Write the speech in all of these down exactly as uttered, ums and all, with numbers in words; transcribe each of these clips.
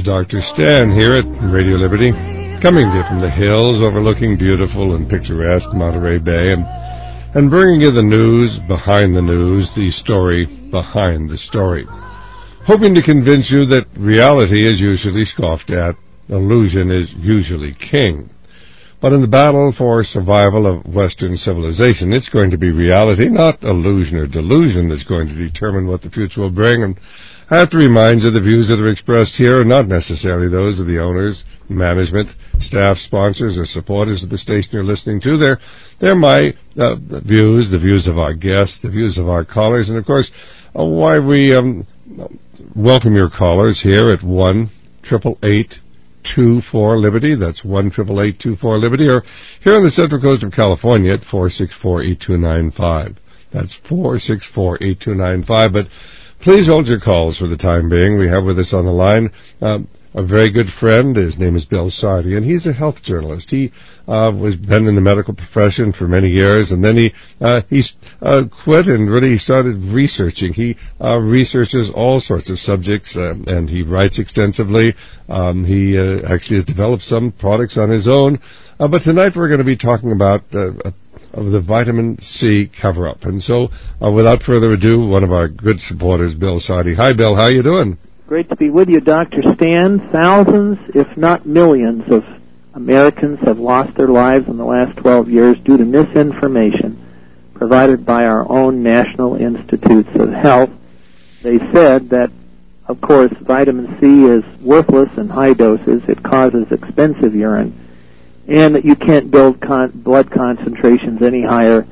is Doctor Stan here at Radio Liberty, coming to you from the hills overlooking beautiful and picturesque Monterey Bay, and, and bringing you the news behind the news, the story behind the story. Hoping to convince you that reality is usually scoffed at, illusion is usually king. But in the battle for survival of Western civilization, it's going to be reality, not illusion or delusion, that's going to determine what the future will bring. And I have to remind you, the views that are expressed here are not necessarily those of the owners, management, staff, sponsors, or supporters of the station you're listening to. They're, they're my uh, views, the views of our guests, the views of our callers, and, of course, uh, why we um, welcome your callers here at one eight eight eight two four Liberty. That's one eight eight eight two four Liberty, or here on the Central Coast of California at four six four eight two nine five. That's four six four eight two nine five. But please hold your calls for the time being. We have with us on the line uh, a very good friend. His name is Bill Sardi, and he's a health journalist. He uh, was been in the medical profession for many years, and then he uh, he uh, quit and really started researching. He uh, researches all sorts of subjects, uh, and he writes extensively. Um, he uh, actually has developed some products on his own. Uh, but tonight we're going to be talking about uh, of the vitamin C cover-up. And so, uh, without further ado, one of our good supporters, Bill Sardi. Hi, Bill. How you doing? Great to be with you, Doctor Stan. Thousands, if not millions, of Americans have lost their lives in the last twelve years due to misinformation provided by our own National Institutes of Health. They said that, of course, vitamin C is worthless in high doses. It causes expensive urine, and that you can't build con- blood concentrations any higher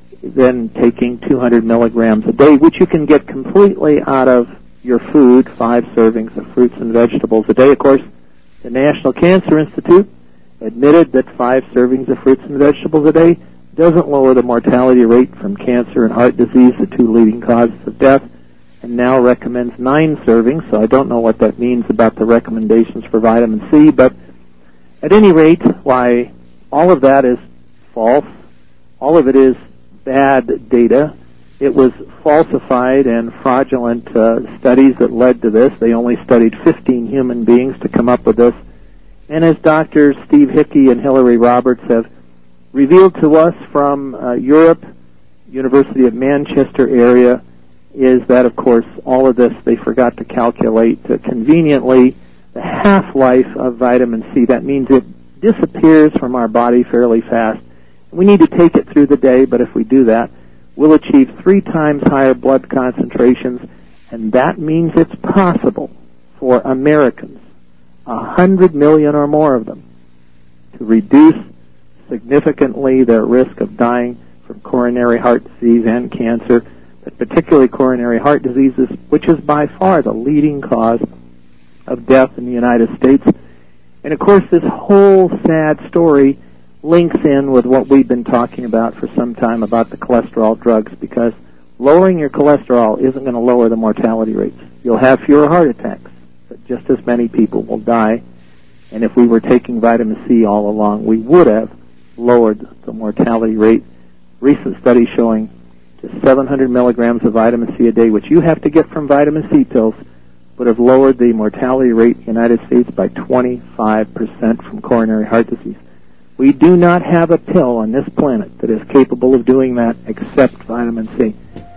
than taking two hundred milligrams a day, which you can get completely out of your food, five servings of fruits and vegetables a day. Of course, the National Cancer Institute admitted that five servings of fruits and vegetables a day doesn't lower the mortality rate from cancer and heart disease, the two leading causes of death, and now recommends nine servings. So I don't know what that means about the recommendations for vitamin C, but at any rate, why all of that is false. All of it is bad data. It was falsified and fraudulent uh, studies that led to this. They only studied fifteen human beings to come up with this. And as Doctors Steve Hickey and Hillary Roberts have revealed to us from uh, Europe, University of Manchester area, is that, of course, all of this they forgot to calculate uh, conveniently the half-life of vitamin C. That means it disappears from our body fairly fast. We need to take it through the day, but if we do that, we'll achieve three times higher blood concentrations, and that means it's possible for Americans, a hundred million or more of them, to reduce significantly their risk of dying from coronary heart disease and cancer, but particularly coronary heart diseases, which is by far the leading cause of death in the United States. And of course, this whole sad story links in with what we've been talking about for some time about the cholesterol drugs, because lowering your cholesterol isn't going to lower the mortality rates. You'll have fewer heart attacks, but just as many people will die. And if we were taking vitamin C all along, we would have lowered the mortality rate. Recent studies showing just seven hundred milligrams of vitamin C a day, which you have to get from vitamin C pills, would have lowered the mortality rate in the United States by twenty-five percent from coronary heart disease. We do not have a pill on this planet that is capable of doing that except vitamin C.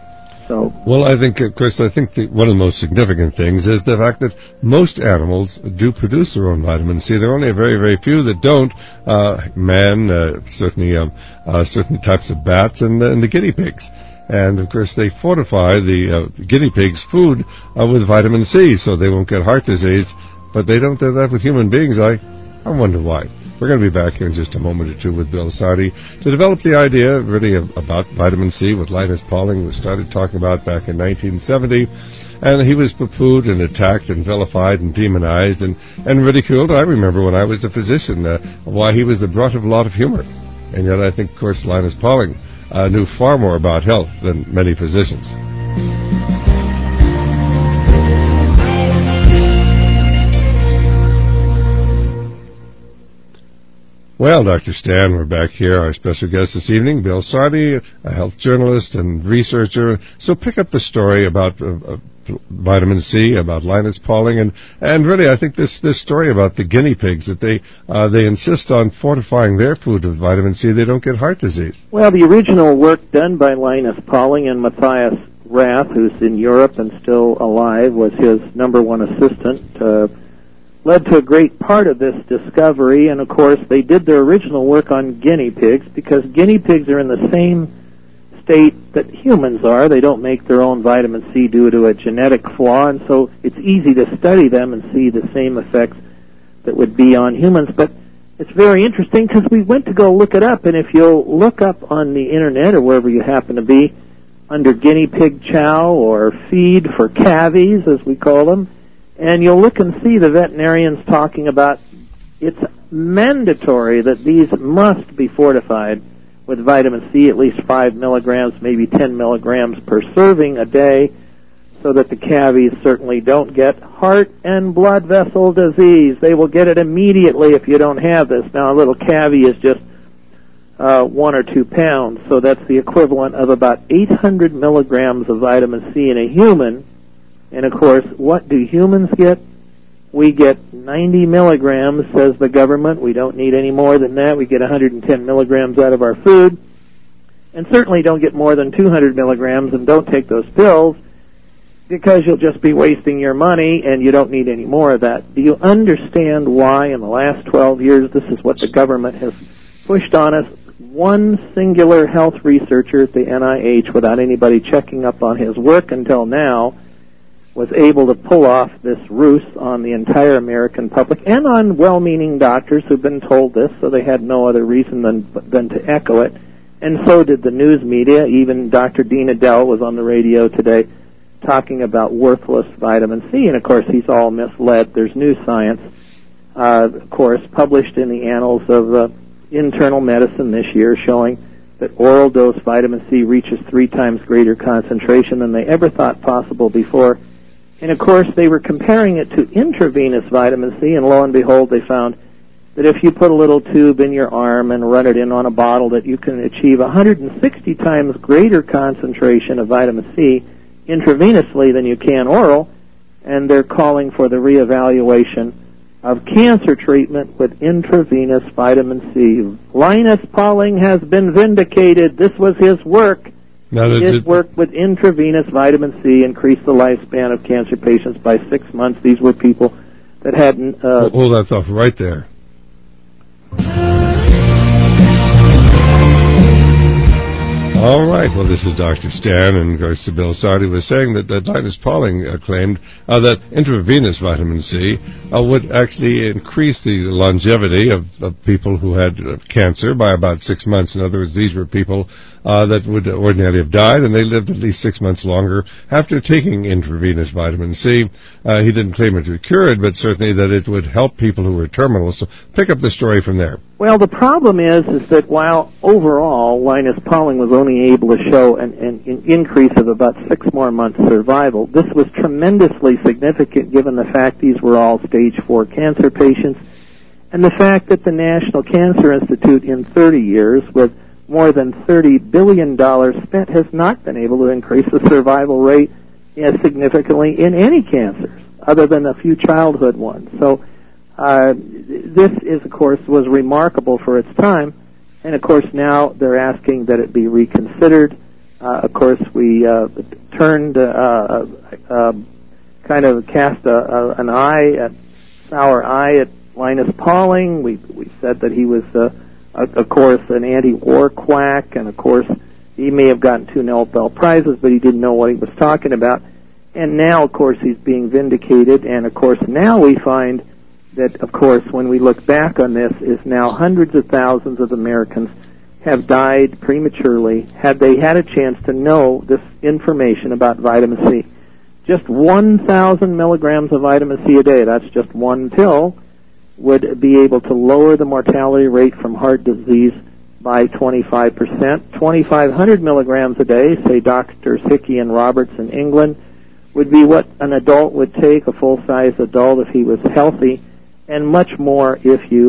So, well, I think, of course, I think the, one of the most significant things is the fact that most animals do produce their own vitamin C. There are only a very, very few that don't. Uh, man, uh, certainly um, uh, certain types of bats, and, and the guinea pigs. And, of course, they fortify the, uh, the guinea pigs' food uh, with vitamin C so they won't get heart disease. But they don't do that with human beings. I, I wonder why. We're going to be back here in just a moment or two with Bill Sardi to develop the idea really of, about vitamin C, what Linus Pauling was started talking about back in nineteen seventy. And he was poo-pooed and attacked and vilified and demonized and, and ridiculed. I remember when I was a physician uh, why he was the brunt of a lot of humor. And yet I think, of course, Linus Pauling uh, knew far more about health than many physicians. Well, Doctor Stan, we're back here. Our special guest this evening, Bill Sardi, a health journalist and researcher. So pick up the story about uh, uh, vitamin C, about Linus Pauling, and, and really I think this, this story about the guinea pigs, that they uh, they insist on fortifying their food with vitamin C, they don't get heart disease. Well, the original work done by Linus Pauling and Matthias Rath, who's in Europe and still alive, was his number one assistant, uh, led to a great part of this discovery, and of course they did their original work on guinea pigs because guinea pigs are in the same state that humans are. They don't make their own vitamin C due to a genetic flaw, and so it's easy to study them and see the same effects that would be on humans. But it's very interesting because we went to go look it up, and if you'll look up on the internet or wherever you happen to be, under guinea pig chow or feed for cavies, as we call them, and you'll look and see the veterinarians talking about it's mandatory that these must be fortified with vitamin C, at least five milligrams, maybe ten milligrams per serving a day, so that the cavies certainly don't get heart and blood vessel disease. They will get it immediately if you don't have this. Now, a little cavie is just uh, one or two pounds, so that's the equivalent of about eight hundred milligrams of vitamin C in a human. And, of course, what do humans get? We get ninety milligrams, says the government. We don't need any more than that. We get one hundred ten milligrams out of our food. And certainly don't get more than two hundred milligrams, and don't take those pills because you'll just be wasting your money and you don't need any more of that. Do you understand why in the last twelve years this is what the government has pushed on us? One singular health researcher at the N I H, without anybody checking up on his work until now, was able to pull off this ruse on the entire American public and on well-meaning doctors who've been told this, so they had no other reason than than to echo it. And so did the news media. Even Doctor Dean Adele was on the radio today talking about worthless vitamin C, and of course he's all misled. There's new science, uh, of course, published in the Annals of uh, Internal Medicine this year showing that oral dose vitamin C reaches three times greater concentration than they ever thought possible before. And, of course, they were comparing it to intravenous vitamin C, and lo and behold, they found that if you put a little tube in your arm and run it in on a bottle, that you can achieve one hundred sixty times greater concentration of vitamin C intravenously than you can oral, and they're calling for the reevaluation of cancer treatment with intravenous vitamin C. Linus Pauling has been vindicated. This was his work. Now, His did, work with intravenous vitamin C increased the lifespan of cancer patients by six months. These were people that hadn't... Uh, hold that thought right there. All right. Well, this is Doctor Stan, and Grace Bill Sardi was saying that, that Linus Pauling uh, claimed uh, that intravenous vitamin C uh, would actually increase the longevity of, of people who had uh, cancer by about six months. In other words, these were people uh, that would ordinarily have died, and they lived at least six months longer after taking intravenous vitamin C. Uh, he didn't claim it would cure it, but certainly that it would help people who were terminal. So pick up the story from there. Well, the problem is, is that while overall Linus Pauling was only able to show an, an, an increase of about six more months survival, this was tremendously significant given the fact these were all stage four cancer patients, and the fact that the National Cancer Institute in thirty years, with more than thirty billion dollars spent, has not been able to increase the survival rate as significantly in any cancers, other than a few childhood ones. So uh, this is, of course, was remarkable for its time, and of course now they're asking that it be reconsidered. Uh, of course, we uh, turned, uh, uh, uh, kind of cast a, a, an eye, a sour eye at Linus Pauling. We we said that he was, uh, of course, an anti-war quack, and of course he may have gotten two Nobel Prizes, but he didn't know what he was talking about. And now, of course, he's being vindicated, and of course now we find that, of course, when we look back on this, is now hundreds of thousands of Americans have died prematurely had they had a chance to know this information about vitamin C. Just one thousand milligrams of vitamin C a day, that's just one pill, would be able to lower the mortality rate from heart disease by twenty-five percent. twenty-five hundred milligrams a day, say Doctors Hickey and Roberts in England, would be what an adult would take, a full-size adult, if he was healthy, and much more if you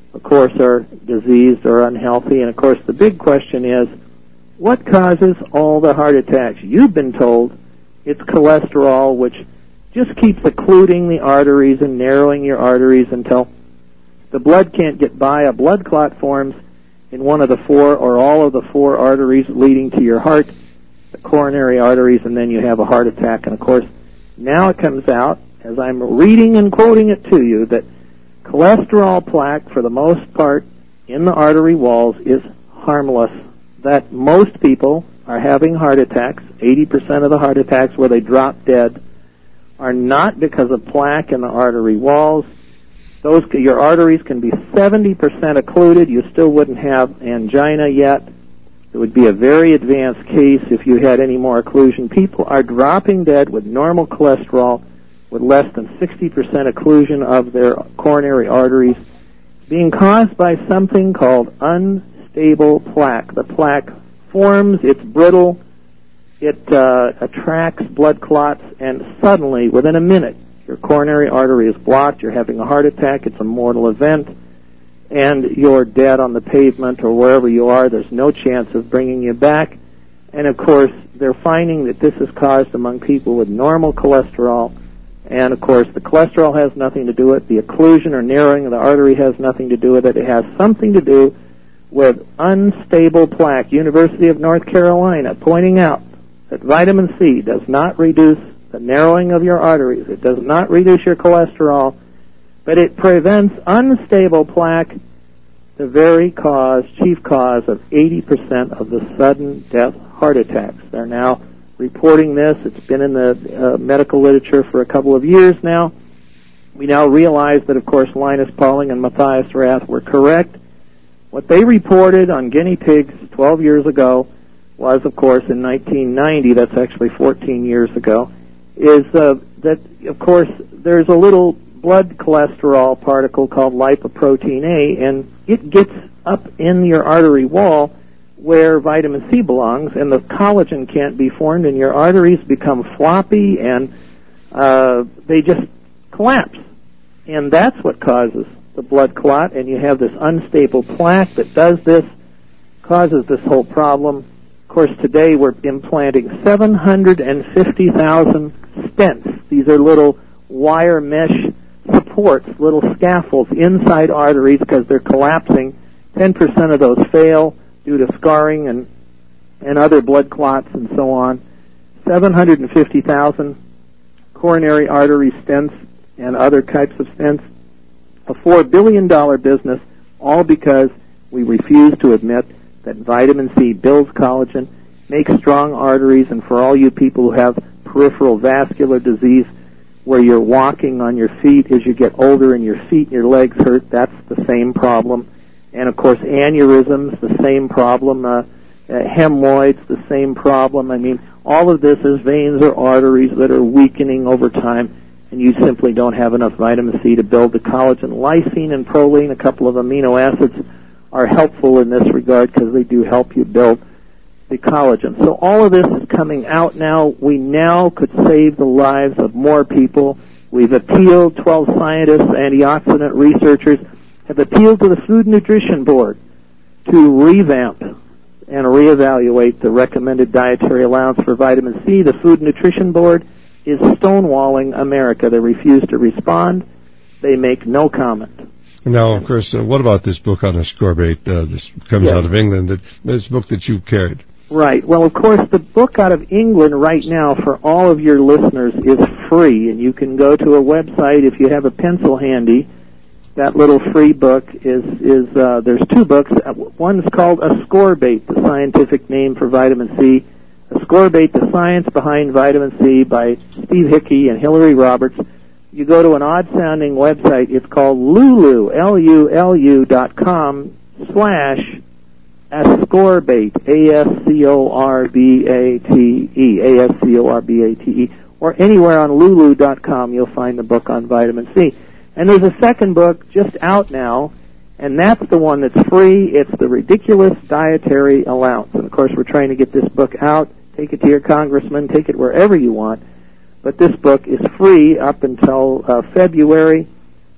of course, are diseased or unhealthy. And, of course, the big question is, what causes all the heart attacks? You've been told it's cholesterol, which just keeps occluding the arteries and narrowing your arteries until the blood can't get by. A blood clot forms in one of the four or all of the four arteries leading to your heart, the coronary arteries, and then you have a heart attack. And, of course, now it comes out, as I'm reading and quoting it to you, that cholesterol plaque, for the most part, in the artery walls is harmless, that most people are having heart attacks. eighty percent of the heart attacks where they drop dead are not because of plaque in the artery walls. Those, your arteries can be seventy percent occluded. You still wouldn't have angina yet. It would be a very advanced case if you had any more occlusion. People are dropping dead with normal cholesterol with less than sixty percent occlusion of their coronary arteries, being caused by something called unstable plaque. The plaque forms, it's brittle, it uh, attracts blood clots, and suddenly, within a minute, your coronary artery is blocked, you're having a heart attack, it's a mortal event, and you're dead on the pavement or wherever you are. There's no chance of bringing you back. And, of course, they're finding that this is caused among people with normal cholesterol. And, of course, the cholesterol has nothing to do with it. The occlusion or narrowing of the artery has nothing to do with it. It has something to do with unstable plaque. University of North Carolina pointing out that vitamin C does not reduce the narrowing of your arteries. It does not reduce your cholesterol, but it prevents unstable plaque, the very cause, chief cause of eighty percent of the sudden death heart attacks. They're now reporting this. It's been in the uh, medical literature for a couple of years now. We now realize that, of course, Linus Pauling and Matthias Rath were correct. What they reported on guinea pigs twelve years ago was, of course, in nineteen ninety, that's actually fourteen years ago, is uh, that, of course, there's a little blood cholesterol particle called lipoprotein A, and it gets up in your artery wall where vitamin C belongs, and the collagen can't be formed, and your arteries become floppy, and uh, they just collapse. And that's what causes the blood clot, and you have this unstable plaque that does this, causes this whole problem. Of course, today we're implanting seven hundred fifty thousand stents. These are little wire mesh supports, little scaffolds inside arteries because they're collapsing. ten percent of those fail due to scarring and, and other blood clots and so on. seven hundred fifty thousand coronary artery stents and other types of stents. A four billion dollars business, all because we refuse to admit that vitamin C builds collagen, makes strong arteries, and for all you people who have peripheral vascular disease where you're walking on your feet as you get older and your feet and your legs hurt, that's the same problem. And, of course, aneurysms, the same problem. Uh, uh, hemorrhoids, the same problem. I mean, all of this is veins or arteries that are weakening over time, and you simply don't have enough vitamin C to build the collagen. Lysine and proline, a couple of amino acids, are helpful in this regard because they do help you build the collagen. So all of this is coming out now. We now could save the lives of more people. We've appealed, twelve scientists, antioxidant researchers, have appealed to the Food and Nutrition Board to revamp and reevaluate the recommended dietary allowance for vitamin C. The Food and Nutrition Board is stonewalling America. They refuse to respond. They make no comment. Now, of course, uh, what about this book on ascorbate? Uh, this comes yes. out of England. That, this book that you carried. Right. Well, of course, the book out of England right now for all of your listeners is free, and you can go to a website if you have a pencil handy. That little free book is, is uh, there's two books. One is called Ascorbate, the scientific name for vitamin C. Ascorbate, the Science Behind Vitamin C by Steve Hickey and Hillary Roberts. You go to an odd-sounding website. It's called Lulu, L U L U dot com slash Ascorbate, A S C O R B A T E, A S C O R B A T E, or anywhere on Lulu dot com you'll find the book on vitamin C. And there's a second book just out now, and that's the one that's free. It's The Ridiculous Dietary Allowance. And, of course, we're trying to get this book out. Take it to your congressman. Take it wherever you want. But this book is free up until uh, February.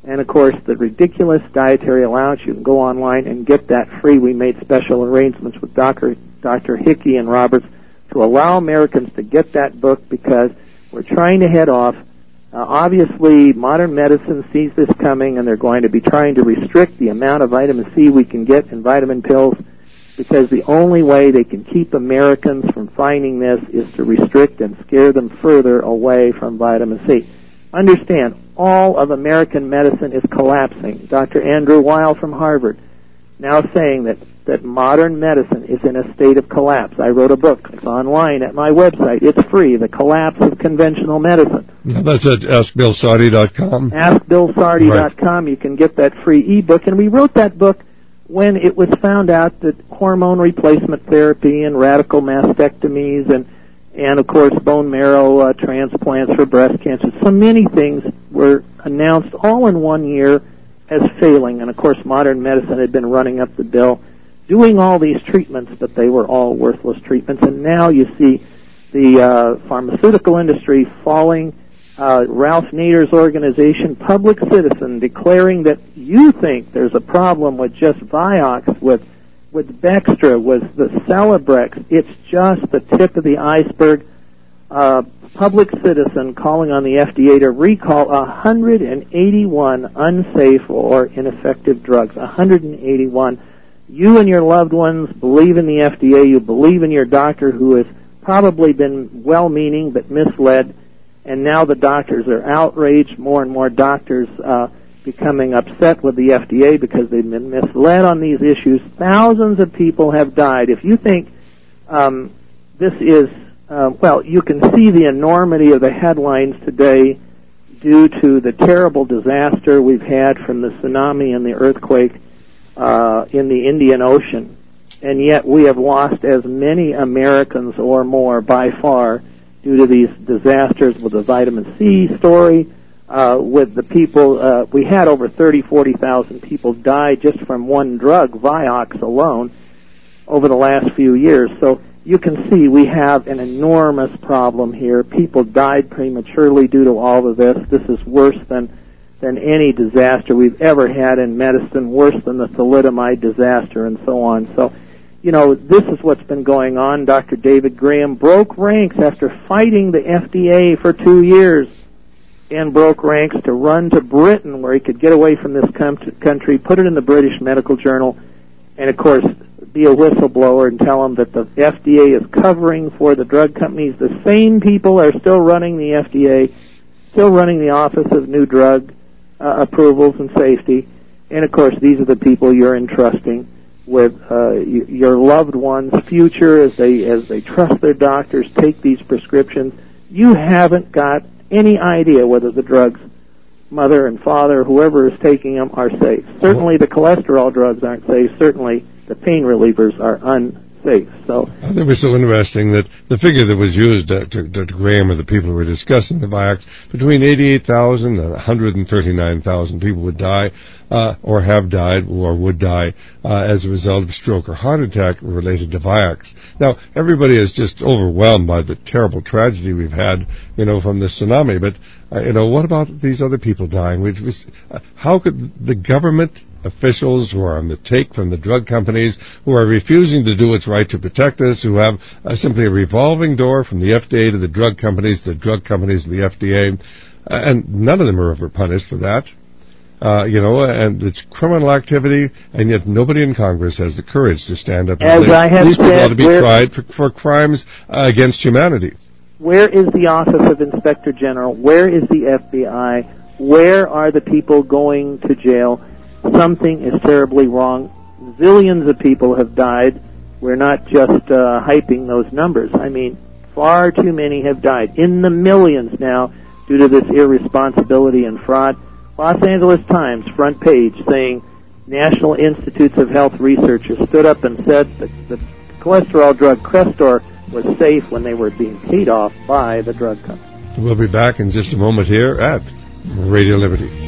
And, of course, the ridiculous dietary allowance, you can go online and get that free. We made special arrangements with Doctor Doctor Hickey and Roberts to allow Americans to get that book because we're trying to head off. Uh, obviously, modern medicine sees this coming, and they're going to be trying to restrict the amount of vitamin C we can get in vitamin pills because the only way they can keep Americans from finding this is to restrict and scare them further away from vitamin C. Understand, all of American medicine is collapsing. Doctor Andrew Weil from Harvard now saying that, that modern medicine is in a state of collapse. I wrote a book. It's online at my website. It's free, The Collapse of Conventional Medicine. Now that's at ask bill sardi dot com. ask bill sardi dot com. Right. You can get that free ebook. And we wrote that book when it was found out that hormone replacement therapy and radical mastectomies and and, of course, bone marrow uh, transplants for breast cancer. So many things were announced all in one year as failing. And, of course, modern medicine had been running up the bill, doing all these treatments, but they were all worthless treatments. And now you see the uh, pharmaceutical industry falling. Uh, Ralph Nader's organization, Public Citizen, declaring that you think there's a problem with just Vioxx, with with Bextra, with the Celebrex. It's just the tip of the iceberg. Uh, Public Citizen calling on the F D A to recall one hundred eighty-one unsafe or ineffective drugs. one hundred eighty-one. You and your loved ones believe in the F D A. You believe in your doctor who has probably been well-meaning but misled. And now the doctors are outraged. More and more doctors uh, becoming upset with the F D A because they've been misled on these issues. Thousands of people have died. If you think um, this is, uh, well, you can see the enormity of the headlines today due to the terrible disaster we've had from the tsunami and the earthquake uh, in the Indian Ocean. And yet we have lost as many Americans or more by far due to these disasters with the vitamin C story, uh, with the people. Uh, we had over thirty, forty thousand people die just from one drug, Vioxx alone, over the last few years. So you can see we have an enormous problem here. People died prematurely due to all of this. This is worse than, than any disaster we've ever had in medicine, worse than the thalidomide disaster and so on. So, you know, this is what's been going on. Doctor David Graham broke ranks after fighting the F D A for two years and broke ranks to run to Britain where he could get away from this country, put it in the British Medical Journal, and, of course, be a whistleblower and tell them that the F D A is covering for the drug companies. The same people are still running the F D A, still running the Office of New Drug uh, Approvals and Safety, and, of course, these are the people you're entrusting with uh, your loved one's future as they as they trust their doctors, take these prescriptions. You haven't got any idea whether the drugs, mother and father, whoever is taking them, are safe. Certainly the cholesterol drugs aren't safe. Certainly the pain relievers are unsafe. So I think it was so interesting that the figure that was used, Doctor Doctor Graham, or the people who were discussing the Vioxx, between eighty-eight thousand and one hundred thirty-nine thousand people would die, uh, or have died, or would die uh, as a result of stroke or heart attack related to Vioxx. Now, everybody is just overwhelmed by the terrible tragedy we've had, you know, from the tsunami. But uh, you know, what about these other people dying? Which was, uh, how could the government officials who are on the take from the drug companies, who are refusing to do what's right to protect us, who have uh, simply a revolving door from the F D A to the drug companies, the drug companies to the F D A, uh, and none of them are ever punished for that. Uh, you know, and it's criminal activity, and yet nobody in Congress has the courage to stand up and As say, I have these people said, ought to be tried for, for crimes uh, against humanity. Where is the Office of Inspector General? Where is the F B I? Where are the people going to jail? Something is terribly wrong. Zillions of people have died. We're not just uh, hyping those numbers. I mean, far too many have died, in the millions now, due to this irresponsibility and fraud. Los Angeles Times, front page, saying National Institutes of Health researchers stood up and said that the cholesterol drug Crestor was safe when they were being paid off by the drug company. We'll be back in just a moment here at Radio Liberty.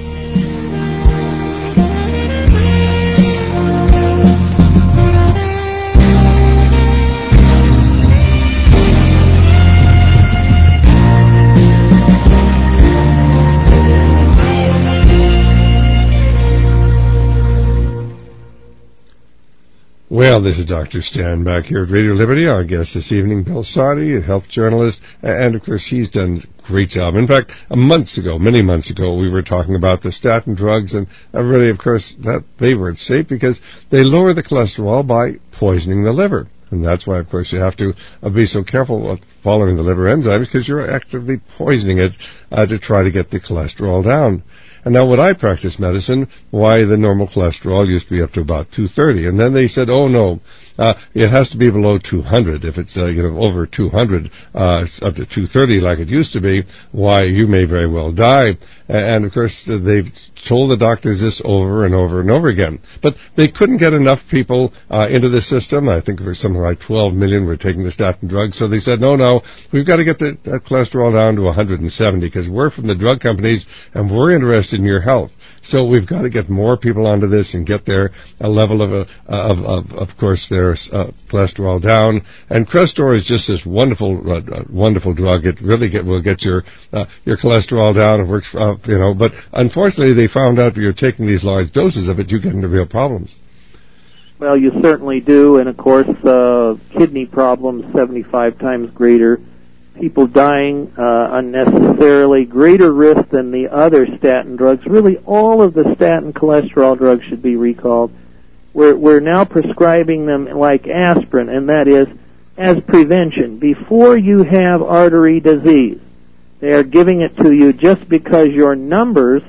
Well, this is Doctor Stan back here at Radio Liberty. Our guest this evening, Bill Sardi, a health journalist, and of course he's done a great job. In fact, months ago, many months ago, we were talking about the statin drugs, and uh, really, of course, that they weren't safe because they lower the cholesterol by poisoning the liver. And that's why, of course, you have to uh, be so careful with following the liver enzymes because you're actively poisoning it uh, to try to get the cholesterol down. And now when I practiced medicine, why the normal cholesterol used to be up to about two thirty. And then they said, oh, no, uh, it has to be below two hundred. If it's, uh, you know, over two hundred, uh, it's up to two thirty like it used to be, why, you may very well die. And, of course, they've told the doctors this over and over and over again. But they couldn't get enough people uh, into the system. I think there was something like twelve million were taking the statin drugs. So they said, no, no, we've got to get the that cholesterol down to one hundred seventy because we're from the drug companies and we're interested in your health. So we've got to get more people onto this and get their a level of, a, of, of, of course, their uh, cholesterol down. And Crestor is just this wonderful, uh, wonderful drug. It really get, will get your uh, your cholesterol down. It works, uh, you know. But unfortunately, they found out if you're taking these large doses of it, you get into real problems. Well, you certainly do, and of course, uh, kidney problems seventy-five times greater. People dying uh, unnecessarily, greater risk than the other statin drugs. Really, all of the statin cholesterol drugs should be recalled. We're, we're now prescribing them like aspirin, and that is as prevention. Before you have artery disease, they are giving it to you just because your numbers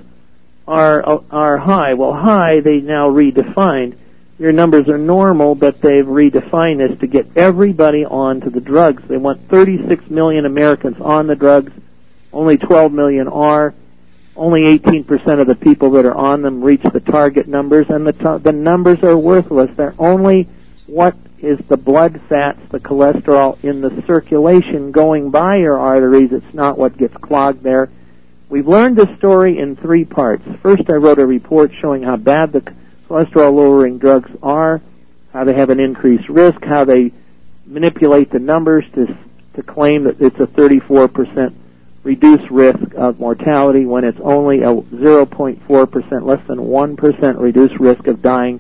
are are high. Well, high, they now redefined. Your numbers are normal, but they've redefined this to get everybody onto the drugs. They want thirty-six million Americans on the drugs. Only twelve million are. Only eighteen percent of the people that are on them reach the target numbers, and the to- the numbers are worthless. They're only what is the blood fats, the cholesterol in the circulation going by your arteries. It's not what gets clogged there. We've learned this story in three parts. First, I wrote a report showing how bad the cholesterol-lowering drugs are, how they have an increased risk, how they manipulate the numbers to to claim that it's a thirty-four percent reduced risk of mortality when it's only a zero point four percent, less than one percent reduced risk of dying.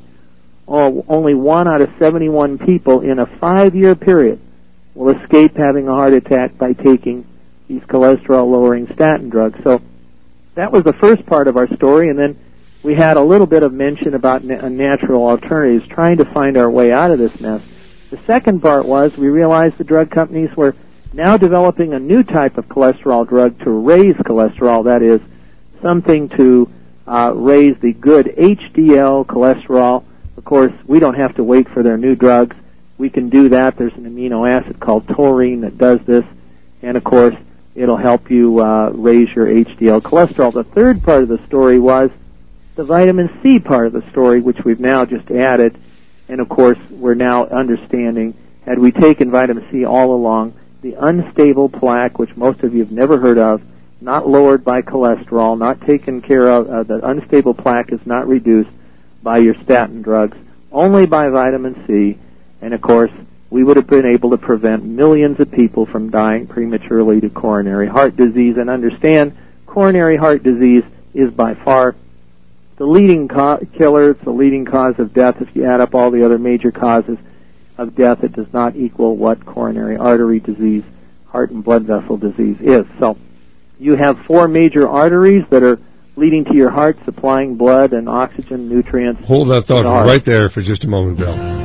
Oh, only one out of seventy-one people in a five-year period will escape having a heart attack by taking these cholesterol-lowering statin drugs. So that was the first part of our story, and then we had a little bit of mention about na- natural alternatives, trying to find our way out of this mess. The second part was we realized the drug companies were now developing a new type of cholesterol drug to raise cholesterol, that is, something to uh, raise the good H D L cholesterol. Of course, we don't have to wait for their new drugs. We can do that. There's an amino acid called taurine that does this, and of course, it'll help you uh, raise your H D L cholesterol. The third part of the story was the vitamin C part of the story, which we've now just added, and of course, we're now understanding, had we taken vitamin C all along, the unstable plaque, which most of you have never heard of, not lowered by cholesterol, not taken care of, uh, the unstable plaque is not reduced by your statin drugs, only by vitamin C, and of course, we would have been able to prevent millions of people from dying prematurely to coronary heart disease. And understand, coronary heart disease is by far the leading co- killer. It's the leading cause of death. If you add up all the other major causes of death, it does not equal what coronary artery disease, heart and blood vessel disease is. So you have four major arteries that are leading to your heart, supplying blood and oxygen, nutrients. Hold that thought right there for just a moment, Bill.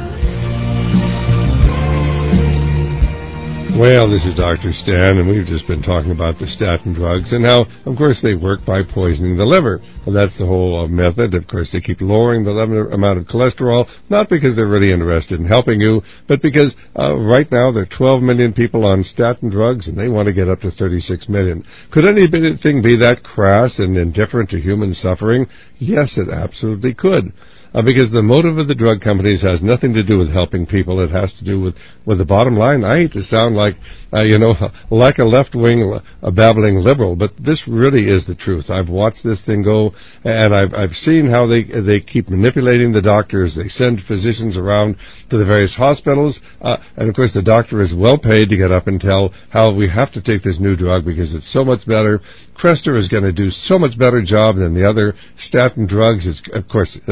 Well, this is Doctor Stan, and we've just been talking about the statin drugs and how, of course, they work by poisoning the liver. Well, that's the whole uh, method. Of course, they keep lowering the level, amount of cholesterol, not because they're really interested in helping you, but because uh, right now there are twelve million people on statin drugs, and they want to get up to thirty-six million. Could anything be that crass and indifferent to human suffering? Yes, it absolutely could. Uh, because the motive of the drug companies has nothing to do with helping people. It has to do with, with the bottom line. I hate to sound like, uh, you know, like a left-wing a babbling liberal, but this really is the truth. I've watched this thing go, and I've I've seen how they they keep manipulating the doctors. They send physicians around to the various hospitals, uh, and of course the doctor is well paid to get up and tell how we have to take this new drug because it's so much better. Crestor is going to do so much better job than the other statin drugs. It's, of course, that's because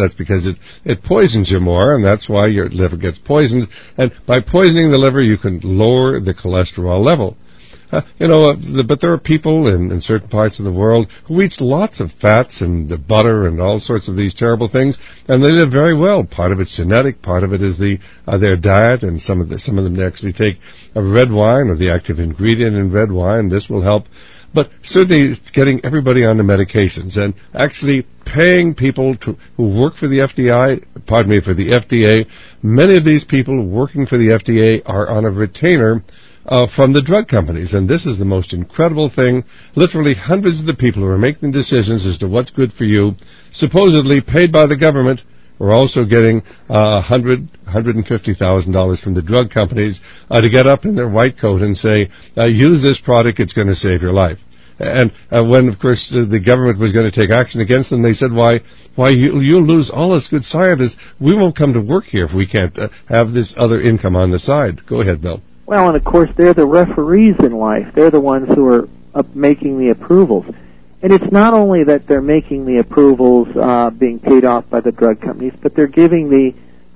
because it, it poisons you more, and that's why your liver gets poisoned. And by poisoning the liver, you can lower the cholesterol level. Uh, you know, uh, the, but there are people in, in certain parts of the world who eat lots of fats and uh, butter and all sorts of these terrible things, and they live very well. Part of it's genetic, part of it is the uh, their diet, and some of the, some of them actually take a red wine or the active ingredient in red wine. This will help. But certainly getting everybody on the medications and actually paying people to, who work for the F D I, pardon me, for the F D A. Many of these people working for the F D A are on a retainer Uh, from the drug companies, and this is the most incredible thing. Literally hundreds of the people who are making decisions as to what's good for you, supposedly paid by the government, are also getting uh, one hundred thousand dollars, one hundred fifty thousand dollars from the drug companies uh, to get up in their white coat and say, uh, use this product, it's going to save your life. And uh, when, of course, uh, the government was going to take action against them, they said, why, why you, you'll lose all this good scientists. We won't come to work here if we can't uh, have this other income on the side. Go ahead, Bill. Well, and of course, they're the referees in life. They're the ones who are up making the approvals. And it's not only that they're making the approvals uh, being paid off by the drug companies, but they're giving the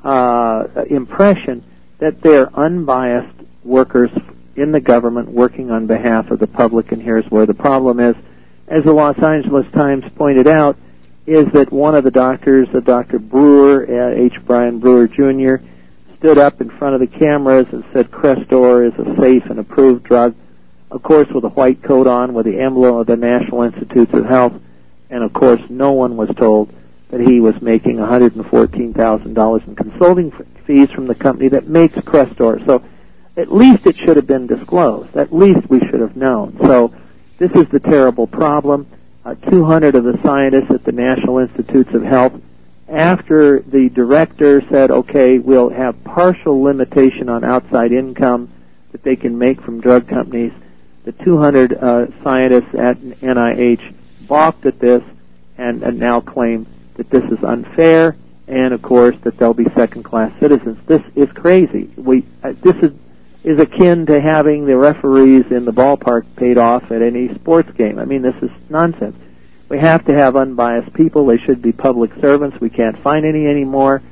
uh, impression that they're unbiased workers in the government working on behalf of the public. And here's where the problem is. As the Los Angeles Times pointed out, is that one of the doctors, uh, Doctor Brewer, uh, H. Brian Brewer, Junior, stood up in front of the cameras and said Crestor is a safe and approved drug, of course with a white coat on with the emblem of the National Institutes of Health, and of course no one was told that he was making one hundred fourteen thousand dollars in consulting fees from the company that makes Crestor. So at least it should have been disclosed. At least we should have known. So this is the terrible problem. Uh, two hundred of the scientists at the National Institutes of Health, after the director said, okay, we'll have partial limitation on outside income that they can make from drug companies, the two hundred uh, scientists at N I H balked at this and, and now claim that this is unfair and, of course, that they'll be second-class citizens. This is crazy. We uh, This is, is akin to having the referees in the ballpark paid off at any sports game. I mean, this is nonsense. We have to have unbiased people. They should be public servants. We can't find any anymore.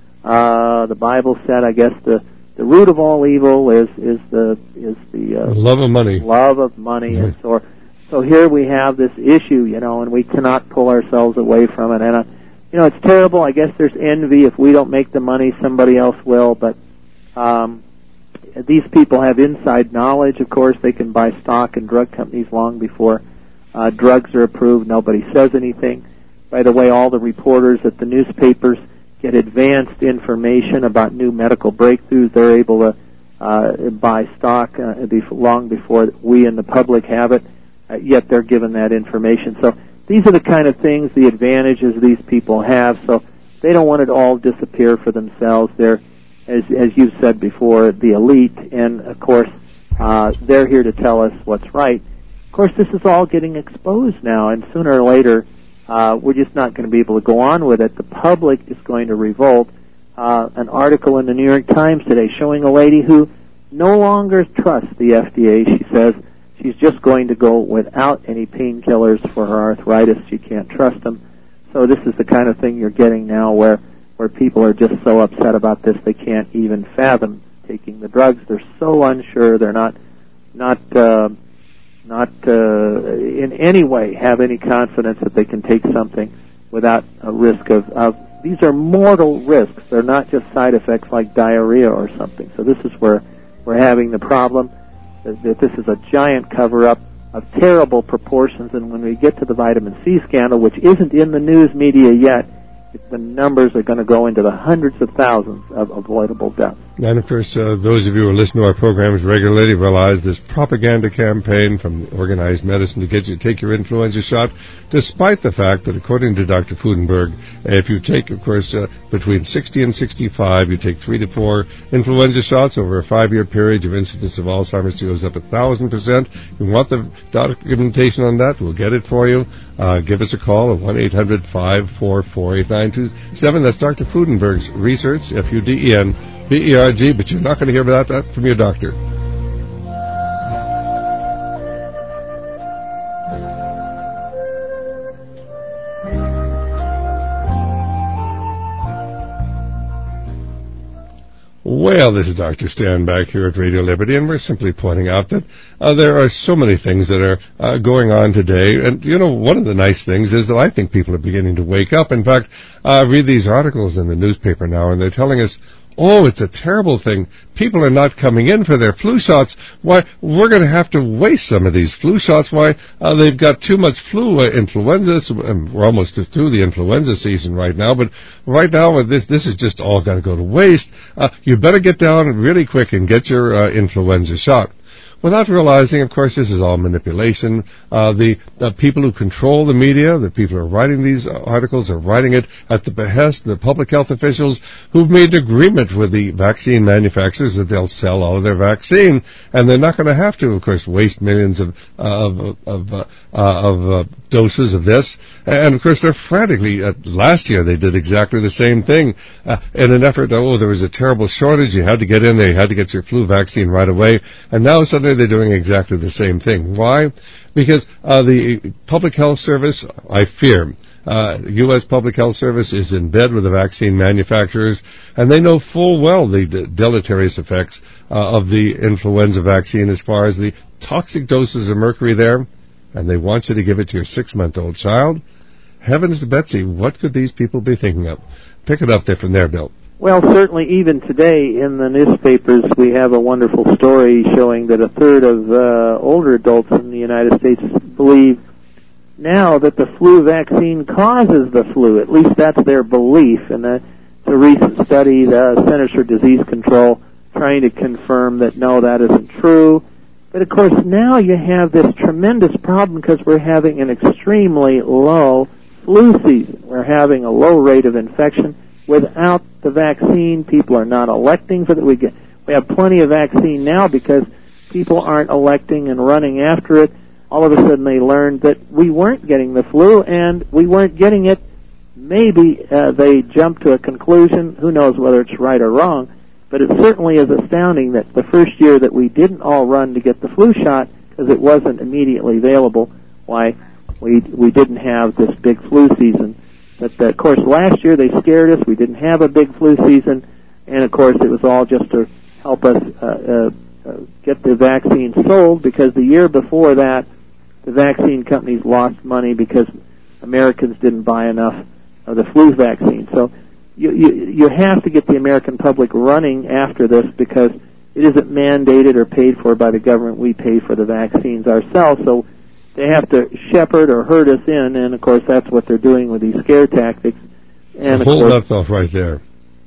Uh, the Bible said, I guess, the, the root of all evil is is the is the uh, love of money. Love of money, mm-hmm. and so so here we have this issue, you know, and we cannot pull ourselves away from it. And uh, you know, it's terrible. I guess there's envy. If we don't make the money, somebody else will. But um, these people have inside knowledge. Of course, they can buy stock in drug companies long before Uh, drugs are approved. Nobody says anything. By the way, all the reporters at the newspapers get advanced information about new medical breakthroughs. They're able to uh, buy stock uh, before, long before we in the public have it, uh, yet they're given that information. So these are the kind of things, the advantages these people have. So they don't want it all disappear for themselves. They're, as, as you've said before, the elite, and of course uh, they're here to tell us what's right. Of course, this is all getting exposed now, and sooner or later uh, we're just not going to be able to go on with it. The public is going to revolt. Uh, an article in the New York Times today showing a lady who no longer trusts the F D A. She says she's just going to go without any painkillers for her arthritis. She can't trust them. So this is the kind of thing you're getting now where, where people are just so upset about this they can't even fathom taking the drugs. They're so unsure. They're not not uh, not uh, in any way have any confidence that they can take something without a risk of, of these are mortal risks. They're not just side effects like diarrhea or something. So this is where we're having the problem, that this is a giant cover-up of terrible proportions. And when we get to the vitamin C scandal, which isn't in the news media yet, the numbers are going to go into the hundreds of thousands of avoidable deaths. And, of course, uh, those of you who listen to our programs regularly realize this propaganda campaign from organized medicine to get you to take your influenza shot, despite the fact that, according to Doctor Fudenberg, if you take, of course, uh, between sixty and sixty-five, you take three to four influenza shots over a five-year period, your incidence of Alzheimer's goes up a thousand percent. You want the documentation on that? We'll get it for you. Uh, give us a call at one eight hundred five four four eight nine two seven. That's Doctor Fudenberg's research, F U D E N B E R G, but you're not going to hear about that from your doctor. Well, this is Doctor Stan back here at Radio Liberty, and we're simply pointing out that uh, there are so many things that are uh, going on today. And, you know, one of the nice things is that I think people are beginning to wake up. In fact, I uh, read these articles in the newspaper now, and they're telling us, oh, it's a terrible thing. People are not coming in for their flu shots. Why, we're going to have to waste some of these flu shots. Why, uh, they've got too much flu uh, influenza. So, um, we're almost through the influenza season right now, but right now uh, this this is just all got to go to waste. Uh, you better get down really quick and get your uh, influenza shot. Without realizing, of course, this is all manipulation. Uh, the, the people who control the media, the people who are writing these articles, are writing it at the behest of the public health officials who've made an agreement with the vaccine manufacturers that they'll sell all of their vaccine, and they're not going to have to, of course, waste millions of uh, of of, uh, uh, of uh, doses of this. And of course, they're frantically. Uh, last year, they did exactly the same thing uh, in an effort. Oh, there was a terrible shortage. You had to get in there. You had to get your flu vaccine right away, and now suddenly they're doing exactly the same thing. Why? Because uh, the Public Health Service, I fear, uh, U S Public Health Service is in bed with the vaccine manufacturers, and they know full well the de- deleterious effects uh, of the influenza vaccine as far as the toxic doses of mercury there, and they want you to give it to your six-month-old child. Heavens, Betsy, what could these people be thinking of? Pick it up there from there, Bill. Well, certainly even today in the newspapers we have a wonderful story showing that a third of uh, older adults in the United States believe now that the flu vaccine causes the flu. At least that's their belief. And uh, it's a recent study, the Centers for Disease Control, trying to confirm that no, that isn't true. But of course now you have this tremendous problem because we're having an extremely low flu season. We're having a low rate of infection. Without the vaccine, people are not electing for that. We get we have plenty of vaccine now because people aren't electing and running after it. All of a sudden, they learned that we weren't getting the flu, and we weren't getting it. Maybe uh, they jumped to a conclusion. Who knows whether it's right or wrong? But it certainly is astounding that the first year that we didn't all run to get the flu shot because it wasn't immediately available, why we we didn't have this big flu season. But, uh, of course, last year they scared us. We didn't have a big flu season. And, of course, it was all just to help us uh, uh, uh, get the vaccine sold because the year before that, the vaccine companies lost money because Americans didn't buy enough of the flu vaccine. So you, you, you have to get the American public running after this because it isn't mandated or paid for by the government. We pay for the vaccines ourselves. So they have to shepherd or herd us in, and, of course, that's what they're doing with these scare tactics. And so hold that thought right there.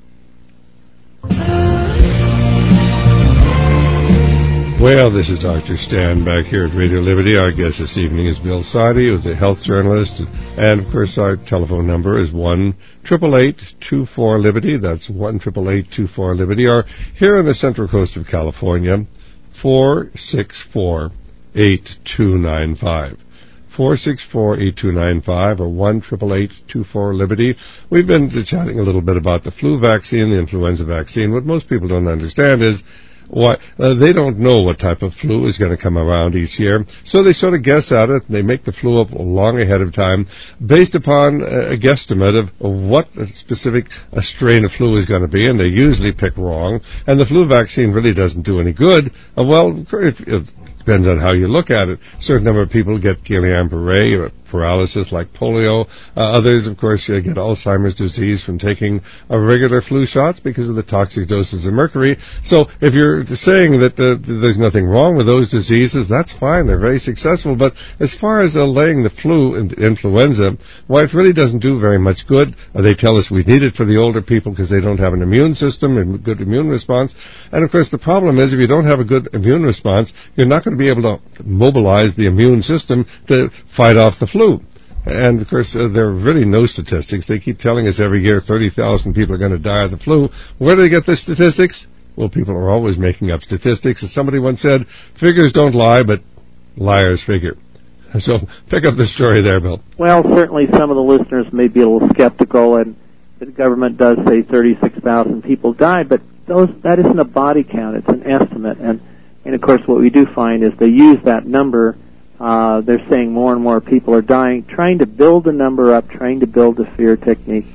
Well, this is Doctor Stan back here at Radio Liberty. Our guest this evening is Bill Sadi, who's a health journalist. And, of course, our telephone number is one eight eight eight, two four, Liberty. That's one eight eight eight, two four, Liberty. Or here on the Central Coast of California, four six four, eight two nine five. four six four, eight two nine five or one eight eight eight, two four, Liberty. We've been chatting a little bit about the flu vaccine, the influenza vaccine. What most people don't understand is why uh, they don't know what type of flu is going to come around each year. So they sort of guess at it, and they make the flu up long ahead of time based upon a guesstimate of, of what a specific a strain of flu is going to be, and they usually pick wrong. And the flu vaccine really doesn't do any good. Uh, well, it, it depends on how you look at it. A certain number of people get Guillain-Barré or paralysis like polio. Uh, others, of course, uh, get Alzheimer's disease from taking uh, regular flu shots because of the toxic doses of mercury. So if you're saying that uh, there's nothing wrong with those diseases, that's fine. They're very successful. But as far as uh, laying the flu and influenza, why it really doesn't do very much good. Uh, they tell us we need it for the older people because they don't have an immune system and good immune response. And, of course, the problem is if you don't have a good immune response, you're not going to be able to mobilize the immune system to fight off the flu. And, of course, uh, there are really no statistics. They keep telling us every year thirty thousand people are going to die of the flu. Where do they get the statistics? Well, people are always making up statistics. As somebody once said, figures don't lie, but liars figure. So pick up the story there, Bill. Well, certainly some of the listeners may be a little skeptical, and the government does say thirty-six thousand people died, but those that isn't a body count. It's an estimate. And, and of course, what we do find is they use that number. Uh, they're saying more and more people are dying, trying to build the number up, trying to build a fear technique,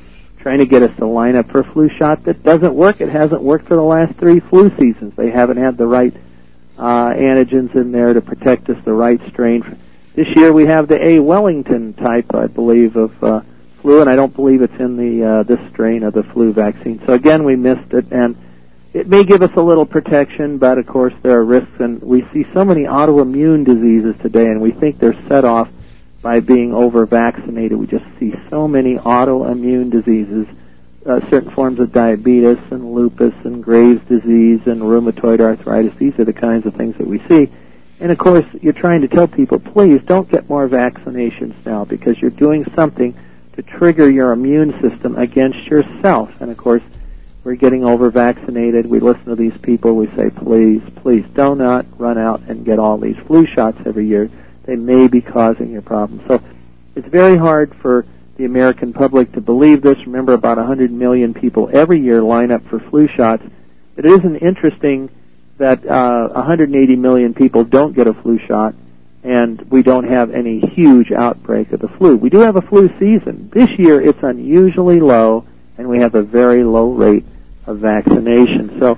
trying to get us to line up for a flu shot that doesn't work. It hasn't worked for the last three flu seasons. They haven't had the right uh, antigens in there to protect us, the right strain. This year we have the A. Wellington type, I believe, of uh, flu, and I don't believe it's in the uh, this strain of the flu vaccine. So again, we missed it, and it may give us a little protection, but of course there are risks, and we see so many autoimmune diseases today, and we think they're set off by being over-vaccinated. We just see so many autoimmune diseases, uh, certain forms of diabetes and lupus and Graves' disease and rheumatoid arthritis. These are the kinds of things that we see. And of course, you're trying to tell people, please don't get more vaccinations now, because you're doing something to trigger your immune system against yourself. And of course, we're getting over-vaccinated. We listen to these people. We say, please, please do not run out and get all these flu shots every year. They may be causing your problem. So it's very hard for the American public to believe this. Remember, about one hundred million people every year line up for flu shots. It isn't interesting that uh, one hundred eighty million people don't get a flu shot, and we don't have any huge outbreak of the flu. We do have a flu season. This year it's unusually low, and we have a very low rate of vaccination. So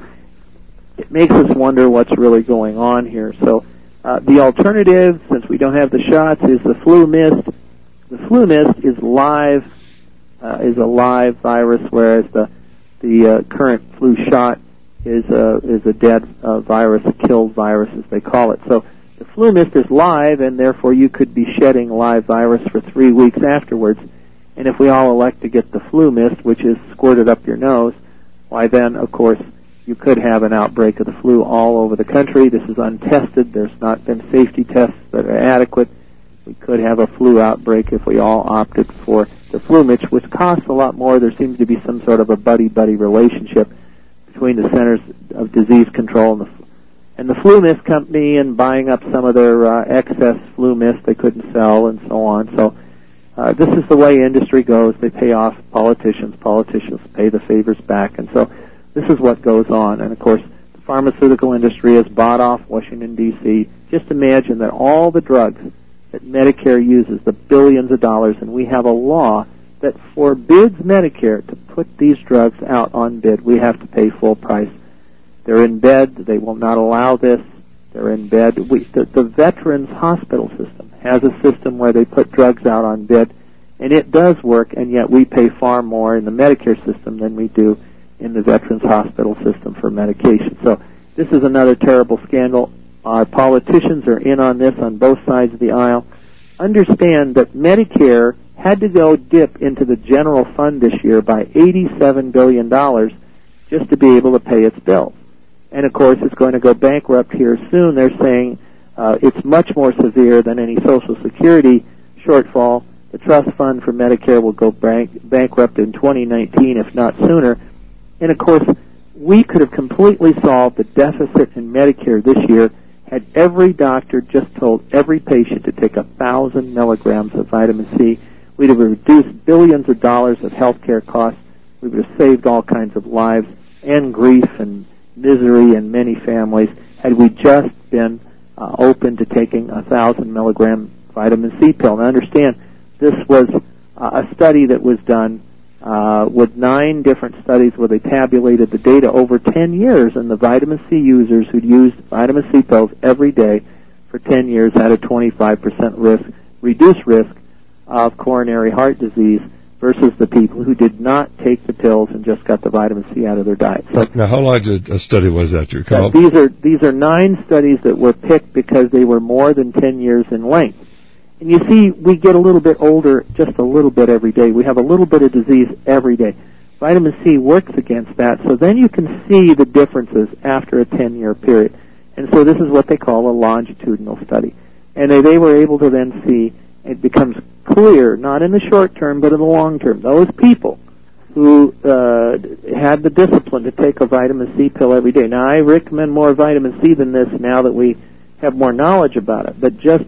it makes us wonder what's really going on here. So uh, the alternative, since we don't have the shots, is the flu mist. The flu mist is live, uh, is a live virus, whereas the the uh, current flu shot is a is a dead uh, virus, a killed virus, as they call it. So the flu mist is live, and therefore you could be shedding live virus for three weeks afterwards. And if we all elect to get the flu mist, which is squirted up your nose, why then, of course, you could have an outbreak of the flu all over the country. This is untested. There's not been safety tests that are adequate. We could have a flu outbreak if we all opted for the flu mist, which costs a lot more. There seems to be some sort of a buddy-buddy relationship between the Centers of Disease Control and the, and the flu mist company, and buying up some of their uh, excess flu mist they couldn't sell and so on. So uh, this is the way industry goes. They pay off politicians. Politicians pay the favors back. And so this is what goes on. And, of course, the pharmaceutical industry has bought off Washington, D C Just imagine that all the drugs that Medicare uses, the billions of dollars, and we have a law that forbids Medicare to put these drugs out on bid. We have to pay full price. They're in bed. They will not allow this. They're in bed. We, the, the Veterans Hospital System has a system where they put drugs out on bid, and it does work, and yet we pay far more in the Medicare system than we do in the Veterans Hospital System for medication. So this is another terrible scandal. Our politicians are in on this on both sides of the aisle. Understand that Medicare had to go dip into the general fund this year by eighty-seven billion dollars just to be able to pay its bills. And, of course, it's going to go bankrupt here soon. They're saying uh, it's much more severe than any Social Security shortfall. The trust fund for Medicare will go bank- bankrupt in twenty nineteen, if not sooner. And, of course, we could have completely solved the deficit in Medicare this year had every doctor just told every patient to take a thousand milligrams of vitamin C. We'd have reduced billions of dollars of health care costs. We would have saved all kinds of lives and grief and misery in many families had we just been uh, open to taking a thousand milligram vitamin C pill. Now understand, this was uh, a study that was done uh, with nine different studies where they tabulated the data over ten years, and the vitamin C users who'd used vitamin C pills every day for ten years had a twenty-five percent risk, reduced risk of coronary heart disease versus the people who did not take the pills and just got the vitamin C out of their diet. So now, how large a study was that you called? These are these are nine studies that were picked because they were more than ten years in length. And you see, we get a little bit older just a little bit every day. We have a little bit of disease every day. Vitamin C works against that, so then you can see the differences after a ten-year period. And so this is what they call a longitudinal study. And they, they were able to then see, it becomes clear, not in the short term, but in the long term, those people who uh, had the discipline to take a vitamin C pill every day. Now, I recommend more vitamin C than this now that we have more knowledge about it, but just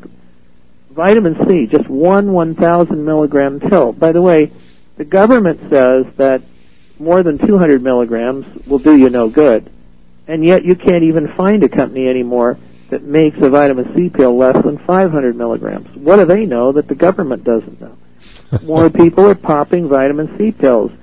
vitamin C, just one one thousand milligram pill. By the way, the government says that more than two hundred milligrams will do you no good, and yet you can't even find a company anymore that makes a vitamin C pill less than five hundred milligrams. What do they know that the government doesn't know? More people are popping vitamin C pills.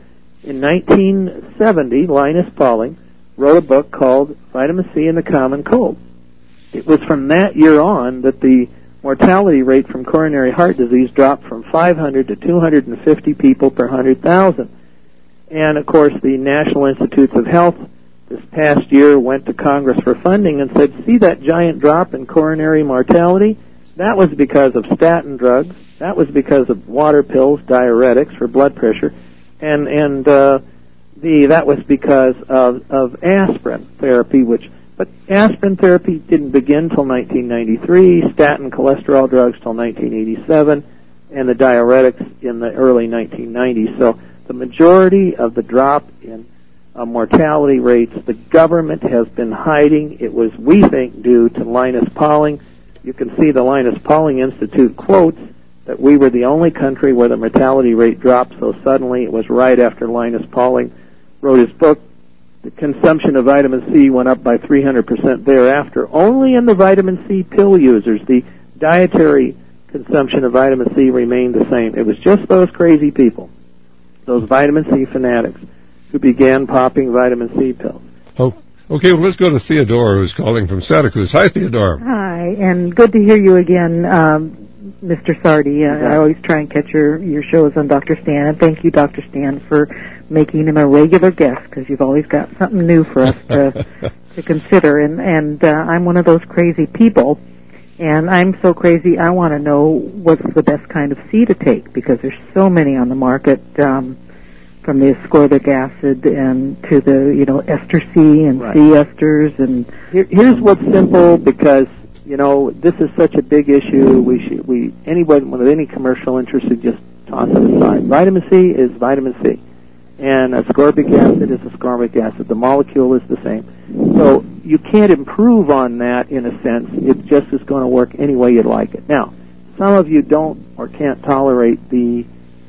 In nineteen seventy, Linus Pauling wrote a book called Vitamin C and the Common Cold. It was from that year on that the mortality rate from coronary heart disease dropped from five hundred to two hundred fifty people per one hundred thousand. And, of course, the National Institutes of Health this past year went to Congress for funding and said, see that giant drop in coronary mortality? That was because of statin drugs. That was because of water pills, diuretics for blood pressure. And and uh, the that was because of, of aspirin therapy, which but aspirin therapy didn't begin till nineteen ninety-three, statin cholesterol drugs till nineteen eighty-seven, and the diuretics in the early nineteen nineties. So the majority of the drop in uh, mortality rates, the government has been hiding. It was, we think, due to Linus Pauling. You can see the Linus Pauling Institute quotes that we were the only country where the mortality rate dropped so suddenly. It was right after Linus Pauling wrote his book. The consumption of vitamin C went up by three hundred percent thereafter. Only in the vitamin C pill users, the dietary consumption of vitamin C remained the same. It was just those crazy people, those vitamin C fanatics, who began popping vitamin C pills. Oh, okay, well, let's go to Theodora, who's calling from Santa Cruz. Hi, Theodora. Hi, and good to hear you again, um, Mister Sardi. Uh, I always try and catch your, your shows on Doctor Stan, and thank you, Doctor Stan, for making him a regular guest, because you've always got something new for us to, to consider. And, and uh, I'm one of those crazy people, and I'm so crazy I want to know what's the best kind of C to take, because there's so many on the market, um, from the ascorbic acid and to the, you know, ester C and right. C esters. And Here, here's what's simple, because, you know, this is such a big issue. We should, we, anyone with any commercial interest should just toss it aside. Vitamin C is vitamin C, and ascorbic acid is ascorbic acid. The molecule is the same. So you can't improve on that in a sense. It just is going to work any way you'd like it. Now, some of you don't or can't tolerate the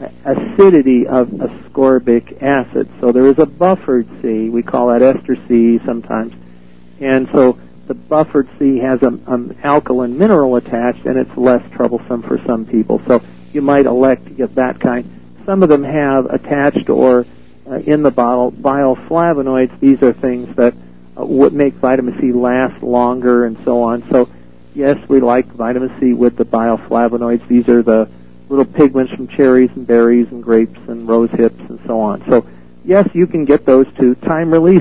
acidity of ascorbic acid. So there is a buffered C. We call that ester C sometimes. And so the buffered C has an, an alkaline mineral attached, and it's less troublesome for some people. So you might elect to get that kind. Some of them have attached or uh, in the bottle bioflavonoids. These are things that uh, would make vitamin C last longer and so on. So yes, we like vitamin C with the bioflavonoids. These are the little pigments from cherries and berries and grapes and rose hips and so on. So yes, you can get those too. Time release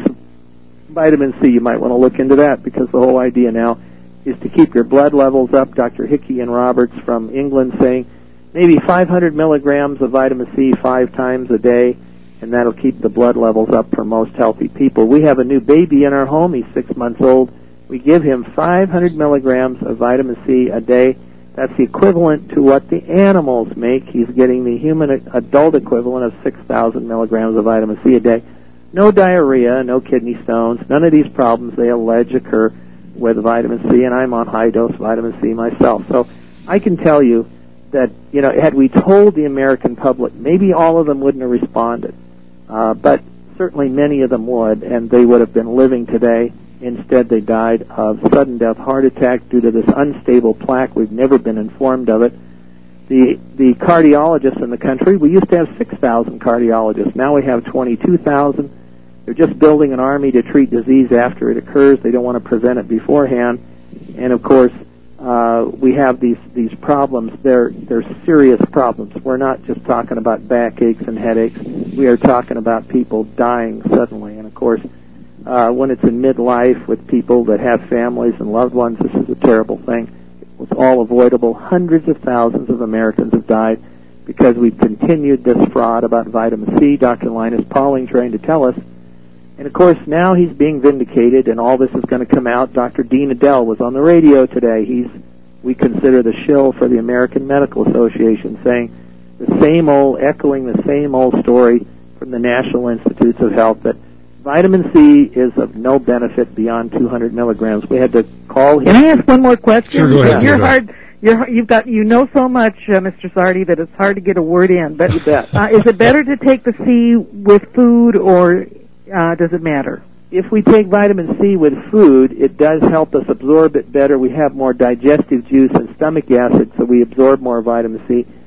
vitamin C, you might want to look into that, because the whole idea now is to keep your blood levels up. Doctor Hickey and Roberts from England saying maybe five hundred milligrams of vitamin C five times a day, and that'll keep the blood levels up for most healthy people. We have a new baby in our home. He's six months old. We give him five hundred milligrams of vitamin C a day. That's the equivalent to what the animals make. He's getting the human adult equivalent of six thousand milligrams of vitamin C a day. No diarrhea, no kidney stones, none of these problems they allege occur with vitamin C, and I'm on high-dose vitamin C myself. So I can tell you that, you know, had we told the American public, maybe all of them wouldn't have responded, uh, but certainly many of them would, and they would have been living today. Instead, they died of sudden death heart attack due to this unstable plaque. We've never been informed of it. The the cardiologists in the country, we used to have six thousand cardiologists. Now we have twenty-two thousand. They're just building an army to treat disease after it occurs. They don't want to prevent it beforehand. And, of course, uh, we have these, these problems. They're, they're serious problems. We're not just talking about backaches and headaches. We are talking about people dying suddenly. And, of course, Uh, when it's in midlife with people that have families and loved ones, this is a terrible thing. It was all avoidable. Hundreds of thousands of Americans have died because we've continued this fraud about vitamin C. Doctor Linus Pauling trying to tell us. And, of course, now he's being vindicated, and all this is going to come out. Doctor Dean Adele was on the radio today. He's, we consider the shill for the American Medical Association, saying the same old, echoing the same old story from the National Institutes of Health, that vitamin C is of no benefit beyond two hundred milligrams. We had to call him. Can I ask one more question? Sure, go ahead. You're hard. You're, you've got, you know so much, uh, Mister Sardi, that it's hard to get a word in. But You bet. uh, is it better to take the C with food, or uh, does it matter? If we take vitamin C with food, it does help us absorb it better. We have more digestive juice and stomach acid, so we absorb more vitamin C.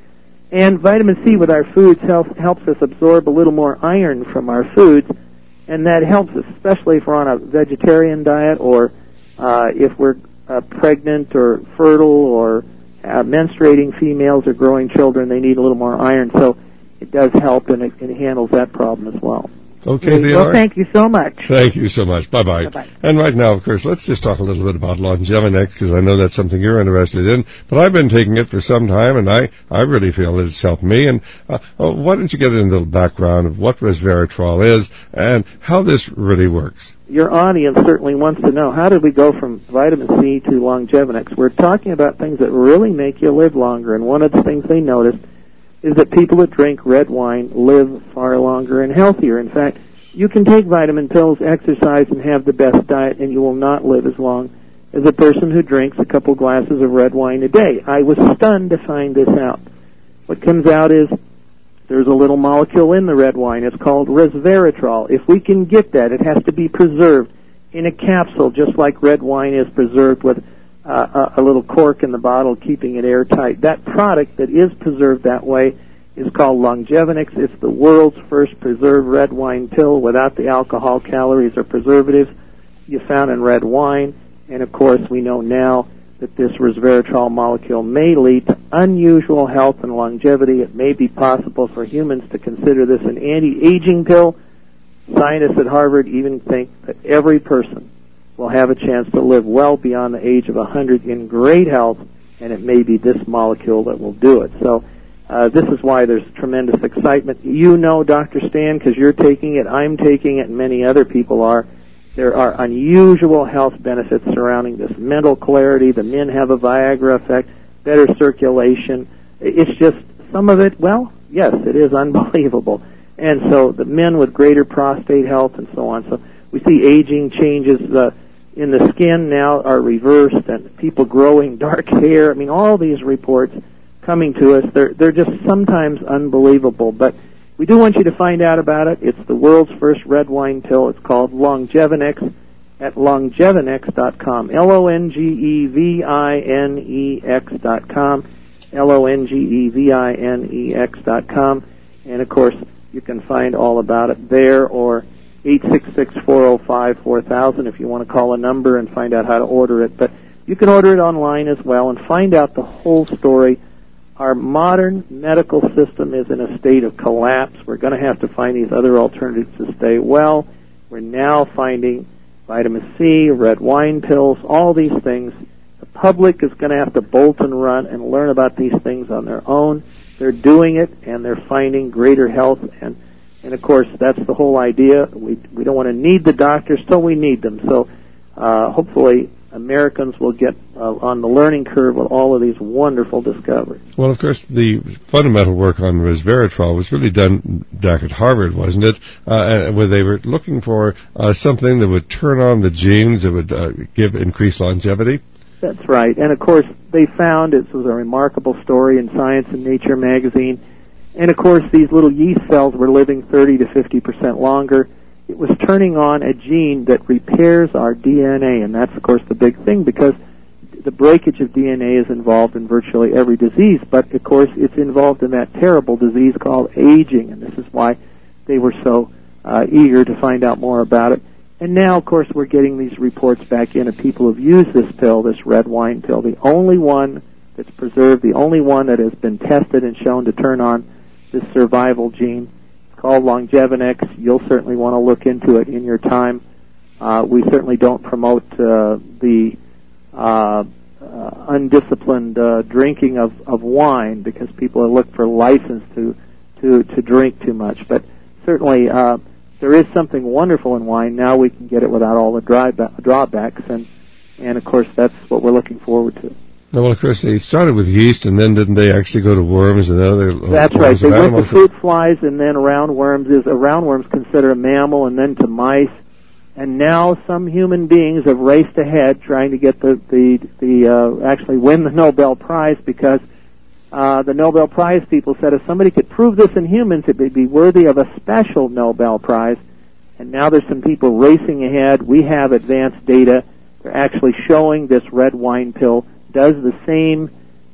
And vitamin C with our foods help, helps us absorb a little more iron from our foods, and that helps us, especially if we're on a vegetarian diet or uh, if we're uh, pregnant or fertile or uh, menstruating females or growing children. They need a little more iron, so it does help, and it, it handles that problem as well. Okay, Theodore. Well, thank you so much. Thank you so much. Bye-bye. Bye-bye. And right now, of course, let's just talk a little bit about Longevinex, because I know that's something you're interested in. But I've been taking it for some time, and I, I really feel that it's helped me. And uh, uh, why don't you get into the background of what resveratrol is and how this really works? Your audience certainly wants to know, how did we go from vitamin C to Longevinex? We're talking about things that really make you live longer, and one of the things they noticed is that people that drink red wine live far longer and healthier. In fact, you can take vitamin pills, exercise, and have the best diet, and you will not live as long as a person who drinks a couple glasses of red wine a day. I was stunned to find this out. What comes out is there's a little molecule in the red wine. It's called resveratrol. If we can get that, it has to be preserved in a capsule, just like red wine is preserved with uh, a, a little cork in the bottle, keeping it airtight. That product that is preserved that way is called Longevinex. It's the world's first preserved red wine pill without the alcohol, calories, or preservatives you found in red wine. And, of course, we know now that this resveratrol molecule may lead to unusual health and longevity. It may be possible for humans to consider this an anti-aging pill. Scientists at Harvard even think that every person will have a chance to live well beyond the age of one hundred in great health, and it may be this molecule that will do it. So uh, this is why there's tremendous excitement. You know, Doctor Stan, because you're taking it, I'm taking it, and many other people are. There are unusual health benefits surrounding this. Mental clarity, the men have a Viagra effect, better circulation. It's just, some of it, well, yes, it is unbelievable. And so the men with greater prostate health and so on. So we see aging changes uh, in the skin now are reversed, and people growing dark hair. I mean, all these reports coming to us, they're, they're just sometimes unbelievable. But we do want you to find out about it. It's the world's first red wine pill. It's called Longevinex at longevinex dot com. L O N G E V I N E X dot com. L O N G E V I N E X dot com. And, of course, you can find all about it there, or eight six six, four oh five, four thousand if you want to call a number and find out how to order it. But you can order it online as well and find out the whole story. Our modern medical system is in a state of collapse. We're going to have to find these other alternatives to stay well. We're now finding vitamin C, red wine pills, all these things. The public is going to have to bolt and run and learn about these things on their own. They're doing it, and they're finding greater health. And, and of course, that's the whole idea. We, we don't want to need the doctors till we need them. So uh, hopefully Americans will get uh, on the learning curve with all of these wonderful discoveries. Well, of course, the fundamental work on resveratrol was really done back at Harvard, wasn't it? Uh, where they were looking for uh, something that would turn on the genes that would uh, give increased longevity. That's right. And, of course, they found, it was a remarkable story in Science and Nature magazine, and, of course, these little yeast cells were living thirty to fifty percent longer. It was turning on a gene that repairs our D N A, and that's, of course, the big thing, because the breakage of D N A is involved in virtually every disease, but, of course, it's involved in that terrible disease called aging, and this is why they were so uh, eager to find out more about it. And now, of course, we're getting these reports back in of people who've used this pill, this red wine pill, the only one that's preserved, the only one that has been tested and shown to turn on this survival gene. It's called Longevinex. You'll certainly want to look into it in your time. Uh, we certainly don't promote uh, the uh, uh, undisciplined uh, drinking of, of wine, because people look for license to, to, to drink too much. But certainly uh, there is something wonderful in wine. Now we can get it without all the dry ba- drawbacks, and, and, of course, that's what we're looking forward to. Well, of course, they started with yeast, and then didn't they actually go to worms and other That's right. They went to fruit flies, and then roundworms. Is a roundworm's considered a mammal, and then to mice. And now some human beings have raced ahead trying to get the, the, the uh, actually win the Nobel Prize, because uh, the Nobel Prize people said if somebody could prove this in humans, it would be worthy of a special Nobel Prize. And now there's some people racing ahead. We have advanced data. They're actually showing this red wine pill does the same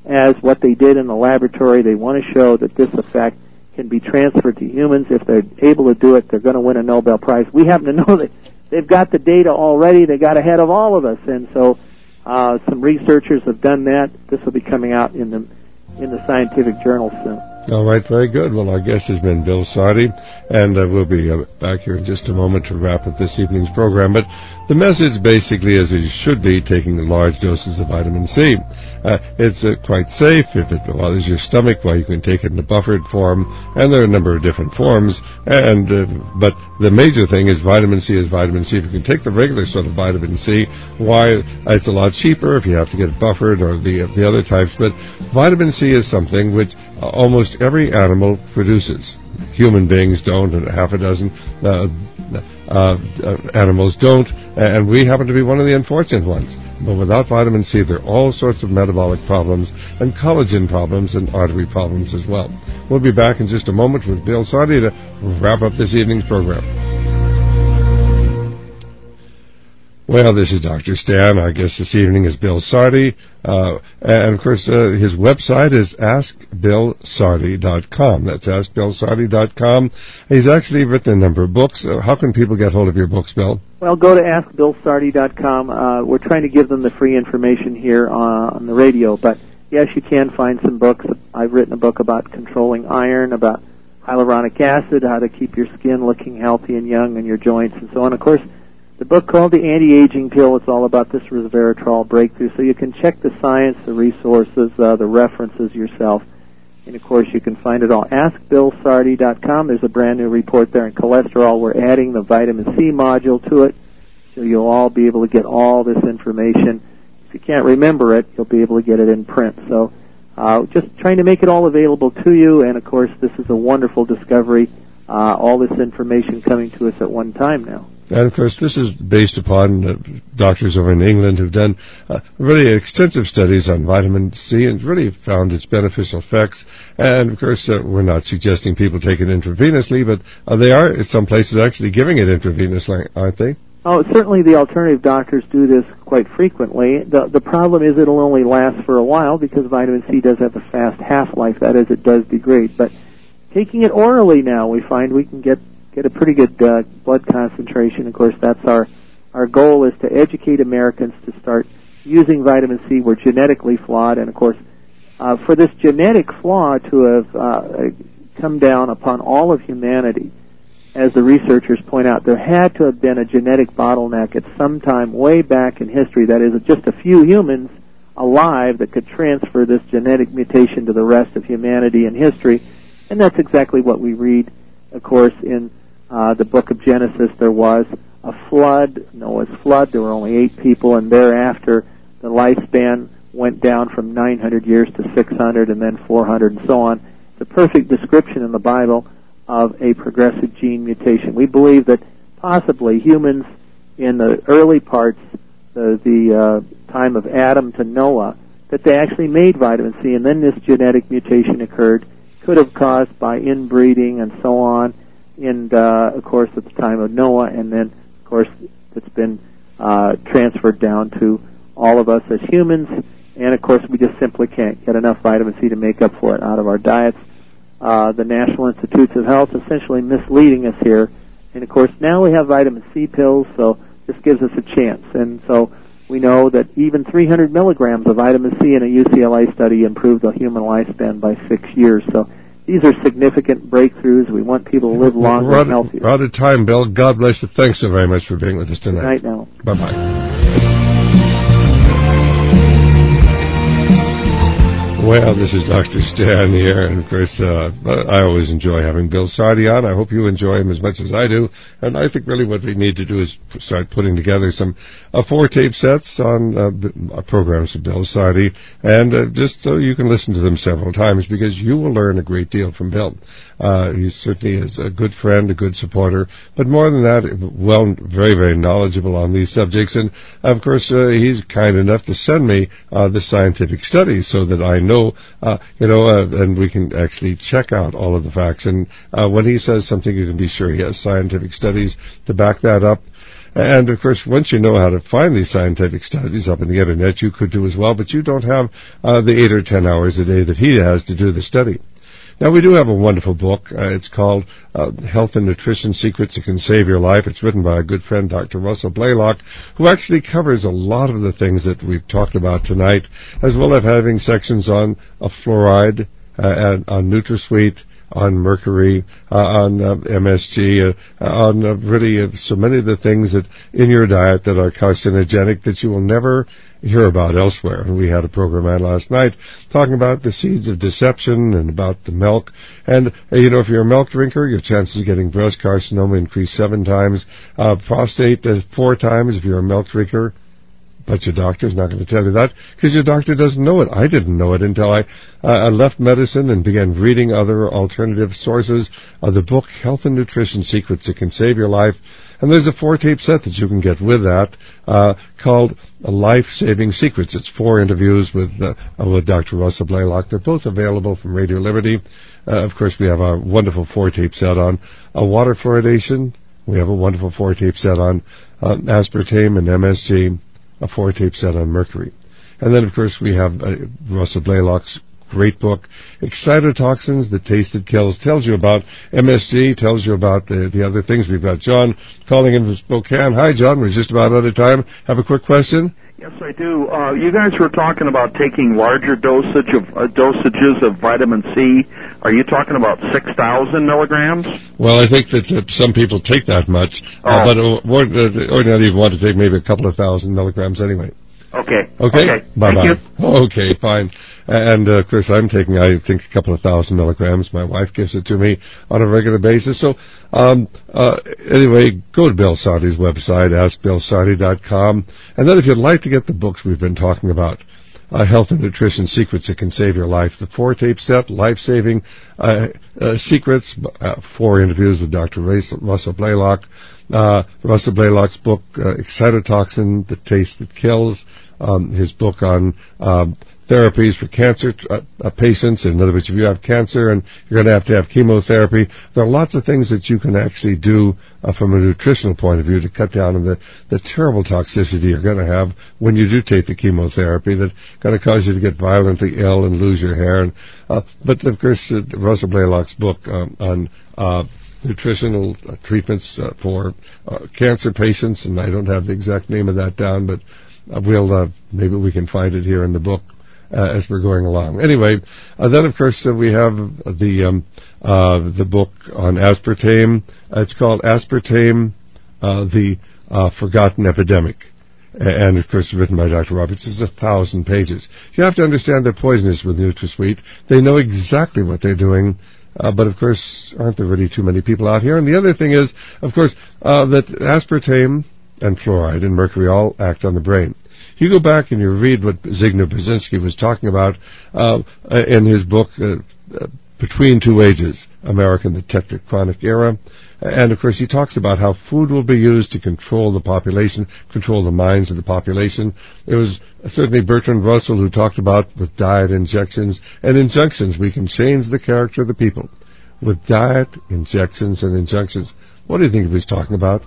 as what they did in the laboratory. They want to show that this effect can be transferred to humans. If they're able to do it, they're going to win a Nobel Prize. We happen to know that they've got the data already. They got ahead of all of us, and so uh, some researchers have done that. This will be coming out in the in the scientific journal soon. All right, very good. Well, our guest has been Bill Sardi, and uh, we'll be uh, back here in just a moment to wrap up this evening's program. But the message basically is that you should be taking large doses of vitamin C. Uh, it's uh, quite safe if it bothers your stomach. Well, you can take it in a buffered form, and there are a number of different forms. And uh, but the major thing is vitamin C is vitamin C. If you can take the regular sort of vitamin C, why it's a lot cheaper if you have to get it buffered or the uh, the other types. But vitamin C is something which uh, almost every animal produces. Human beings don't, and half a dozen uh, uh, uh, animals don't, and we happen to be one of the unfortunate ones. But without vitamin C, there are all sorts of metabolic problems and collagen problems and artery problems as well. We'll be back in just a moment with Bill Sardi to wrap up this evening's program. Well, this is Doctor Stan. Our guest this evening is Bill Sardi. Uh, and, of course, uh, his website is ask bill sardi dot com. That's ask bill sardi dot com. He's actually written a number of books. Uh, how can people get hold of your books, Bill? Well, go to ask bill sardi dot com. Uh, we're trying to give them the free information here uh, on the radio. But, yes, you can find some books. I've written a book about controlling iron, about hyaluronic acid, how to keep your skin looking healthy and young, and your joints, and so on. Of course, the book called The Anti-Aging Pill, it's all about this resveratrol breakthrough. So you can check the science, the resources, uh, the references yourself. And, of course, you can find it all. ask bill sardi dot com. There's a brand new report there on cholesterol. We're adding the vitamin C module to it, so you'll all be able to get all this information. If you can't remember it, you'll be able to get it in print. So uh, just trying to make it all available to you. And, of course, this is a wonderful discovery, uh, all this information coming to us at one time now. And, of course, this is based upon uh, doctors over in England who've done uh, really extensive studies on vitamin C and really found its beneficial effects. And, of course, uh, we're not suggesting people take it intravenously, but uh, they are, in some places, actually giving it intravenously, aren't they? Oh, certainly the alternative doctors do this quite frequently. The, the problem is it'll only last for a while because vitamin C does have a fast half-life. That is, it does degrade. But taking it orally now, we find we can get get a pretty good uh, blood concentration. Of course, that's our, our goal is to educate Americans to start using vitamin C. We're genetically flawed, and, of course, uh, for this genetic flaw to have uh, come down upon all of humanity, as the researchers point out, there had to have been a genetic bottleneck at some time way back in history. That is, just a few humans alive that could transfer this genetic mutation to the rest of humanity in history, and that's exactly what we read, of course, in Uh, the book of Genesis. There was a flood, Noah's flood. There were only eight people, and thereafter the lifespan went down from nine hundred years to six hundred and then four hundred and so on. It's a perfect description in the Bible of a progressive gene mutation. We believe that possibly humans in the early parts, the, the uh, time of Adam to Noah, that they actually made vitamin C, and then this genetic mutation occurred, could have caused by inbreeding and so on. And, uh, of course, at the time of Noah, and then, of course, it's been uh, transferred down to all of us as humans. And, of course, we just simply can't get enough vitamin C to make up for it out of our diets. Uh, the National Institutes of Health essentially misleading us here. And, of course, now we have vitamin C pills, so this gives us a chance. And so we know that even three hundred milligrams of vitamin C in a U C L A study improved the human lifespan by six years. So these are significant breakthroughs. We want people to live longer we're and healthier. We're out of time, Bill. God bless you. Thanks so very much for being with us tonight. Good night now. Bye-bye. Well, this is Doctor Stan here, and of course, uh, I always enjoy having Bill Sardi on. I hope you enjoy him as much as I do, and I think really what we need to do is start putting together some uh, four tape sets on uh, programs of Bill Sardi, and uh, just so you can listen to them several times, because you will learn a great deal from Bill. Uh, he certainly is a good friend, a good supporter, but more than that, well, very, very knowledgeable on these subjects, and of course, uh, he's kind enough to send me uh, the scientific studies so that I know Know, uh, you know, uh, and we can actually check out all of the facts. And uh, when he says something, you can be sure he has scientific studies to back that up. And, of course, once you know how to find these scientific studies up in the Internet, you could do as well, but you don't have uh, the eight or ten hours a day that he has to do the study. Now, we do have a wonderful book. Uh, it's called uh, Health and Nutrition Secrets That Can Save Your Life. It's written by a good friend, Doctor Russell Blaylock, who actually covers a lot of the things that we've talked about tonight, as well as having sections on uh, fluoride, uh, and on NutraSweet, on mercury, uh, on uh, M S G, uh, on uh, really uh, so many of the things that in your diet that are carcinogenic that you will never hear about elsewhere. And we had a program on last night talking about the seeds of deception and about the milk. And, uh, you know, if you're a milk drinker, your chances of getting breast carcinoma increase seven times, uh, prostate uh, four times if you're a milk drinker. But your doctor's not going to tell you that because your doctor doesn't know it. I didn't know it until I, uh, I left medicine and began reading other alternative sources of the book Health and Nutrition Secrets That Can Save Your Life. And there's a four-tape set that you can get with that uh, called Life-Saving Secrets. It's four interviews with uh, with Doctor Russell Blaylock. They're both available from Radio Liberty. Uh, of course, we have a wonderful four-tape set on uh, water fluoridation. We have a wonderful four-tape set on uh, aspartame and M S G. A four-tape set on mercury. And then, of course, we have uh, Russell Blaylock's great book, Excitotoxins, The Taste That Kills. Tells you about M S G, tells you about the, the other things. We've got John calling in from Spokane. Hi, John. We're just about out of time. Have a quick question? Yes, I do. Uh, you guys were talking about taking larger dosage of uh, dosages of vitamin C. Are you talking about six thousand milligrams? Well, I think that uh, some people take that much, oh. uh, but uh, ordinarily you want to take maybe a couple of thousand milligrams anyway. Okay. Okay? Okay. Bye-bye. Thank you. Okay, fine. And, uh, of course, I'm taking, I think, a couple of thousand milligrams. My wife gives it to me on a regular basis. So, um, uh, anyway, go to Bill Sardi's website, ask bill sardi dot com. And then if you'd like to get the books we've been talking about, uh, Health and Nutrition Secrets That Can Save Your Life, the four-tape set, Life-Saving uh, uh, Secrets, uh, four interviews with Doctor Russell Blaylock, uh, Russell Blaylock's book, uh, Excitotoxin, The Taste That Kills, um, his book on um, therapies for cancer uh, uh, patients. In other words, if you have cancer and you're going to have to have chemotherapy, there are lots of things that you can actually do uh, from a nutritional point of view to cut down on the, the terrible toxicity you're going to have when you do take the chemotherapy that's going to cause you to get violently ill and lose your hair. And, uh, but, of course, uh, Russell Blaylock's book um, on uh, nutritional uh, treatments uh, for uh, cancer patients, and I don't have the exact name of that down, but uh, we'll uh, maybe we can find it here in the book. Uh, as we're going along. Anyway, uh, then of course uh, we have the um, uh, the book on aspartame. Uh, it's called Aspartame, uh, the uh, Forgotten Epidemic, and of course written by Doctor Roberts. It's a thousand pages. You have to understand they're poisonous with NutraSweet. They know exactly what they're doing. Uh, but of course, aren't there really too many people out here? And the other thing is, of course, uh, that aspartame and fluoride and mercury all act on the brain. You go back and you read what Zygmunt Brzezinski was talking about uh, in his book, uh, uh, Between Two Ages, America in the Technocratic Era. And, of course, he talks about how food will be used to control the population, control the minds of the population. It was certainly Bertrand Russell who talked about with diet injections and injunctions, we can change the character of the people. With diet, injections, and injunctions. What do you think he was talking about?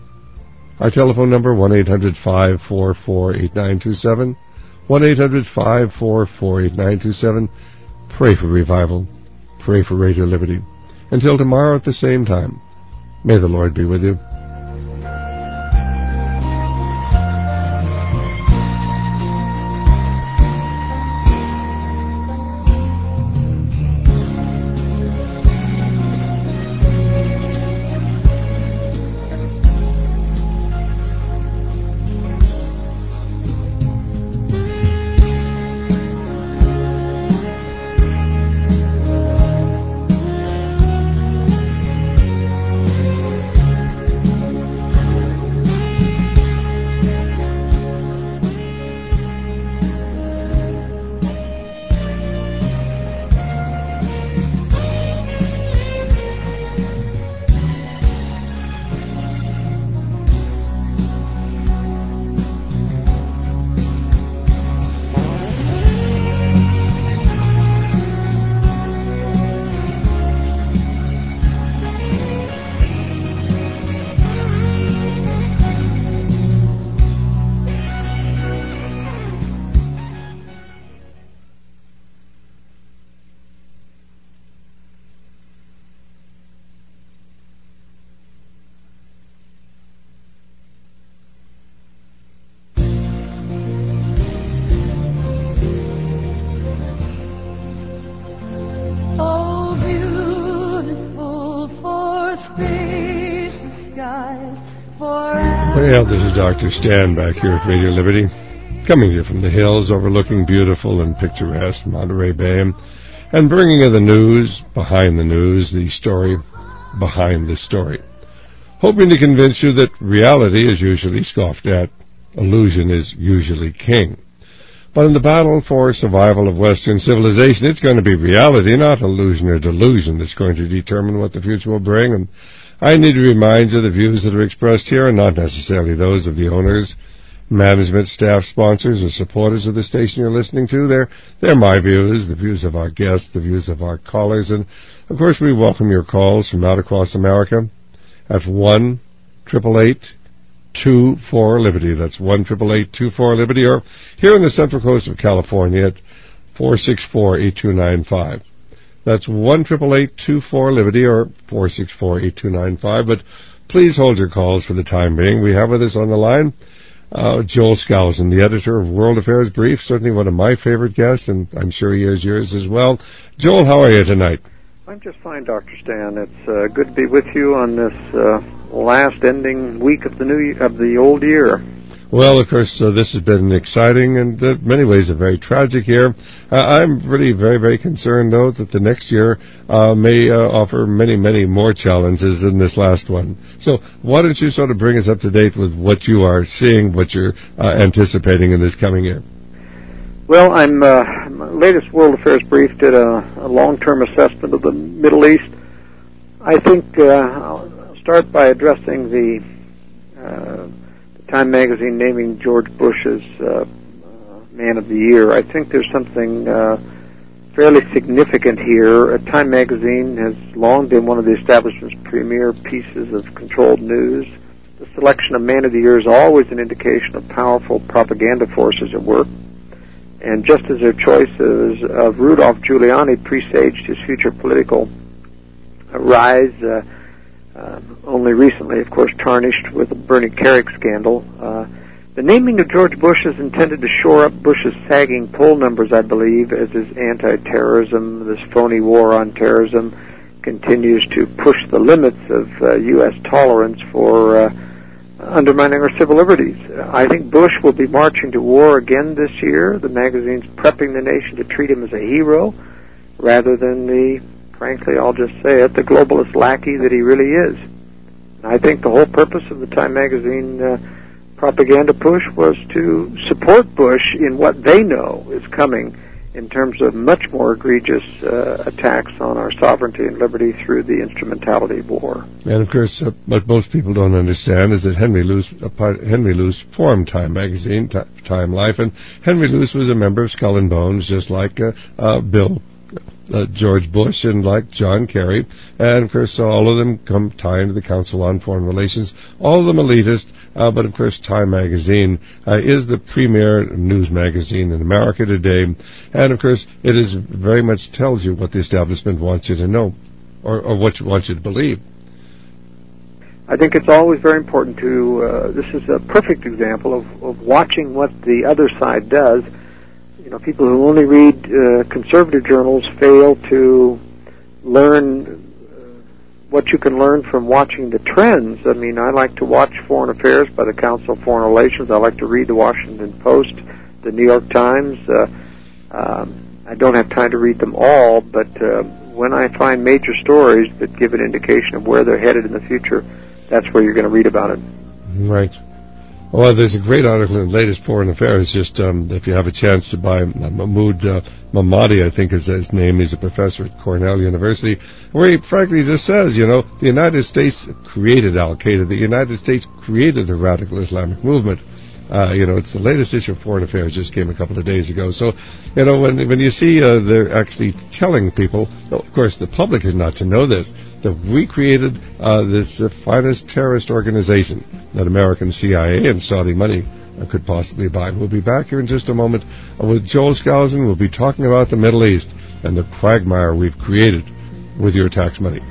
Our telephone number, one eight hundred five four four eight nine two seven, one eight hundred five four four eight nine two seven. Pray for revival. Pray for Radio Liberty. Until tomorrow at the same time, may the Lord be with you. Well, this is Doctor Stan back here at Radio Liberty, coming to you from the hills overlooking beautiful and picturesque Monterey Bay, and bringing you the news behind the news, the story behind the story, hoping to convince you that reality is usually scoffed at, illusion is usually king. But in the battle for survival of Western civilization, it's going to be reality, not illusion or delusion, that's going to determine what the future will bring. And I need to remind you the views that are expressed here are not necessarily those of the owners, management, staff, sponsors, or supporters of the station you're listening to. They're, they're my views, the views of our guests, the views of our callers. And, of course, we welcome your calls from out across America at one eight eight eight, two four, Liberty. That's one eight eight eight, two four, Liberty. Or here on the Central Coast of California at four six four, eight two nine five. That's one eight eight eight, two four, Liberty, or four six four, eight two nine five. But please hold your calls for the time being. We have with us on the line uh, Joel Skousen, the editor of World Affairs Brief, certainly one of my favorite guests, and I'm sure he is yours as well. Joel, how are you tonight? I'm just fine, Doctor Stan. It's uh, good to be with you on this uh, last ending week of the new of the old year. Well, of course, uh, this has been exciting and in many ways a very tragic year. Uh, I'm really very, very concerned, though, that the next year uh, may uh, offer many, many more challenges than this last one. So why don't you sort of bring us up to date with what you are seeing, what you're uh, anticipating in this coming year? Well, I'm uh, my latest World Affairs Brief did a, a long-term assessment of the Middle East. I think uh, I'll start by addressing the uh, Time magazine naming George Bush as uh, uh, Man of the Year. I think there's something uh, fairly significant here. Uh, Time magazine has long been one of the establishment's premier pieces of controlled news. The selection of Man of the Year is always an indication of powerful propaganda forces at work. And just as their choices of Rudolph Giuliani presaged his future political rise, uh, Uh, only recently, of course, tarnished with the Bernie Kerik scandal. Uh, the naming of George Bush is intended to shore up Bush's sagging poll numbers, I believe, as his anti-terrorism, this phony war on terrorism, continues to push the limits of uh, U S tolerance for uh, undermining our civil liberties. I think Bush will be marching to war again this year. The magazine's prepping the nation to treat him as a hero rather than the, frankly, I'll just say it, the globalist lackey that he really is. And I think the whole purpose of the Time magazine uh, propaganda push was to support Bush in what they know is coming in terms of much more egregious uh, attacks on our sovereignty and liberty through the instrumentality of war. And, of course, uh, what most people don't understand is that Henry Luce, uh, part, Henry Luce formed Time magazine, t- Time Life, and Henry Luce was a member of Skull and Bones, just like uh, uh, Bill Uh, George Bush and like John Kerry, and of course all of them come tie into the Council on Foreign Relations, all of them elitist, uh, but of course Time magazine uh, is the premier news magazine in America today, and of course it is very much tells you what the establishment wants you to know, or, or what you wants you to believe. I think it's always very important to, uh, this is a perfect example of, of watching what the other side does. You know, people who only read uh, conservative journals fail to learn uh, what you can learn from watching the trends. I mean, I like to watch Foreign Affairs by the Council of Foreign Relations. I like to read the Washington Post, the New York Times. Uh, um, I don't have time to read them all, but uh, when I find major stories that give an indication of where they're headed in the future, that's where you're going to read about it. Right. Well, there's a great article in the latest Foreign Affairs, just um, if you have a chance to buy uh, Mahmoud uh, Mamadi, I think is his name. He's a professor at Cornell University, where he frankly just says, you know, the United States created Al-Qaeda. The United States created the radical Islamic movement. Uh, you know, it's the latest issue of Foreign Affairs, just came a couple of days ago. So, you know, when when you see uh, they're actually telling people, well, of course, the public is not to know this, that we created uh, this uh, finest terrorist organization that American C I A and Saudi money uh, could possibly buy. We'll be back here in just a moment uh, with Joel Skousen. We'll be talking about the Middle East and the quagmire we've created with your tax money.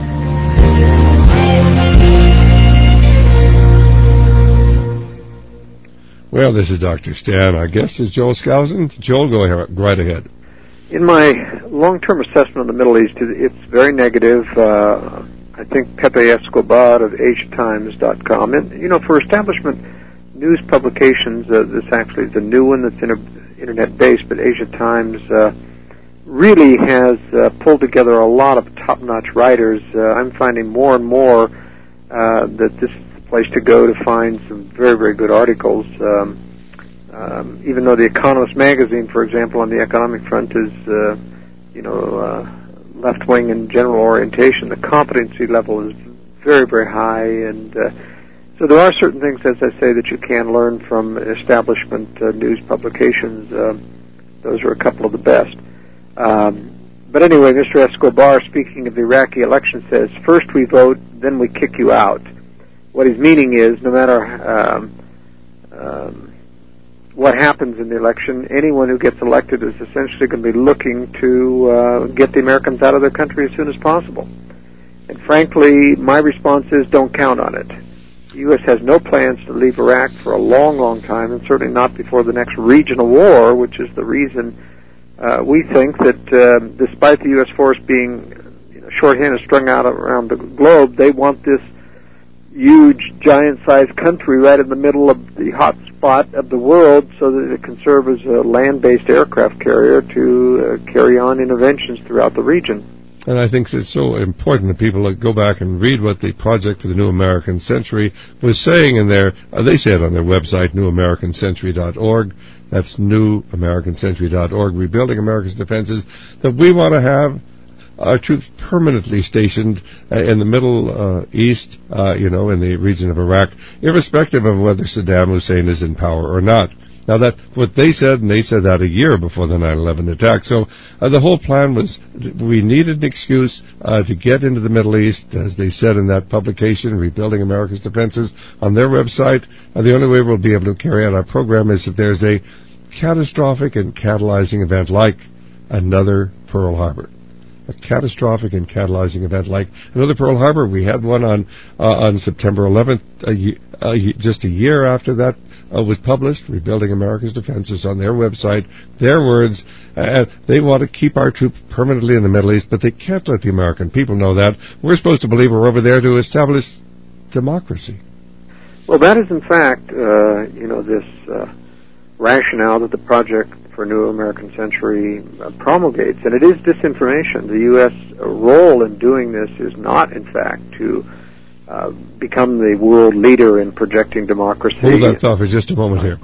Well, this is Doctor Stan. Our guest is Joel Skousen. Joel, go ahead, right ahead. In my long-term assessment of the Middle East, it's very negative. Uh, I think, Pepe Escobar of Asia Times dot com. And, you know, for establishment news publications, uh, this actually is a new one that's inter- internet-based, but Asia Times uh, really has uh, pulled together a lot of top-notch writers. Uh, I'm finding more and more uh, that this is the place to go to find some very, very good articles. Um, um, even though The Economist magazine, for example, on the economic front is, uh, you know, uh, left-wing in general orientation, the competency level is very, very high, and uh, so there are certain things, as I say, that you can learn from establishment uh, news publications. Uh, those are a couple of the best. Um, but anyway, Mister Escobar, speaking of the Iraqi election, says, first we vote, then we kick you out. What he's meaning is, no matter um, um, what happens in the election, anyone who gets elected is essentially going to be looking to uh, get the Americans out of their country as soon as possible. And frankly, my response is, don't count on it. The U S has no plans to leave Iraq for a long, long time, and certainly not before the next regional war, which is the reason uh, we think that uh, despite the U S force being you know, shorthanded, strung out around the globe, they want this huge, giant-sized country right in the middle of the hot spot of the world so that it can serve as a land-based aircraft carrier to uh, carry on interventions throughout the region. And I think it's so important that people go back and read what the Project for the New American Century was saying in their, uh, they say it on their website, new american century dot org. That's new american century dot org, Rebuilding America's Defenses, that we want to have our troops permanently stationed uh, in the Middle uh, East, uh, you know, in the region of Iraq, irrespective of whether Saddam Hussein is in power or not. Now, that's what they said, and they said that a year before the nine eleven attack. So uh, the whole plan was we needed an excuse uh, to get into the Middle East, as they said in that publication, Rebuilding America's Defenses, on their website. Uh, the only way we'll be able to carry out our program is if there's a catastrophic and catalyzing event like another Pearl Harbor. A catastrophic and catalyzing event like another Pearl Harbor. We had one on uh, on September eleventh, a ye- uh, just a year after that uh, was published, Rebuilding America's Defenses on their website. Their words, uh, they want to keep our troops permanently in the Middle East, but they can't let the American people know that. We're supposed to believe we're over there to establish democracy. Well, that is in fact, uh, you know, this uh, rationale that the Project for New American Century uh, promulgates, and it is disinformation. The U S role in doing this is not, in fact, to uh, become the world leader in projecting democracy. Hold that thought for just a moment here.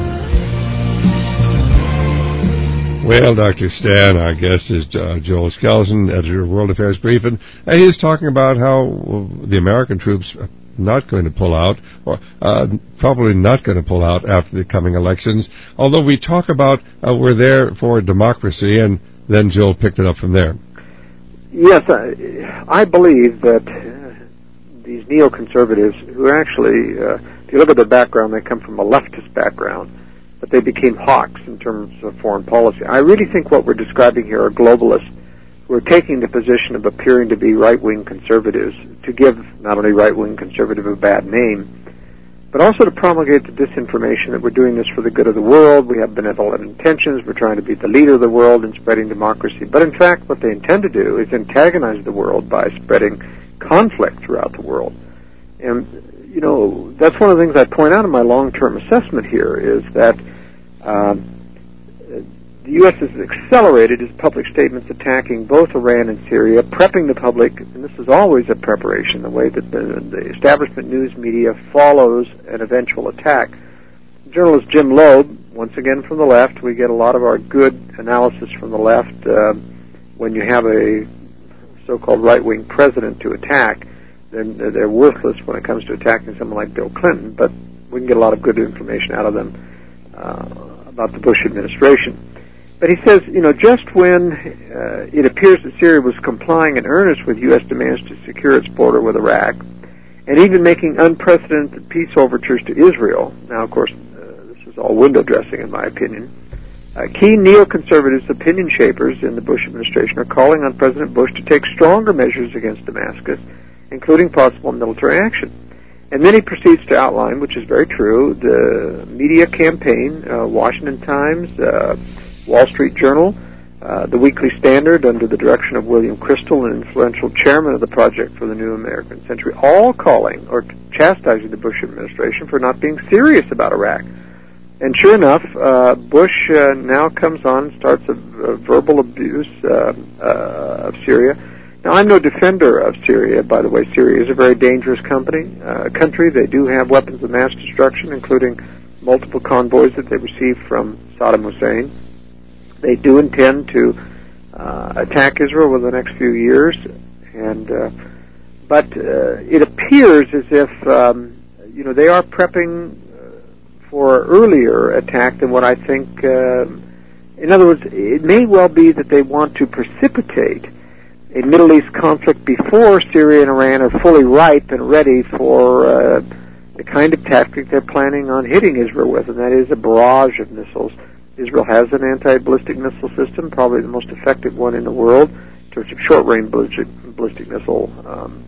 Well, Doctor Stan, our guest is uh, Joel Skeleton, editor of World Affairs Brief, and uh, he's talking about how uh, the American troops are not going to pull out, or uh, probably not going to pull out after the coming elections, although we talk about uh, we're there for democracy, and then Joel picked it up from there. Yes, I, I believe that uh, these neoconservatives, who actually, uh, if you look at their background, they come from a leftist background, but they became hawks in terms of foreign policy. I really think what we're describing here are globalists who are taking the position of appearing to be right-wing conservatives to give not only right-wing conservative a bad name, but also to promulgate the disinformation that we're doing this for the good of the world, we have benevolent intentions, we're trying to be the leader of the world in spreading democracy. But in fact, what they intend to do is antagonize the world by spreading conflict throughout the world. And, you know, that's one of the things I point out in my long-term assessment here is that um, the U S has accelerated its public statements attacking both Iran and Syria, prepping the public, and this is always a preparation, the way that the, the establishment news media follows an eventual attack. Journalist Jim Loeb, once again from the left, we get a lot of our good analysis from the left uh, when you have a so-called right-wing president to attack. They're, they're worthless when it comes to attacking someone like Bill Clinton, but we can get a lot of good information out of them uh, about the Bush administration. But he says, you know, just when uh, it appears that Syria was complying in earnest with U S demands to secure its border with Iraq, and even making unprecedented peace overtures to Israel, now, of course, uh, this is all window dressing in my opinion, uh, key neoconservatives, opinion shapers in the Bush administration are calling on President Bush to take stronger measures against Damascus, including possible military action. And then he proceeds to outline, which is very true, the media campaign, uh, Washington Times, uh, Wall Street Journal, Uh, the Weekly Standard, under the direction of William Crystal, an influential chairman of the Project for the New American Century, all calling or chastising the Bush administration for not being serious about Iraq. And sure enough, uh, Bush uh, now comes on and starts a, a verbal abuse uh, uh, of Syria. Now, I'm no defender of Syria, by the way. Syria is a very dangerous company, uh, country. They do have weapons of mass destruction, including multiple convoys that they received from Saddam Hussein. They do intend to uh, attack Israel within the next few years, and uh, but uh, it appears as if um, you know they are prepping for earlier attack than what I think. Uh, in other words, it may well be that they want to precipitate a Middle East conflict before Syria and Iran are fully ripe and ready for uh, the kind of tactic they're planning on hitting Israel with, and that is a barrage of missiles. Israel has an anti-ballistic missile system, probably the most effective one in the world in terms of short-range ballistic, ballistic missile um,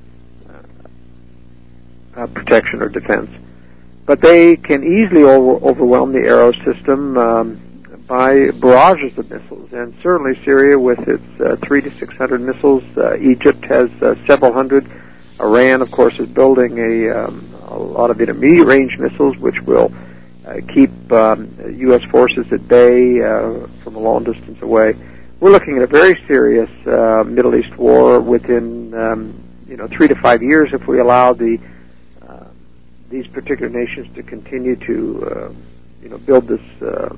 uh, protection or defense. But they can easily over- overwhelm the Arrow system um, by barrages of missiles, and certainly Syria with its uh, three to six hundred missiles. Uh, Egypt has uh, several hundred. Iran, of course, is building a, um, a lot of intermediate-range missiles, which will uh, keep um, U S forces at bay uh, from a long distance away. We're looking at a very serious uh, Middle East war within, um, you know, three to five years if we allow the uh, these particular nations to continue to, uh, you know, build this uh,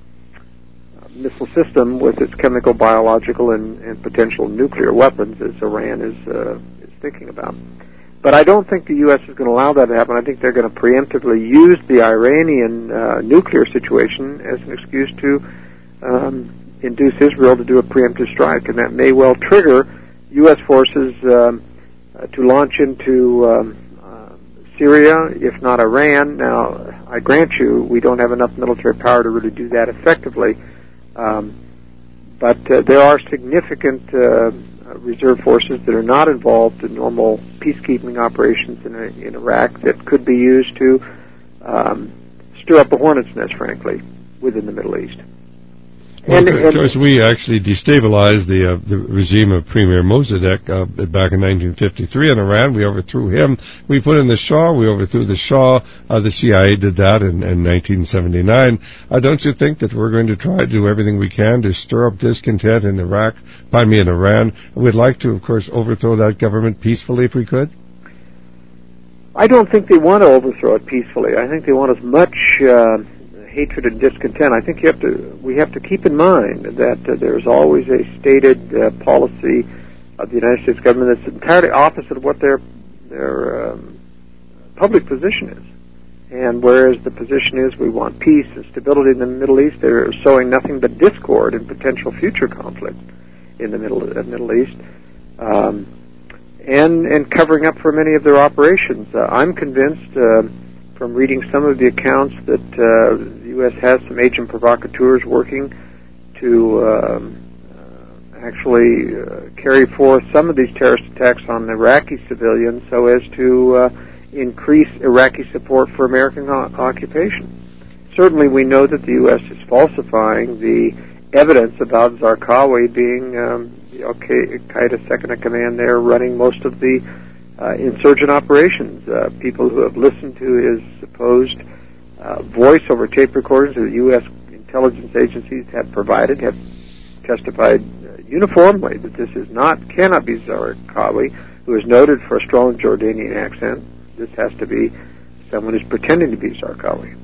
missile system with its chemical, biological, and, and potential nuclear weapons, as Iran is uh, is thinking about. But I don't think the U S is going to allow that to happen. I think they're going to preemptively use the Iranian uh, nuclear situation as an excuse to um, induce Israel to do a preemptive strike, and that may well trigger U S forces um, uh, to launch into um, uh, Syria, if not Iran. Now, I grant you, we don't have enough military power to really do that effectively, um, but uh, there are significant uh, reserve forces that are not involved in normal peacekeeping operations in, in Iraq that could be used to um, stir up a hornet's nest, frankly, within the Middle East. Well, and, of course, we actually destabilized the uh, the regime of Premier Mossadegh uh, back in nineteen fifty-three in Iran. We overthrew him. We put in the Shah. We overthrew the Shah. Uh, the C I A did that in, in nineteen seventy-nine. Uh, don't you think that we're going to try to do everything we can to stir up discontent in Iraq, pardon me, in Iran? We'd like to, of course, overthrow that government peacefully if we could. I don't think they want to overthrow it peacefully. I think they want as much uh, hatred and discontent. I think you have to. We have to keep in mind that uh, there's always a stated uh, policy of the United States government that's entirely opposite of what their their um, public position is. And whereas the position is we want peace and stability in the Middle East, they're sowing nothing but discord and potential future conflict in the Middle uh, Middle East. Um, and and covering up for many of their operations. Uh, I'm convinced, uh, from reading some of the accounts, that uh, the U S has some agent provocateurs working to um, uh, actually uh, carry forth some of these terrorist attacks on Iraqi civilians so as to uh, increase Iraqi support for American o- occupation. Certainly we know that the U S is falsifying the evidence about Zarqawi being um, the Al-Qaeda second-in-command there, running most of the uh, insurgent operations. Uh, people who have listened to his supposed uh, voice over tape recordings that the U S intelligence agencies have provided have testified uh, uniformly that this is not, cannot be Zarqawi, who is noted for a strong Jordanian accent. This has to be someone who's pretending to be Zarqawi.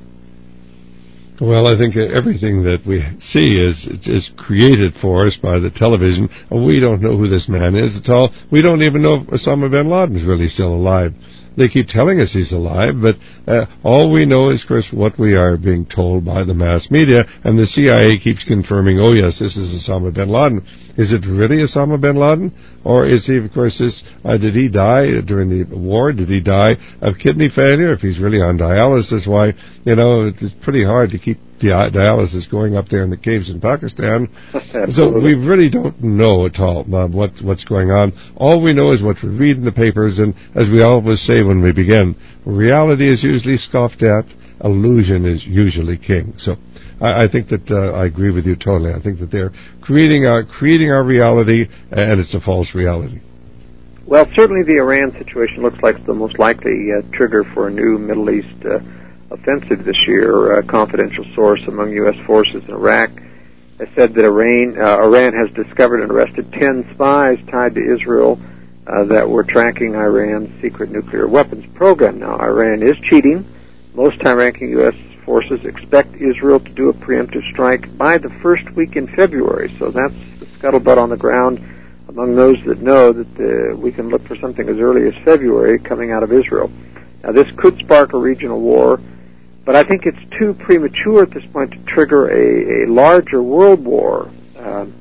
Well, I think everything that we see is is created for us by the television. We don't know who this man is at all. We don't even know if Osama bin Laden is really still alive. They keep telling us he's alive, but uh, all we know is, of course, what we are being told by the mass media, and the C I A keeps confirming, oh, yes, this is Osama bin Laden. Is it really Osama bin Laden? Or is he, of course, this, uh, did he die during the war? Did he die of kidney failure? If he's really on dialysis, why, you know, it's pretty hard to keep di- dialysis going up there in the caves in Pakistan. So we really don't know at all uh, what, what's going on. All we know is what we read in the papers, and as we always say when we begin, reality is usually scoffed at, illusion is usually king. So I, I think that uh, I agree with you totally. I think that they're creating our, creating our reality, and it's a false reality. Well, certainly the Iran situation looks like the most likely uh, trigger for a new Middle East uh, offensive this year. A confidential source among U S forces in Iraq has said that Iran, uh, Iran has discovered and arrested ten spies tied to Israel uh, that were tracking Iran's secret nuclear weapons program. Now, Iran is cheating. Most high-ranking U S forces expect Israel to do a preemptive strike by the first week in February. So that's the scuttlebutt on the ground among those that know that the, we can look for something as early as February coming out of Israel. Now, this could spark a regional war, but I think it's too premature at this point to trigger a, a larger world war. Um,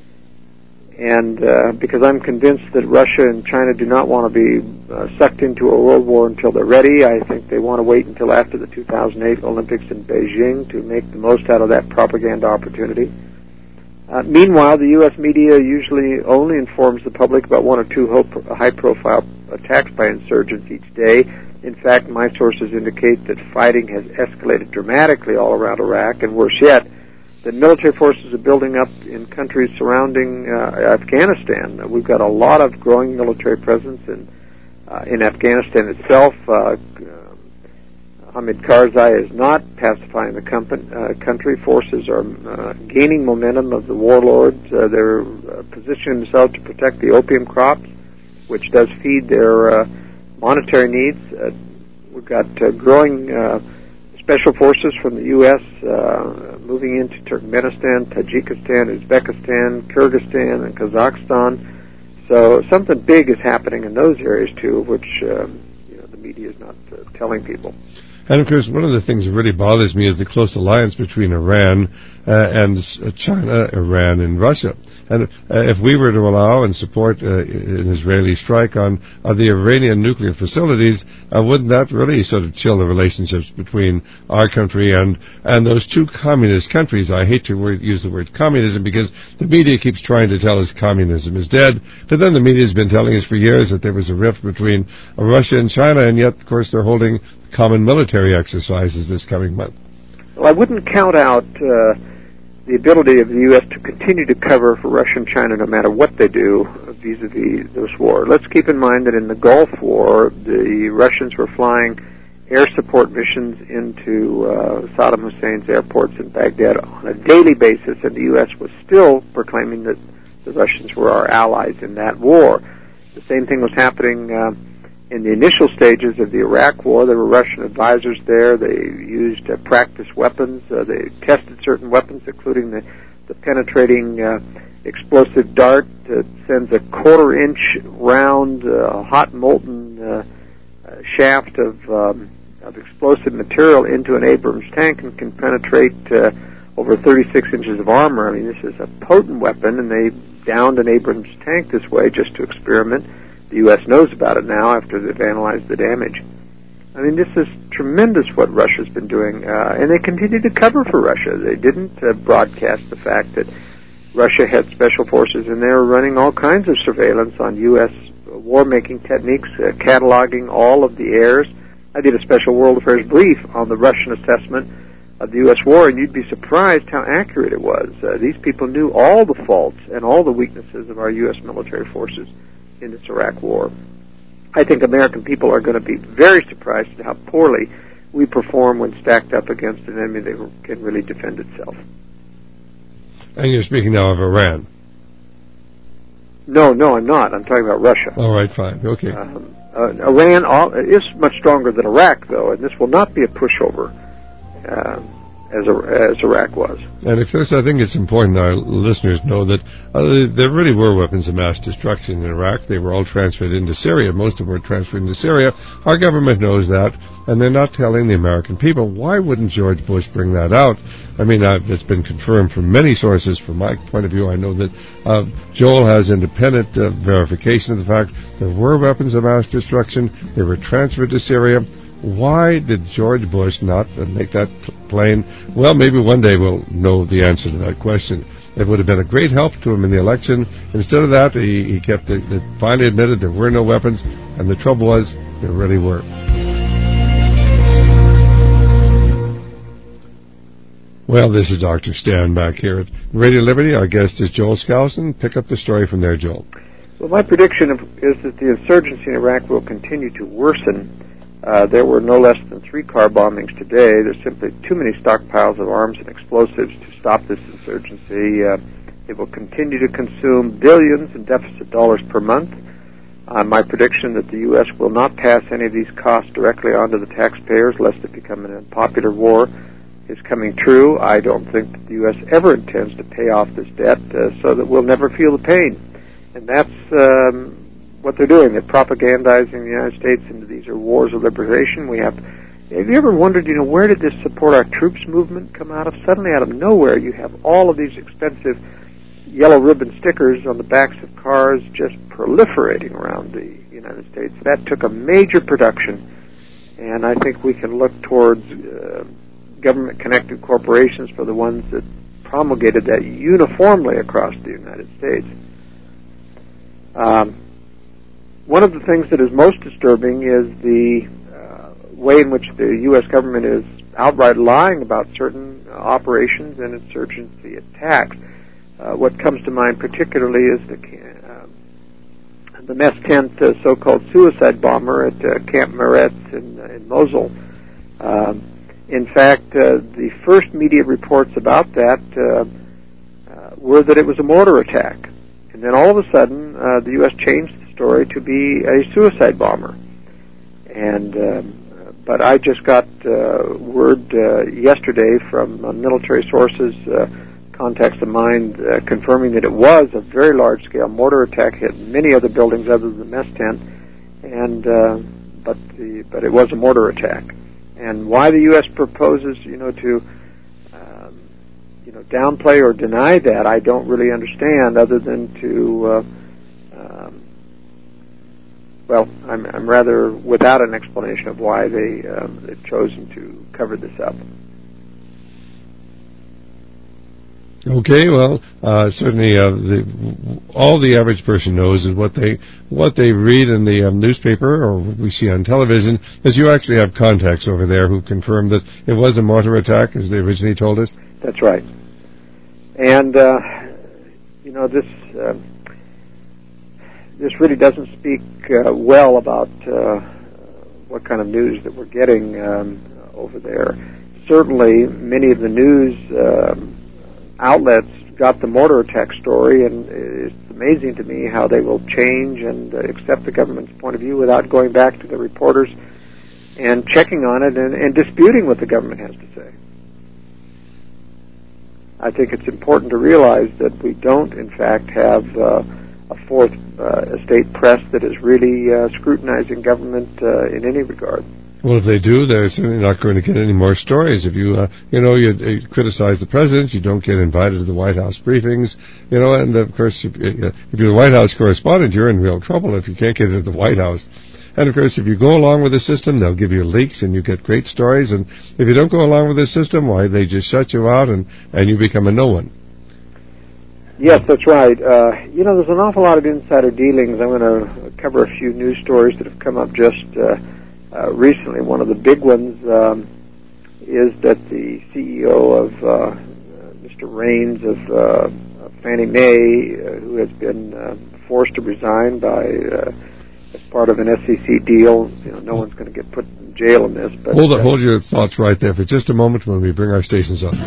and uh, because I'm convinced that Russia and China do not want to be uh, sucked into a world war until they're ready. I think they want to wait until after the two thousand eight Olympics in Beijing to make the most out of that propaganda opportunity. Uh, meanwhile, the U S media usually only informs the public about one or two high-profile attacks by insurgents each day. In fact, my sources indicate that fighting has escalated dramatically all around Iraq, and worse yet, that military forces are building up in countries surrounding uh, Afghanistan. We've got a lot of growing military presence in, uh, in Afghanistan itself. Uh, Hamid Karzai is not pacifying the company, uh, country. Forces are uh, gaining momentum of the warlords. Uh, they're uh, positioning themselves to protect the opium crops, which does feed their uh, monetary needs. Uh, we've got uh, growing uh, special forces from the U S uh, moving into Turkmenistan, Tajikistan, Uzbekistan, Kyrgyzstan, and Kazakhstan. So something big is happening in those areas too, which um, you know, the media is not uh, telling people. And, of course, one of the things that really bothers me is the close alliance between Iran uh, and China, Iran, and Russia. And uh, if we were to allow and support uh, an Israeli strike on, on the Iranian nuclear facilities, uh, wouldn't that really sort of chill the relationships between our country and, and those two communist countries? I hate to word, use the word communism because the media keeps trying to tell us communism is dead, but then the media has been telling us for years that there was a rift between uh, Russia and China, and yet, of course, they're holding common military exercises this coming month. Well, I wouldn't count out uh, the ability of the U S to continue to cover for Russia and China no matter what they do vis-a-vis this war. Let's keep in mind that in the Gulf War, the Russians were flying air support missions into uh, Saddam Hussein's airports in Baghdad on a daily basis, and the U S was still proclaiming that the Russians were our allies in that war. The same thing was happening uh, in the initial stages of the Iraq War. There were Russian advisors there. They used uh, practice weapons. Uh, they tested certain weapons, including the, the penetrating uh, explosive dart that sends a quarter-inch round, uh, hot molten uh, uh, shaft of, um, of explosive material into an Abrams tank and can penetrate uh, over thirty-six inches of armor. I mean, this is a potent weapon, and they downed an Abrams tank this way just to experiment. The U S knows about it now after they've analyzed the damage. I mean, this is tremendous what Russia's been doing, uh, and they continue to cover for Russia. They didn't uh, broadcast the fact that Russia had special forces, and they were running all kinds of surveillance on U S war-making techniques, uh, cataloging all of the errors. I did a special World Affairs brief on the Russian assessment of the U S war, and you'd be surprised how accurate it was. Uh, these people knew all the faults and all the weaknesses of our U S military forces in this Iraq war. I think American people are going to be very surprised at how poorly we perform when stacked up against an enemy that can really defend itself. And you're speaking now of Iran. No, no, I'm not. I'm talking about Russia. All right, fine. Okay. Um, uh, Iran all, is much stronger than Iraq, though, and this will not be a pushover uh, as, as Iraq was. And of course, I think it's important our listeners know that uh, there really were weapons of mass destruction in Iraq. They were all transferred into Syria. Most of them were transferred into Syria. Our government knows that, and they're not telling the American people. Why wouldn't George Bush bring that out? I mean, uh, it's been confirmed from many sources. From my point of view, I know that uh, Joel has independent uh, verification of the fact there were weapons of mass destruction. They were transferred to Syria. Why did George Bush not make that plain? Well, maybe one day we'll know the answer to that question. It would have been a great help to him in the election. Instead of that, he, he kept it, it finally admitted there were no weapons, and the trouble was there really were. Well, this is Doctor Stan back here at Radio Liberty. Our guest is Joel Skousen. Pick up the story from there, Joel. Well, my prediction of, is that the insurgency in Iraq will continue to worsen. Uh, there were no less than three car bombings today. There's simply too many stockpiles of arms and explosives to stop this insurgency. Uh, it will continue to consume billions in deficit dollars per month. Uh, my prediction that the U S will not pass any of these costs directly onto the taxpayers, lest it become an unpopular war, is coming true. I don't think that the U S ever intends to pay off this debt uh, so that we'll never feel the pain. And that's um, what they're doing. They're propagandizing the United States into these are wars of liberation. We have. Have you ever wondered, you know, where did this support our troops movement come out of? Suddenly, out of nowhere, you have all of these expensive yellow ribbon stickers on the backs of cars just proliferating around the United States. That took a major production, and I think we can look towards uh, government-connected corporations for the ones that promulgated that uniformly across the United States. Um, one of the things that is most disturbing is the uh, way in which the U S government is outright lying about certain uh, operations and insurgency attacks. Uh, what comes to mind particularly is the uh, the mess tent uh, so-called suicide bomber at uh, Camp Meretz in, uh, in Mosul. Um, in fact, uh, the first media reports about that uh, uh, were that it was a mortar attack. And then all of a sudden, uh, the U S changed the story to be a suicide bomber. And um, but I just got uh, word uh, yesterday from uh, military sources, uh, contacts of mine, uh, confirming that it was a very large-scale mortar attack, hit many other buildings other than the mess tent, and uh, but the but it was a mortar attack. And why the U S proposes, you know, to you know, downplay or deny that, I don't really understand, other than to, uh, um, well, I'm, I'm rather without an explanation of why they, uh, they've chosen to cover this up. Okay, well, uh, certainly uh, the, all the average person knows is what they what they read in the um, newspaper or what we see on television, is you actually have contacts over there who confirm that it was a mortar attack, as they originally told us. That's right. And, uh, you know, this uh, this really doesn't speak uh, well about uh, what kind of news that we're getting um, over there. Certainly, many of the news um, outlets got the mortar attack story, and it's amazing to me how they will change and uh, accept the government's point of view without going back to the reporters and checking on it and, and disputing what the government has to say. I think it's important to realize that we don't, in fact, have uh, a fourth uh, estate press that is really uh, scrutinizing government uh, in any regard. Well, if they do, they're certainly not going to get any more stories. If you, uh, you know, you, you criticize the president, you don't get invited to the White House briefings, you know, and of course, if, if you're the White House correspondent, you're in real trouble if you can't get into the White House. And of course, if you go along with the system, they'll give you leaks and you get great stories. And if you don't go along with the system, why, they just shut you out and, and you become a no one. Yes, that's right. Uh, you know, there's an awful lot of insider dealings. I'm going to cover a few news stories that have come up just uh, uh, recently. One of the big ones um, is that the C E O of uh, Mister Raines of uh, Fannie Mae, uh, who has been uh, forced to resign by uh, as part of an S E C deal. You know, no one's going to get put in jail in this. But hold, uh, hold your uh, thoughts right there for just a moment when we bring our stations up.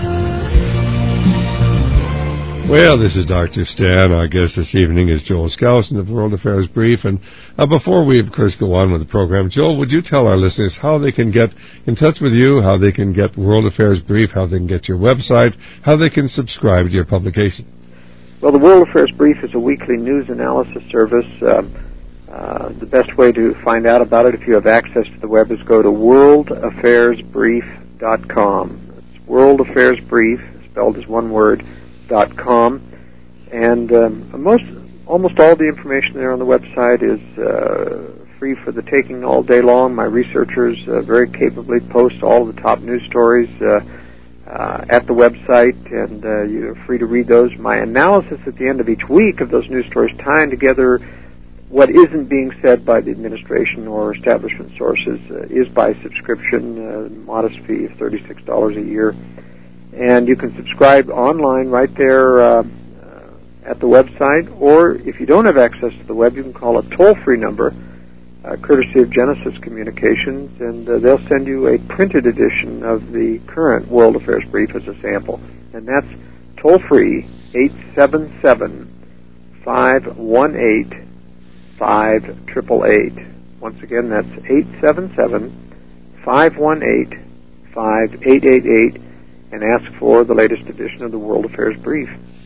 Well, this is Doctor Stan. Our guest this evening is Joel Skousen of World Affairs Brief. And uh, before we, of course, go on with the program, Joel, would you tell our listeners how they can get in touch with you, how they can get World Affairs Brief, how they can get your website, how they can subscribe to your publication? Well, the World Affairs Brief is a weekly news analysis service. Uh, uh, the best way to find out about it, if you have access to the web, is go to world affairs brief dot com. It's World Affairs Brief, spelled as one word, dot com, and um, most almost all the information there on the website is uh, free for the taking all day long. My researchers uh, very capably post all the top news stories uh, uh, at the website, and uh, you're free to read those. My analysis at the end of each week of those news stories, tying together what isn't being said by the administration or establishment sources, uh, is by subscription, uh, modest fee of thirty-six dollars a year. And you can subscribe online right there uh, uh, at the website, or if you don't have access to the web, you can call a toll-free number, uh, courtesy of Genesis Communications, and uh, they'll send you a printed edition of the current World Affairs Brief as a sample. And that's toll-free, eight seven seven, five one eight, five eight eight eight. Once again, that's eight seven seven, five one eight, five eight eight eight, and ask for the latest edition of the World Affairs Brief.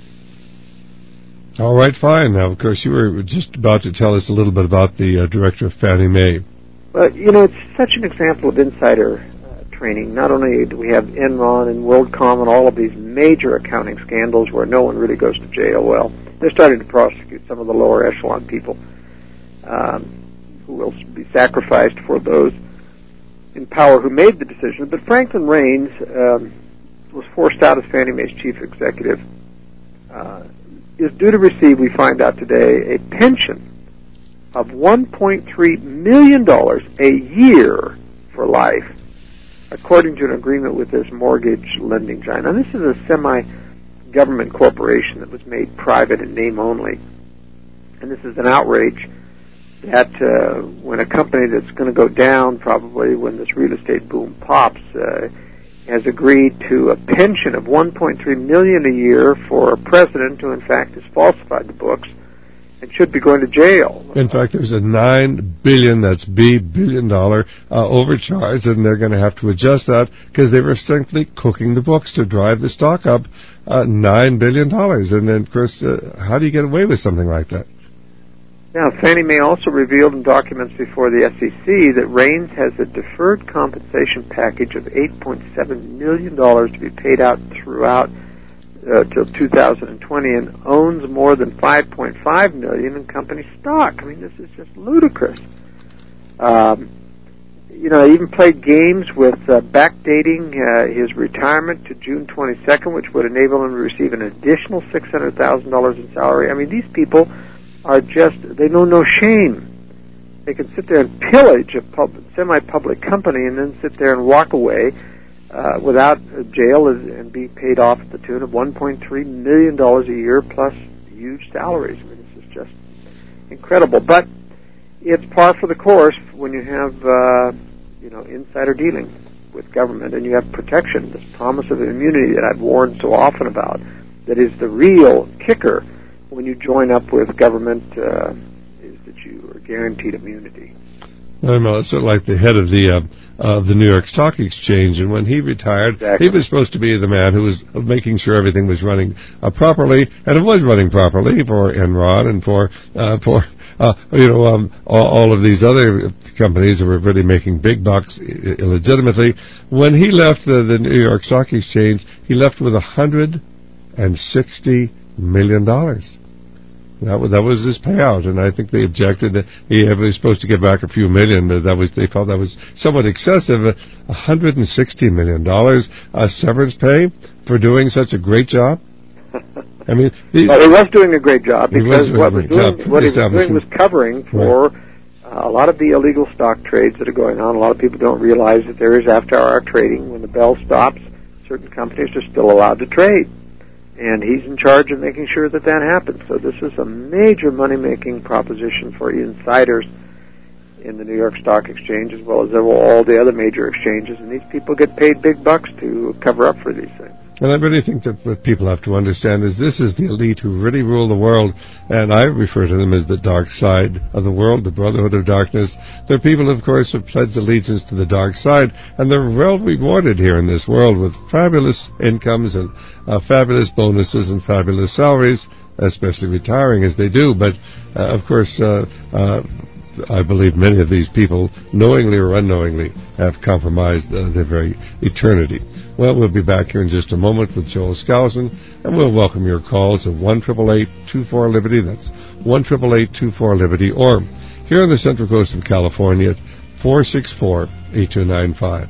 All right, fine. Now, of course, you were just about to tell us a little bit about the uh, director of Fannie Mae. Well, you know, it's such an example of insider uh, training. Not only do we have Enron and WorldCom and all of these major accounting scandals where no one really goes to jail, well, they're starting to prosecute some of the lower echelon people um, who will be sacrificed for those in power who made the decision. But Franklin Raines um, was forced out as Fannie Mae's chief executive, uh, is due to receive, we find out today, a pension of one point three million dollars a year for life, according to an agreement with this mortgage lending giant. Now, this is a semi-government corporation that was made private in name only, and this is an outrage that uh, when a company that's going to go down probably when this real estate boom pops uh, has agreed to a pension of one point three million dollars a year for a president who in fact has falsified the books and should be going to jail. In fact, there's a nine billion, that's B, billion dollar uh, overcharge, and they're going to have to adjust that because they were simply cooking the books to drive the stock up uh, nine billion dollars. And then, of course, uh, how do you get away with something like that? Now, Fannie Mae also revealed in documents before the S E C that Raines has a deferred compensation package of eight point seven million dollars to be paid out throughout uh, till two thousand twenty and owns more than five point five million dollars in company stock. I mean, this is just ludicrous. Um, you know, he even played games with uh, backdating uh, his retirement to June twenty-second, which would enable him to receive an additional six hundred thousand dollars in salary. I mean, these people are just, they know no shame. They can sit there and pillage a pub, semi-public company and then sit there and walk away uh, without jail and be paid off at the tune of one point three million dollars a year plus huge salaries. I mean, this is just incredible. But it's par for the course when you have, uh, you know, insider dealing with government and you have protection, this promise of immunity that I've warned so often about, that is the real kicker when you join up with government, uh, is that you are guaranteed immunity. I'm sort of like the head of the uh, of the New York Stock Exchange, and when he retired, exactly. He was supposed to be the man who was making sure everything was running uh, properly, and it was running properly for Enron and for uh, for uh, you know um, all, all of these other companies that were really making big bucks illegitimately. When he left the, the New York Stock Exchange, he left with a hundred and sixty million dollars. That was that was his payout, and I think they objected that he was supposed to give back a few million. But that was they felt that was somewhat excessive. A hundred and sixty million dollars uh, severance pay for doing such a great job. I mean, these, well, he was doing a great job because what, was doing, job what he was doing was covering for right. uh, a lot of the illegal stock trades that are going on. A lot of people don't realize that there is after-hour trading. When the bell stops, certain companies are still allowed to trade. And he's in charge of making sure that that happens. So this is a major money-making proposition for insiders in the New York Stock Exchange, as well as all the other major exchanges. And these people get paid big bucks to cover up for these things. And I really think that what people have to understand is this is the elite who really rule the world, and I refer to them as the dark side of the world, the Brotherhood of Darkness. They're people, of course, who pledge allegiance to the dark side, and they're well rewarded here in this world with fabulous incomes and uh, fabulous bonuses and fabulous salaries, especially retiring as they do. But, uh, of course, uh, uh, I believe many of these people, knowingly or unknowingly, have compromised uh, their very eternity. Well, we'll be back here in just a moment with Joel Skousen, and we'll welcome your calls at one eight eight eight, two four, Liberty. That's one eight eight eight, two four, Liberty. Or here on the Central Coast of California at four six four, eight two nine five.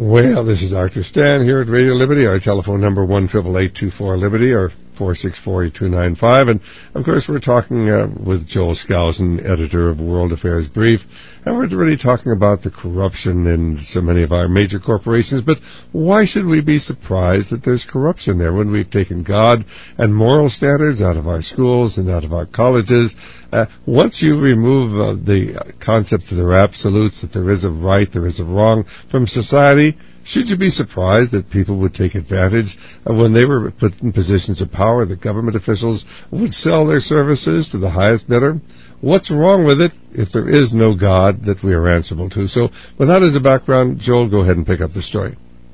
Well, this is Doctor Stan here at Radio Liberty. Our telephone number one eight eight eight two four Liberty or four six four eight two nine five. And, of course, we're talking uh, with Joel Skousen, editor of World Affairs Brief. And we're really talking about the corruption in so many of our major corporations. But why should we be surprised that there's corruption there when we've taken God and moral standards out of our schools and out of our colleges? Uh, once you remove uh, the concept that there are absolutes, that there is a right, there is a wrong from society, should you be surprised that people would take advantage of when they were put in positions of power, that government officials would sell their services to the highest bidder? What's wrong with it if there is no God that we are answerable to? So with that as a background, Joel, go ahead and pick up the story.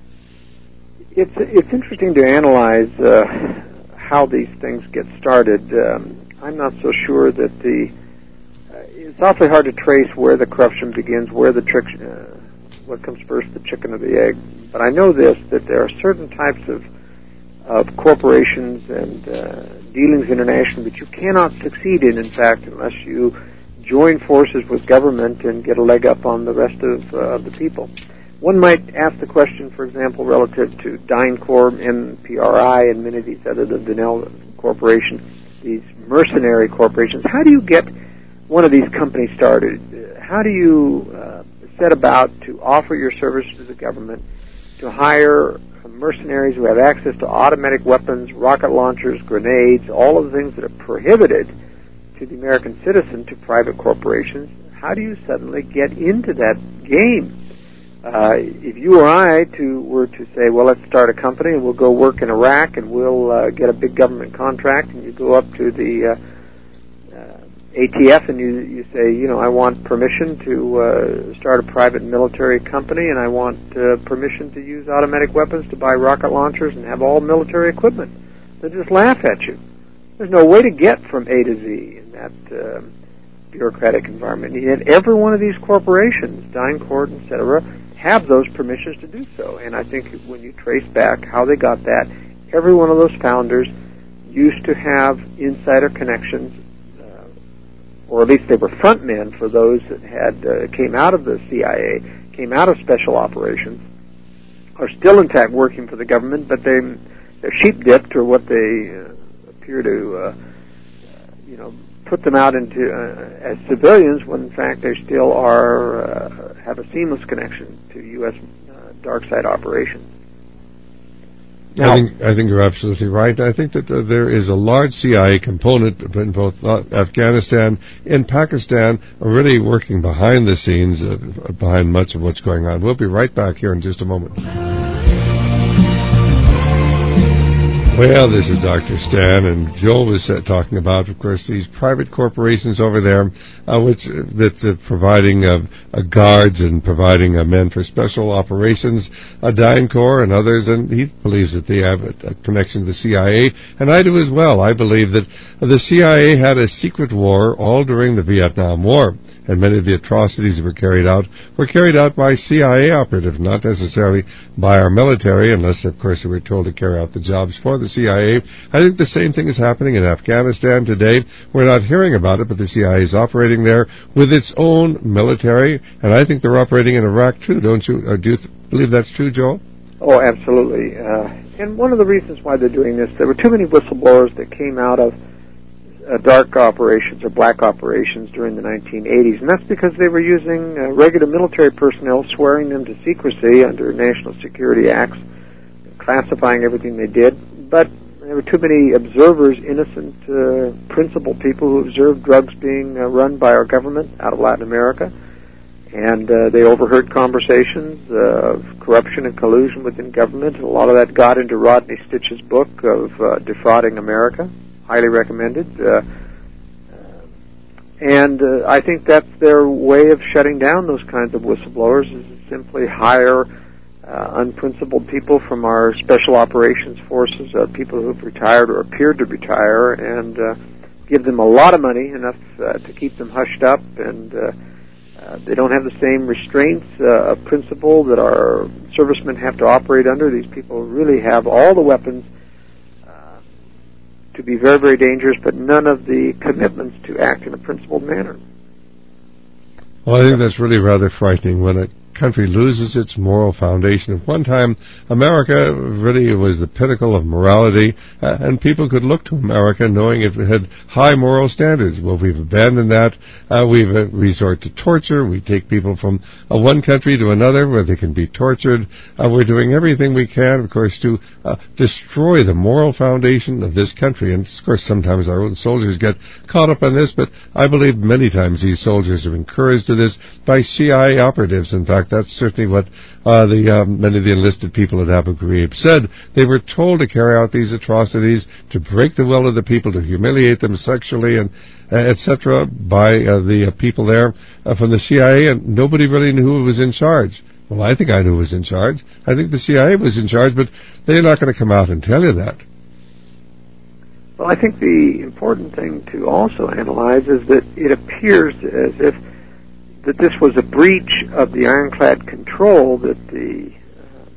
It's it's interesting to analyze uh, how these things get started. Um, I'm not so sure that the... Uh, it's awfully hard to trace where the corruption begins, where the trick... Uh, what comes first, the chicken or the egg. But I know this, that there are certain types of of corporations and uh, dealings internationally that you cannot succeed in, in fact, unless you join forces with government and get a leg up on the rest of uh, the people. One might ask the question, for example, relative to DynCorp, M P R I, and many of these other, the Donnell Corporation, these mercenary corporations. How do you get one of these companies started? How do you uh, set about to offer your services to the government, to hire mercenaries who have access to automatic weapons, rocket launchers, grenades, all of the things that are prohibited to the American citizen to private corporations? How do you suddenly get into that game? Uh, if you or I to, were to say, well, let's start a company and we'll go work in Iraq and we'll uh, get a big government contract, and you go up to the uh, uh, A T F and you, you say, you know, I want permission to uh, start a private military company, and I want uh, permission to use automatic weapons, to buy rocket launchers and have all military equipment. They'll just laugh at you. There's no way to get from A to Z in that uh, bureaucratic environment. And yet every one of these corporations, DynCorp, et cetera, have those permissions to do so. And I think when you trace back how they got that, every one of those founders used to have insider connections, uh, or at least they were front men for those that had uh, came out of the C I A, came out of special operations, are still intact working for the government, but they, they're sheep-dipped, or what they uh, appear to, uh, you know, put them out into uh, as civilians, when in fact they still are uh, have a seamless connection to U S uh, dark side operations. Now, I think I think you're absolutely right. I think that uh, there is a large C I A component in both uh, Afghanistan and Pakistan, really working behind the scenes, uh, behind much of what's going on. We'll be right back here in just a moment. Well, this is Doctor Stan, and Joel was uh, talking about, of course, these private corporations over there, uh, which uh, that's uh, providing uh, uh, guards and providing uh, men for special operations, uh, DynCorp and others, and he believes that they have a, a connection to the C I A, and I do as well. I believe that uh, the C I A had a secret war all during the Vietnam War, and many of the atrocities that were carried out were carried out by C I A operatives, not necessarily by our military, unless, of course, they were told to carry out the jobs for the C I A. I think the same thing is happening in Afghanistan today. We're not hearing about it, but the C I A is operating there with its own military, and I think they're operating in Iraq too, don't you? Or do you th- believe that's true, Joel? Oh, absolutely. Uh, and one of the reasons why they're doing this, there were too many whistleblowers that came out of Uh, dark operations or black operations during the nineteen eighties, and that's because they were using uh, regular military personnel, swearing them to secrecy under national security acts, classifying everything they did. But there were too many observers, innocent, uh, principled people who observed drugs being uh, run by our government out of Latin America, and uh, they overheard conversations uh, of corruption and collusion within government. And a lot of that got into Rodney Stitch's book of uh, Defrauding America. Highly recommended. Uh, uh, and uh, I think that's their way of shutting down those kinds of whistleblowers, is to simply hire uh, unprincipled people from our special operations forces, uh, people who've retired or appeared to retire, and uh, give them a lot of money, enough uh, to keep them hushed up, and uh, uh, they don't have the same restraints uh, of principle that our servicemen have to operate under. These people really have all the weapons to be very, very dangerous, but none of the commitments to act in a principled manner. Well, I think that's really rather frightening when it country loses its moral foundation. At one time, America really was the pinnacle of morality, uh, and people could look to America knowing it had high moral standards. Well, we've abandoned that. Uh, we've uh, resort to torture. We take people from uh, one country to another where they can be tortured. Uh, we're doing everything we can, of course, to uh, destroy the moral foundation of this country. And, of course, sometimes our own soldiers get caught up on this, but I believe many times these soldiers are encouraged to this by C I A operatives. In fact, that's certainly what uh, the um, many of the enlisted people at Abu Ghraib said. They were told to carry out these atrocities, to break the will of the people, to humiliate them sexually, and uh, et cetera, by uh, the uh, people there uh, from the C I A, and nobody really knew who was in charge. Well, I think I knew who was in charge. I think the C I A was in charge, but they're not going to come out and tell you that. Well, I think the important thing to also analyze is that it appears as if that this was a breach of the ironclad control that the uh,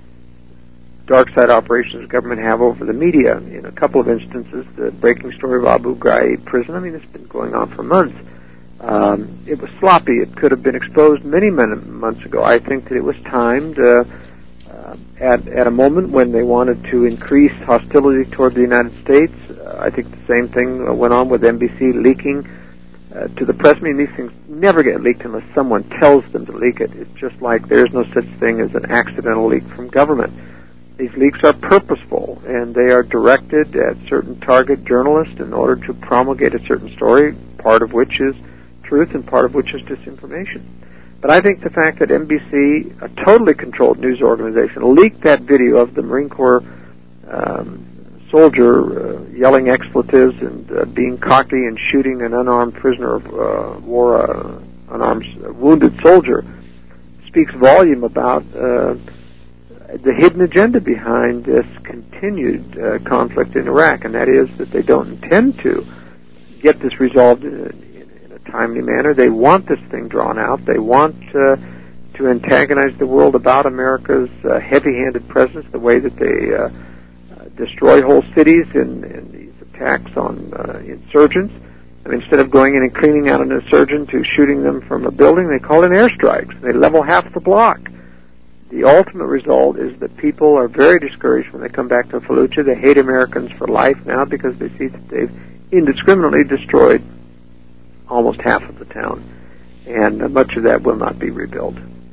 dark side operations government have over the media. In a couple of instances, the breaking story of Abu Ghraib prison, I mean, it's been going on for months. Um, it was sloppy. It could have been exposed many, many months ago. I think that it was timed uh, uh, at, at a moment when they wanted to increase hostility toward the United States. Uh, I think the same thing went on with N B C leaking Uh, to the press. I mean, these things never get leaked unless someone tells them to leak it. It's just like there's no such thing as an accidental leak from government. These leaks are purposeful, and they are directed at certain target journalists in order to promulgate a certain story, part of which is truth and part of which is disinformation. But I think the fact that N B C, a totally controlled news organization, leaked that video of the Marine Corps um, soldier uh, yelling expletives and uh, being cocky and shooting an unarmed prisoner of uh, war, uh, unarmed uh, wounded soldier, speaks volume about uh, the hidden agenda behind this continued uh, conflict in Iraq, and that is that they don't intend to get this resolved in a, in, in a timely manner. They want this thing drawn out. They want uh, to antagonize the world about America's uh, heavy-handed presence, the way that they uh, destroy whole cities in, in these attacks on uh, insurgents. I mean, instead of going in and cleaning out an insurgent to shooting them from a building, they call in airstrikes. They level half the block. The ultimate result is that people are very discouraged when they come back to Fallujah. They hate Americans for life now because they see that they've indiscriminately destroyed almost half of the town, and uh, much of that will not be rebuilt.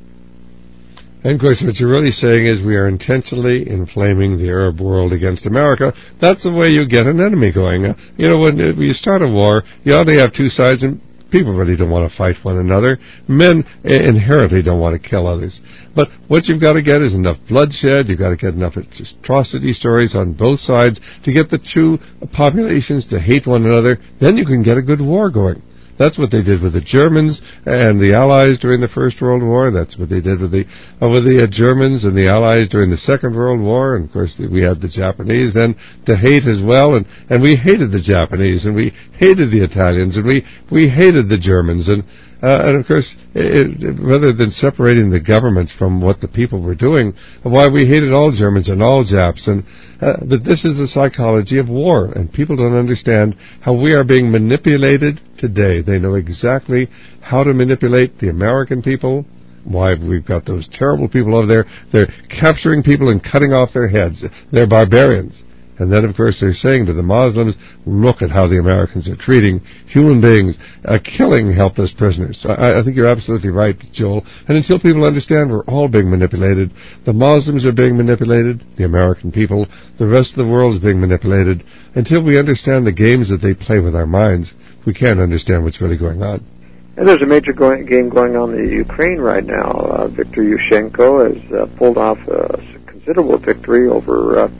And, of course, what you're really saying is we are intentionally inflaming the Arab world against America. That's the way you get an enemy going. Uh, you know, when, uh, when you start a war, you only have two sides, and people really don't want to fight one another. Men uh, inherently don't want to kill others. But what you've got to get is enough bloodshed. You've got to get enough atrocity stories on both sides to get the two populations to hate one another. Then you can get a good war going. That's what they did with the Germans and the Allies during the First World War. That's what they did with the uh, with the uh, Germans and the Allies during the Second World War. And, of course, we had the Japanese then to hate as well. And, and we hated the Japanese, and we hated the Italians, and we, we hated the Germans. And, uh, and of course, it, it, rather than separating the governments from what the people were doing, why we hated all Germans and all Japs. And uh, but this is the psychology of war, and people don't understand how we are being manipulated today. They know exactly how to manipulate the American people. Why we've got those terrible people over there. They're capturing people and cutting off their heads. They're barbarians. And then, of course, they're saying to the Muslims, look at how the Americans are treating human beings, uh, killing helpless prisoners. So I, I think you're absolutely right, Joel. And until people understand we're all being manipulated, the Muslims are being manipulated, the American people, the rest of the world is being manipulated. Until we understand the games that they play with our minds, we can't understand what's really going on. And there's a major going, game going on in the Ukraine right now. Uh, Viktor Yushchenko has uh, pulled off a considerable victory over uh,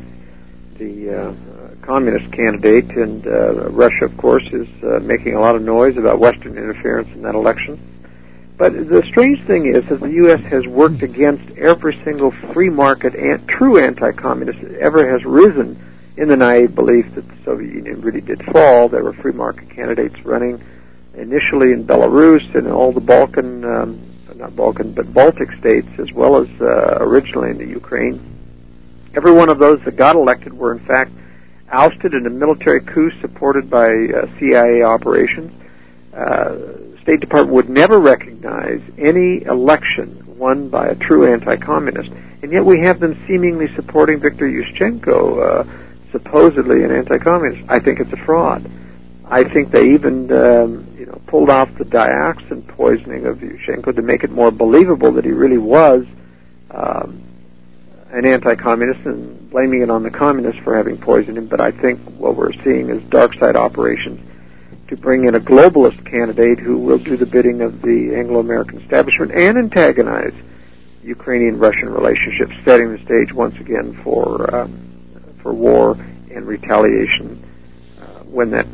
the uh, communist candidate, and uh, Russia, of course, is uh, making a lot of noise about Western interference in that election. But the strange thing is that the U S has worked against every single free market and true anti-communist that ever has risen in the naive belief that the Soviet Union really did fall. There were free market candidates running initially in Belarus and all the Balkan, um, not Balkan, but Baltic states, as well as uh, originally in the Ukraine. Every one of those that got elected were, in fact, ousted in a military coup supported by uh, C I A operations. Uh, State Department would never recognize any election won by a true anti-communist. And yet we have them seemingly supporting Viktor Yushchenko, uh, supposedly an anti-communist. I think it's a fraud. I think they even um, you know, pulled off the dioxin poisoning of Yushchenko to make it more believable that he really was um, an anti-communist, and blaming it on the communists for having poisoned him. But I think what we're seeing is dark side operations to bring in a globalist candidate who will do the bidding of the Anglo-American establishment and antagonize Ukrainian-Russian relationships, setting the stage once again for um, for war and retaliation uh, when that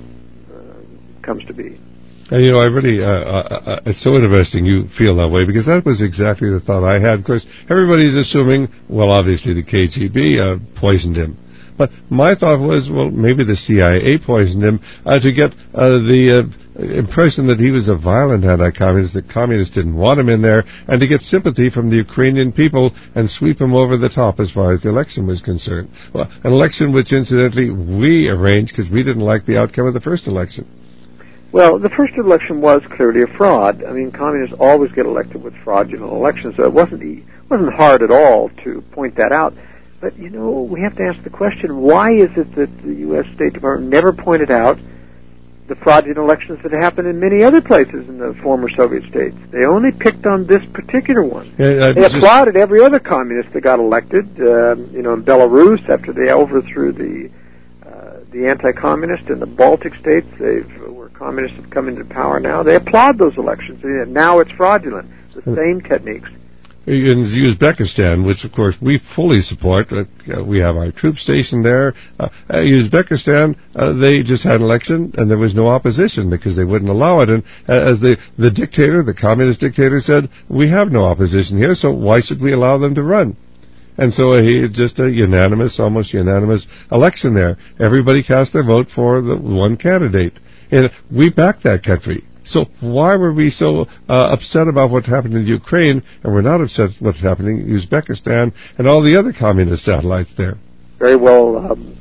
uh, comes to be. And, you know, I really, uh, uh, it's so interesting you feel that way, because that was exactly the thought I had. Of course, everybody's assuming, well, obviously the K G B uh, poisoned him. But my thought was, well, maybe the C I A poisoned him uh, to get uh, the uh, impression that he was a violent anti-communist, that communists didn't want him in there, and to get sympathy from the Ukrainian people and sweep him over the top as far as the election was concerned. Well, an election which, incidentally, we arranged because we didn't like the outcome of the first election. Well, the first election was clearly a fraud. I mean, communists always get elected with fraudulent elections, so it wasn't it wasn't hard at all to point that out. But, you know, we have to ask the question, why is it that the U S State Department never pointed out the fraudulent elections that happened in many other places in the former Soviet states? They only picked on this particular one. Yeah, they applauded every other communist that got elected, um, you know, in Belarus after they overthrew the uh, the anti-communist in the Baltic states. They've where communists have come into power now. They applaud those elections. Now it's fraudulent. The same techniques. In Uzbekistan, which of course we fully support, uh, we have our troops stationed there. Uh, Uzbekistan, uh, they just had an election and there was no opposition because they wouldn't allow it. And uh, as the, the dictator, the communist dictator said, we have no opposition here, so why should we allow them to run? And so uh, he just a unanimous, almost unanimous election there. Everybody cast their vote for the one candidate. And we backed that country. So why were we so uh, upset about what happened in Ukraine, and we're not upset with what's happening in Uzbekistan and all the other communist satellites there? Very well, um,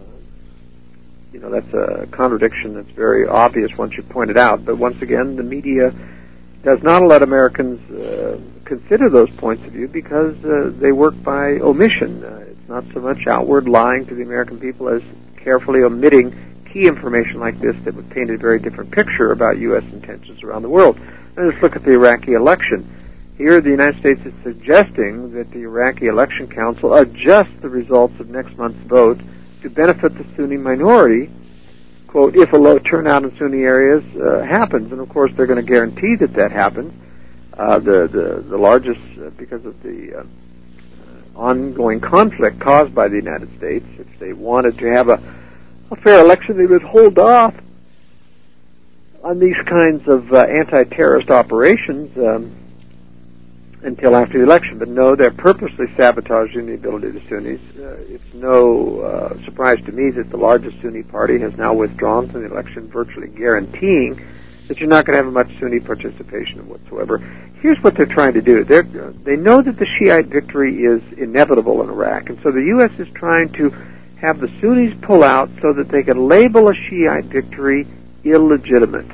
you know, that's a contradiction that's very obvious once you point it out. But once again, the media does not let Americans uh, consider those points of view because uh, they work by omission. Uh, it's not so much outward lying to the American people as carefully omitting key information like this that would paint a very different picture about U S intentions around the world. And let's look at the Iraqi election. Here, the United States is suggesting that the Iraqi Election Council adjust the results of next month's vote to benefit the Sunni minority, quote, if a low turnout in Sunni areas uh, happens. And, of course, they're going to guarantee that that happens. Uh, the, the, the largest, uh, because of the uh, ongoing conflict caused by the United States, if they wanted to have a a fair election, they would hold off on these kinds of uh, anti-terrorist operations um, until after the election. But no, they're purposely sabotaging the ability of the Sunnis. Uh, it's no uh, surprise to me that the largest Sunni party has now withdrawn from the election, virtually guaranteeing that you're not going to have much Sunni participation whatsoever. Here's what they're trying to do. They're, they know that the Shiite victory is inevitable in Iraq, and so the U S is trying to have the Sunnis pull out so that they can label a Shiite victory illegitimate.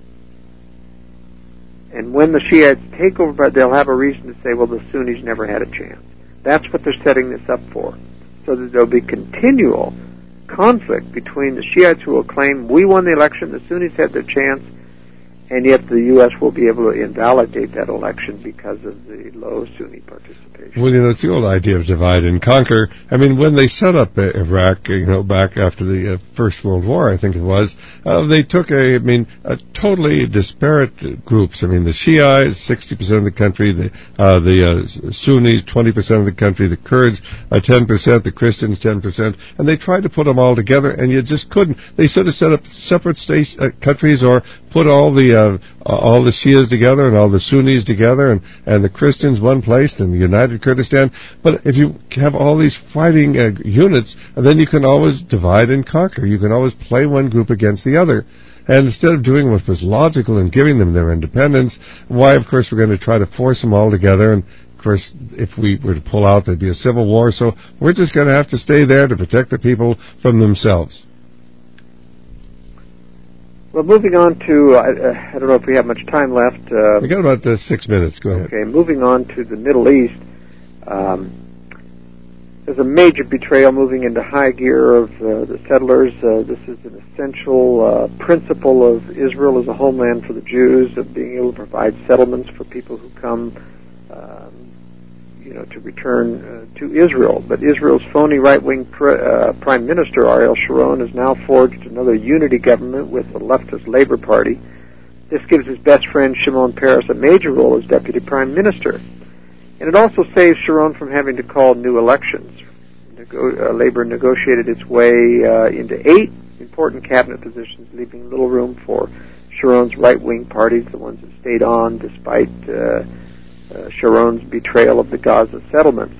And when the Shiites take over, they'll have a reason to say, well, the Sunnis never had a chance. That's what they're setting this up for, so that there'll be continual conflict between the Shiites who will claim, we won the election, the Sunnis had their chance, and yet the U S will be able to invalidate that election because of the low Sunni participation. Well, you know, it's the old idea of divide and conquer. I mean, when they set up uh, Iraq, you know, back after the uh, First World War, I think it was, uh, they took a, I mean, a totally disparate groups. I mean, the Shiites, sixty percent of the country, the uh, the uh, Sunnis, twenty percent of the country, the Kurds, uh, ten percent, the Christians, ten percent, and they tried to put them all together, and you just couldn't. They sort of set up separate states, uh, countries, or put all the uh, all the Shias together and all the Sunnis together, and, and the Christians one place, and the United Kurdistan. But if you have all these fighting uh, units, then you can always divide and conquer. You can always play one group against the other. And instead of doing what was logical and giving them their independence, why, of course, we're going to try to force them all together. And, of course, if we were to pull out, there'd be a civil war. So we're just going to have to stay there to protect the people from themselves. Well, moving on to, uh, I don't know if we have much time left. Uh, we got about uh, six minutes. Go ahead. Okay, moving on to the Middle East. Um, there's a major betrayal moving into high gear of uh, the settlers. Uh, this is an essential uh, principle of Israel as a homeland for the Jews, of being able to provide settlements for people who come, um, you know, to return uh, to Israel. But Israel's phony right-wing pr- uh, Prime Minister, Ariel Sharon, has now forged another unity government with the leftist Labor Party. This gives his best friend, Shimon Peres, a major role as Deputy Prime Minister. And it also saves Sharon from having to call new elections. Nego- uh, Labor negotiated its way uh, into eight important cabinet positions, leaving little room for Sharon's right-wing parties, the ones that stayed on despite uh, uh, Sharon's betrayal of the Gaza settlements.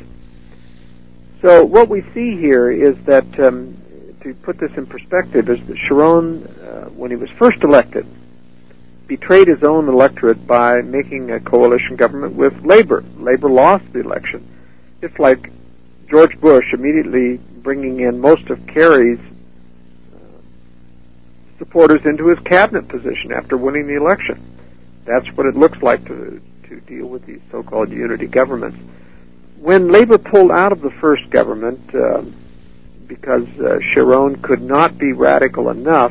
So what we see here is that, um, to put this in perspective, is that Sharon, uh, when he was first elected, betrayed his own electorate by making a coalition government with Labor. Labor lost the election. It's like George Bush immediately bringing in most of Kerry's uh, supporters into his cabinet position after winning the election. That's what it looks like to, to deal with these so-called unity governments. When Labor pulled out of the first government, uh, because uh, Sharon could not be radical enough,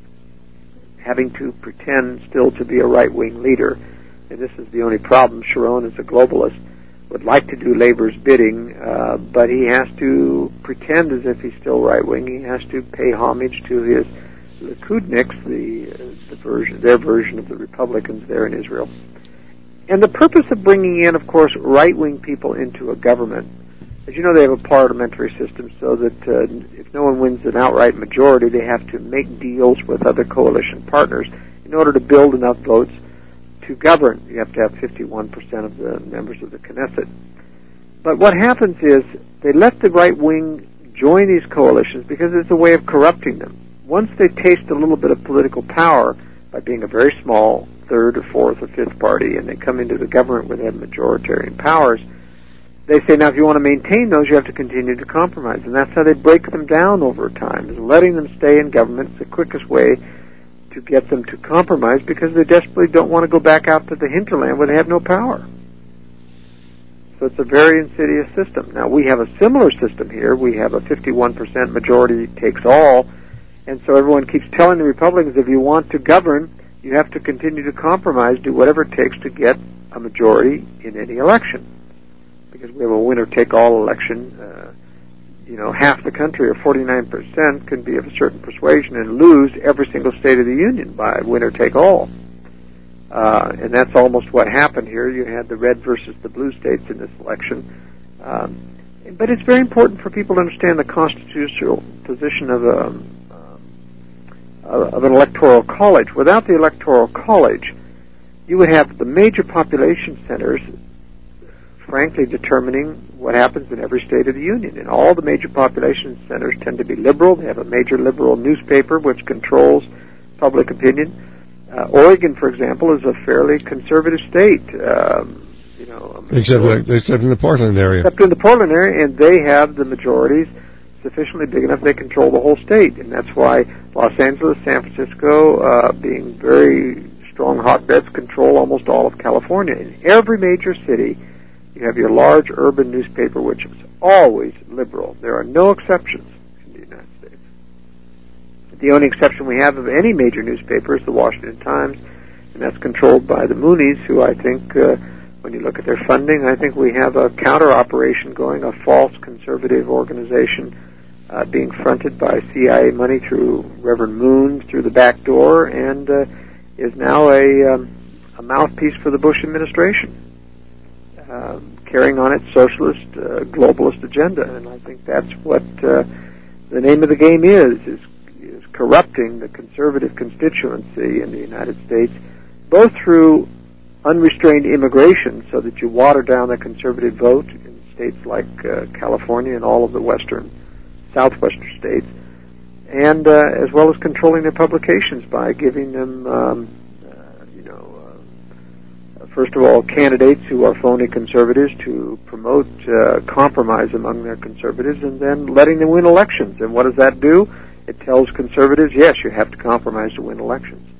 having to pretend still to be a right-wing leader, and this is the only problem. Sharon is a globalist, would like to do Labor's bidding, uh, but he has to pretend as if he's still right-wing. He has to pay homage to his Likudniks, the, uh, the version, their version of the Republicans there in Israel. And the purpose of bringing in, of course, right-wing people into a government, as you know, they have a parliamentary system so that uh, if no one wins an outright majority, they have to make deals with other coalition partners in order to build enough votes to govern. You have to have fifty-one percent of the members of the Knesset. But what happens is they let the right wing join these coalitions because it's a way of corrupting them. Once they taste a little bit of political power by being a very small third or fourth or fifth party, and they come into the government where they have majoritarian powers, they say, now if you want to maintain those, you have to continue to compromise. And that's how they break them down over time, is letting them stay in government is the quickest way to get them to compromise, because they desperately don't want to go back out to the hinterland where they have no power. So it's a very insidious system. Now, we have a similar system here. We have a fifty-one percent majority takes all, and so everyone keeps telling the Republicans, if you want to govern, you have to continue to compromise, do whatever it takes to get a majority in any election. Because we have a winner-take-all election, uh, you know, half the country, or forty-nine percent, can be of a certain persuasion and lose every single state of the union by winner-take-all. Uh, and that's almost what happened here. You had the red versus the blue states in this election. Um, but it's very important for people to understand the constitutional position of a, um, of an electoral college. Without the electoral college, you would have the major population centers frankly determining what happens in every state of the union. And all the major population centers tend to be liberal. They have a major liberal newspaper which controls public opinion. Uh, Oregon, for example, is a fairly conservative state. Um, you know, except like, except in the Portland area. Except in the Portland area, and they have the majorities sufficiently big enough they control the whole state, and that's why Los Angeles, San Francisco, uh, being very strong hotbeds, control almost all of California. In every major city, you have your large urban newspaper, which is always liberal. There are no exceptions in the United States. The only exception we have of any major newspaper is the Washington Times, and that's controlled by the Moonies, who I think, uh, when you look at their funding, I think we have a counter-operation going, a false conservative organization uh, being fronted by C I A money through Reverend Moon through the back door, and uh, is now a, um, a mouthpiece for the Bush administration, uh, carrying on its socialist, uh, globalist agenda. And I think that's what uh, the name of the game is, is corrupting the conservative constituency in the United States, both through unrestrained immigration, so that you water down the conservative vote in states like uh, California and all of the western, southwestern states, and uh, as well as controlling their publications by giving them, um, uh, you know, uh, first of all, candidates who are phony conservatives to promote uh, compromise among their conservatives, and then letting them win elections. And what does that do? It tells conservatives, yes, you have to compromise to win elections.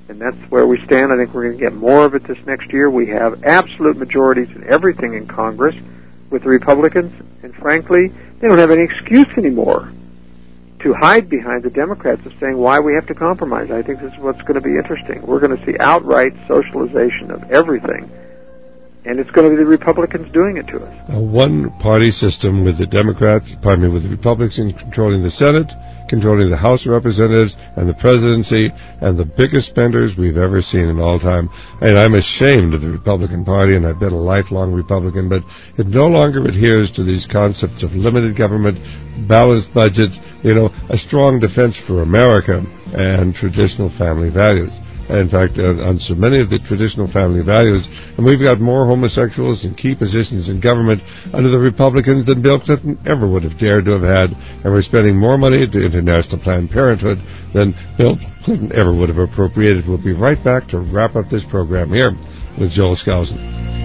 And that's where we stand. I think we're going to get more of it this next year. We have absolute majorities in everything in Congress with the Republicans, and frankly, they don't have any excuse anymore to hide behind the Democrats of saying why we have to compromise. I think this is what's going to be interesting. We're going to see outright socialization of everything, and it's going to be the Republicans doing it to us. A one-party system with the Democrats, pardon me, with the Republicans controlling the Senate, controlling the House of Representatives and the presidency, and the biggest spenders we've ever seen in all time. And I'm ashamed of the Republican Party, and I've been a lifelong Republican, but it no longer adheres to these concepts of limited government, balanced budget, you know, a strong defense for America, and traditional family values. In fact, uh, on so many of the traditional family values, and we've got more homosexuals in key positions in government under the Republicans than Bill Clinton ever would have dared to have had, and we're spending more money to International Planned Parenthood than Bill Clinton ever would have appropriated. We'll be right back to wrap up this program here with Joel Skousen.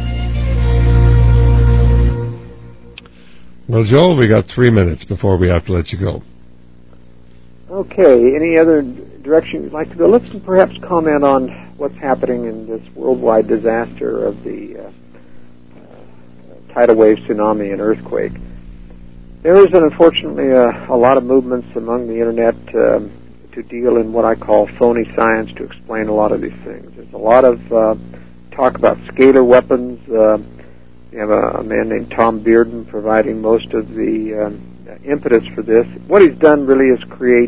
Well, Joel, we got three minutes before we have to let you go. Okay, any other direction you'd like to go? Let's perhaps comment on what's happening in this worldwide disaster of the uh, uh, tidal wave, tsunami, and earthquake. There is, unfortunately, uh, a lot of movements among the Internet um, to deal in what I call phony science to explain a lot of these things. There's a lot of uh, talk about scalar weapons. Uh, you have a, a man named Tom Bearden providing most of the um, impetus for this. What he's done really is create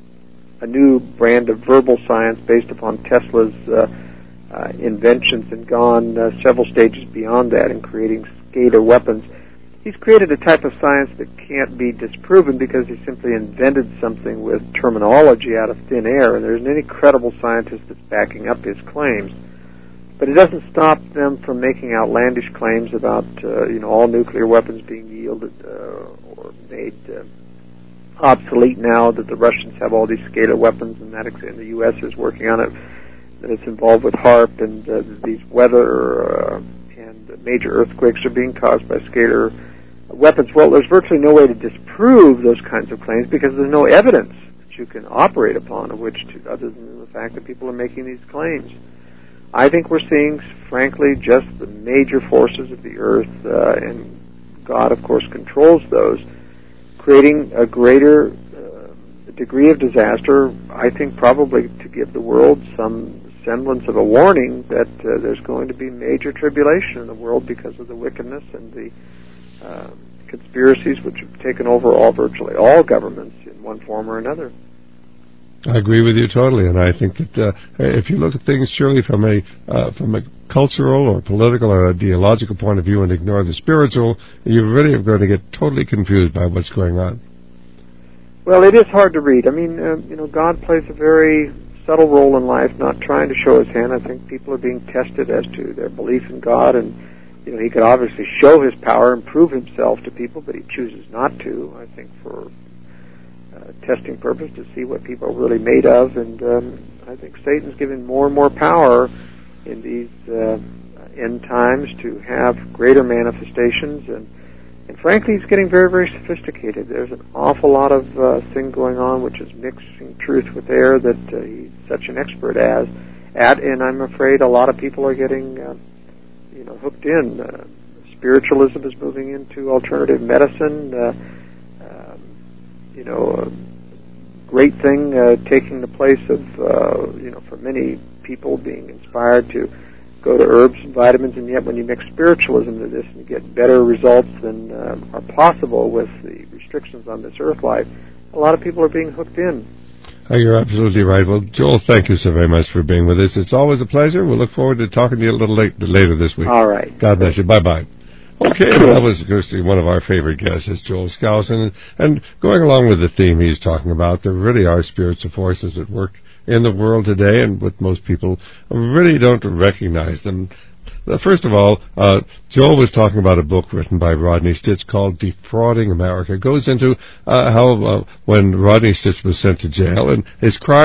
a new brand of verbal science based upon Tesla's uh, uh, inventions and gone uh, several stages beyond that in creating scalar weapons. He's created a type of science that can't be disproven because he simply invented something with terminology out of thin air, and there isn't any credible scientist that's backing up his claims. But it doesn't stop them from making outlandish claims about uh, you know, all nuclear weapons being yielded uh, or made uh, obsolete now, that the Russians have all these scalar weapons, and that and the U S is working on it, that it's involved with HAARP, and uh, these weather uh, and major earthquakes are being caused by scalar weapons. Well, there's virtually no way to disprove those kinds of claims because there's no evidence that you can operate upon of which to, other than the fact that people are making these claims. I think we're seeing, frankly, just the major forces of the earth, uh, and God, of course, controls those, creating a greater uh, degree of disaster, I think probably to give the world some semblance of a warning that uh, there's going to be major tribulation in the world because of the wickedness and the uh, conspiracies which have taken over all virtually all governments in one form or another. I agree with you totally, and I think that uh, if you look at things surely from a uh, from a cultural or political or ideological point of view and ignore the spiritual, you really are going to get totally confused by what's going on. Well, it is hard to read. I mean, uh, you know, God plays a very subtle role in life, not trying to show his hand. I think people are being tested as to their belief in God, and you know, he could obviously show his power and prove himself to people, but he chooses not to, I think, for Uh, testing purpose to see what people are really made of, and um, I think Satan's given more and more power in these uh, end times to have greater manifestations, and, and frankly, he's getting very, very sophisticated. There's an awful lot of uh, thing going on which is mixing truth with air that uh, he's such an expert as at, and I'm afraid a lot of people are getting uh, you know, hooked in. Uh, spiritualism is moving into alternative medicine. Uh, You know, a great thing uh, taking the place of, uh, you know, for many people being inspired to go to herbs and vitamins, and yet when you mix spiritualism to this and you get better results than uh, are possible with the restrictions on this earth life, a lot of people are being hooked in. Oh, you're absolutely right. Well, Joel, thank you so very much for being with us. It's always a pleasure. We'll look forward to talking to you a little late, later this week. All right. God bless you. Bye-bye. Okay, well, that was one of our favorite guests, is Joel Skousen, and, and going along with the theme he's talking about, there really are spiritual forces at work in the world today, and what most people really don't recognize them. First of all, uh, Joel was talking about a book written by Rodney Stitch called Defrauding America. It goes into uh, how uh, when Rodney Stitch was sent to jail, and his crime,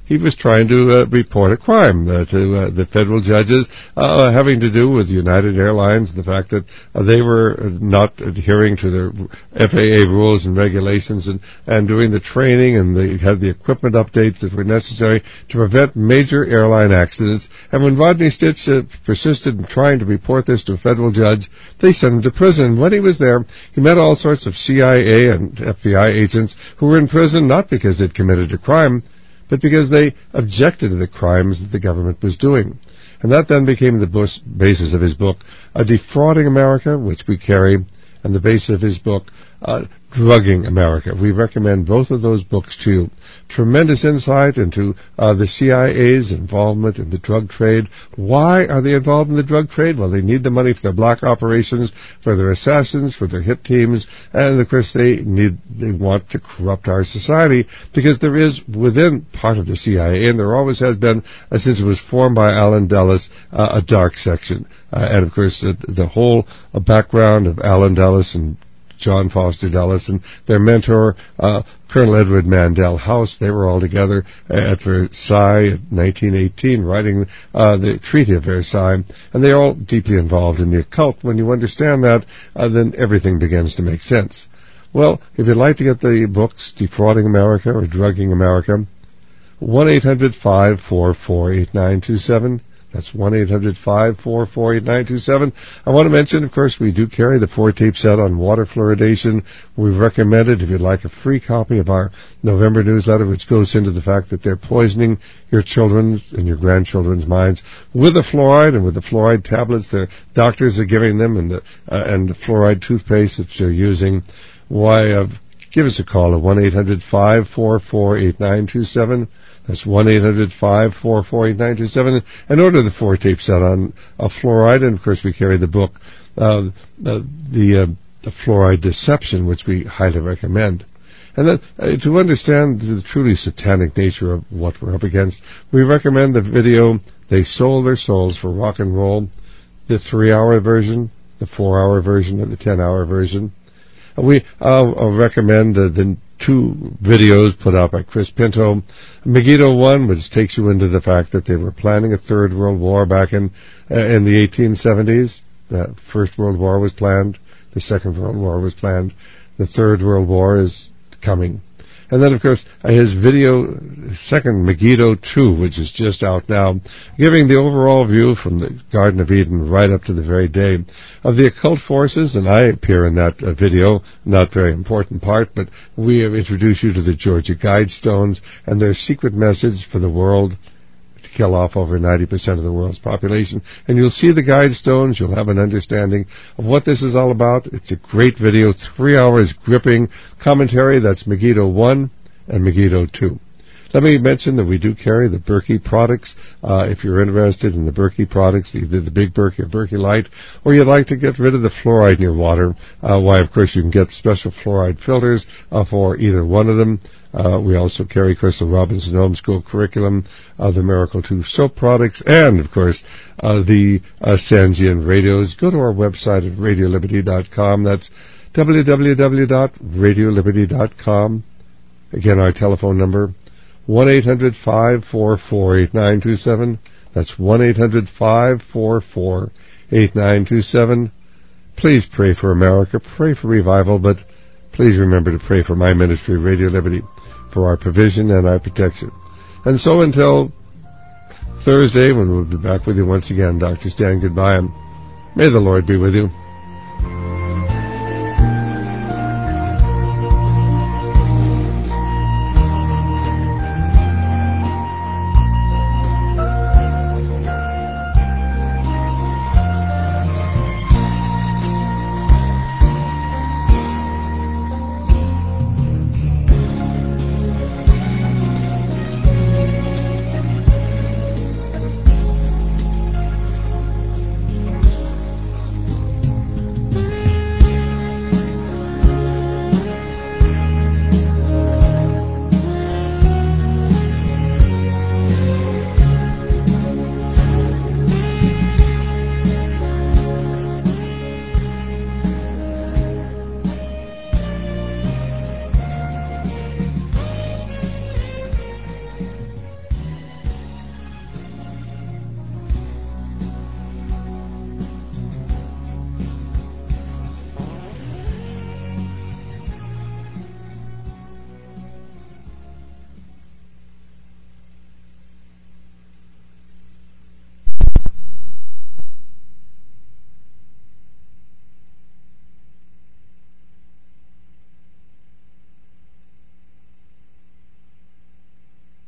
he was trying to uh, report a crime uh, to uh, the federal judges uh, having to do with United Airlines, the fact that uh, they were not adhering to their F A A rules and regulations and, and doing the training, and they had the equipment updates that were necessary to prevent major airline accidents. And when Rodney Stitch uh, persisted in trying to report this to a federal judge, they sent him to prison. When he was there, he met all sorts of C I A and F B I agents who were in prison not because they'd committed a crime, but because they objected to the crimes that the government was doing. And that then became the basis of his book, uh, Defrauding America, which we carry, and the basis of his book, uh, Drugging America. We recommend both of those books to you. Tremendous insight into uh, the C I A's involvement in the drug trade. Why are they involved in the drug trade? Well, they need the money for their black operations, for their assassins, for their hit teams, and of course they need, they want to corrupt our society, because there is within part of the C I A, and there always has been, uh, since it was formed by Alan Dulles, uh, a dark section. Uh, and of course uh, the whole uh, background of Alan Dulles and John Foster Dulles and their mentor, uh, Colonel Edward Mandel House, they were all together at Versailles in nineteen eighteen, writing uh, the Treaty of Versailles, and they're all deeply involved in the occult. When you understand that, uh, then everything begins to make sense. Well, if you'd like to get the books Defrauding America or Drugging America, one eight hundred five four four eight nine two seven. That's one eight hundred five four four eight nine two seven. I want to mention, of course, we do carry the four-tape set on water fluoridation. We've recommended, if you'd like a free copy of our November newsletter, which goes into the fact that they're poisoning your children's and your grandchildren's minds with the fluoride and with the fluoride tablets their doctors are giving them, and the, uh, and the fluoride toothpaste that they're using. Why, uh, give us a call at one eight hundred five four four eight nine two seven. That's one eight hundred five four four eight nine two seven, and order the four-tape set on uh, fluoride. And, of course, we carry the book, uh, the, the, uh, the Fluoride Deception, which we highly recommend. And then, uh, to understand the truly satanic nature of what we're up against, we recommend the video, They Sold Their Souls for Rock and Roll, the three-hour version, the four-hour version, and the ten-hour version. Uh, we uh, recommend uh, the two videos put out by Chris Pinto. Megiddo one, which takes you into the fact that they were planning a third world war back in uh, in the eighteen seventies. The First World War was planned. The Second World War was planned. The Third World War is coming. And then, of course, uh, his video, second Megiddo two, which is just out now, giving the overall view from the Garden of Eden right up to the very day of the occult forces, and I appear in that uh, video, not very important part, but we have introduced you to the Georgia Guidestones and their secret message for the world to kill off over ninety percent of the world's population. And you'll see the Guidestones, you'll have an understanding of what this is all about. It's a great video, three hours gripping commentary. That's Megiddo one and Megiddo two. Let me mention that we do carry the Berkey products. Uh, if you're interested in the Berkey products, either the Big Berkey or Berkey Light, or you'd like to get rid of the fluoride in your water, uh, why, of course, you can get special fluoride filters uh, for either one of them. Uh, we also carry Crystal Robinson Homeschool Curriculum, uh, the Miracle two soap products, and, of course, uh, the uh, Sanjian radios. Go to our website at radio liberty dot com. That's w w w dot radio liberty dot com. Again, our telephone number, one eight hundred five four four eight nine two seven. That's one eight hundred five four four eight nine two seven. Please pray for America. Pray for revival, but please remember to pray for my ministry, Radio Liberty, for our provision and our protection. And so until Thursday, when we'll be back with you once again, Doctor Stan, goodbye, and may the Lord be with you.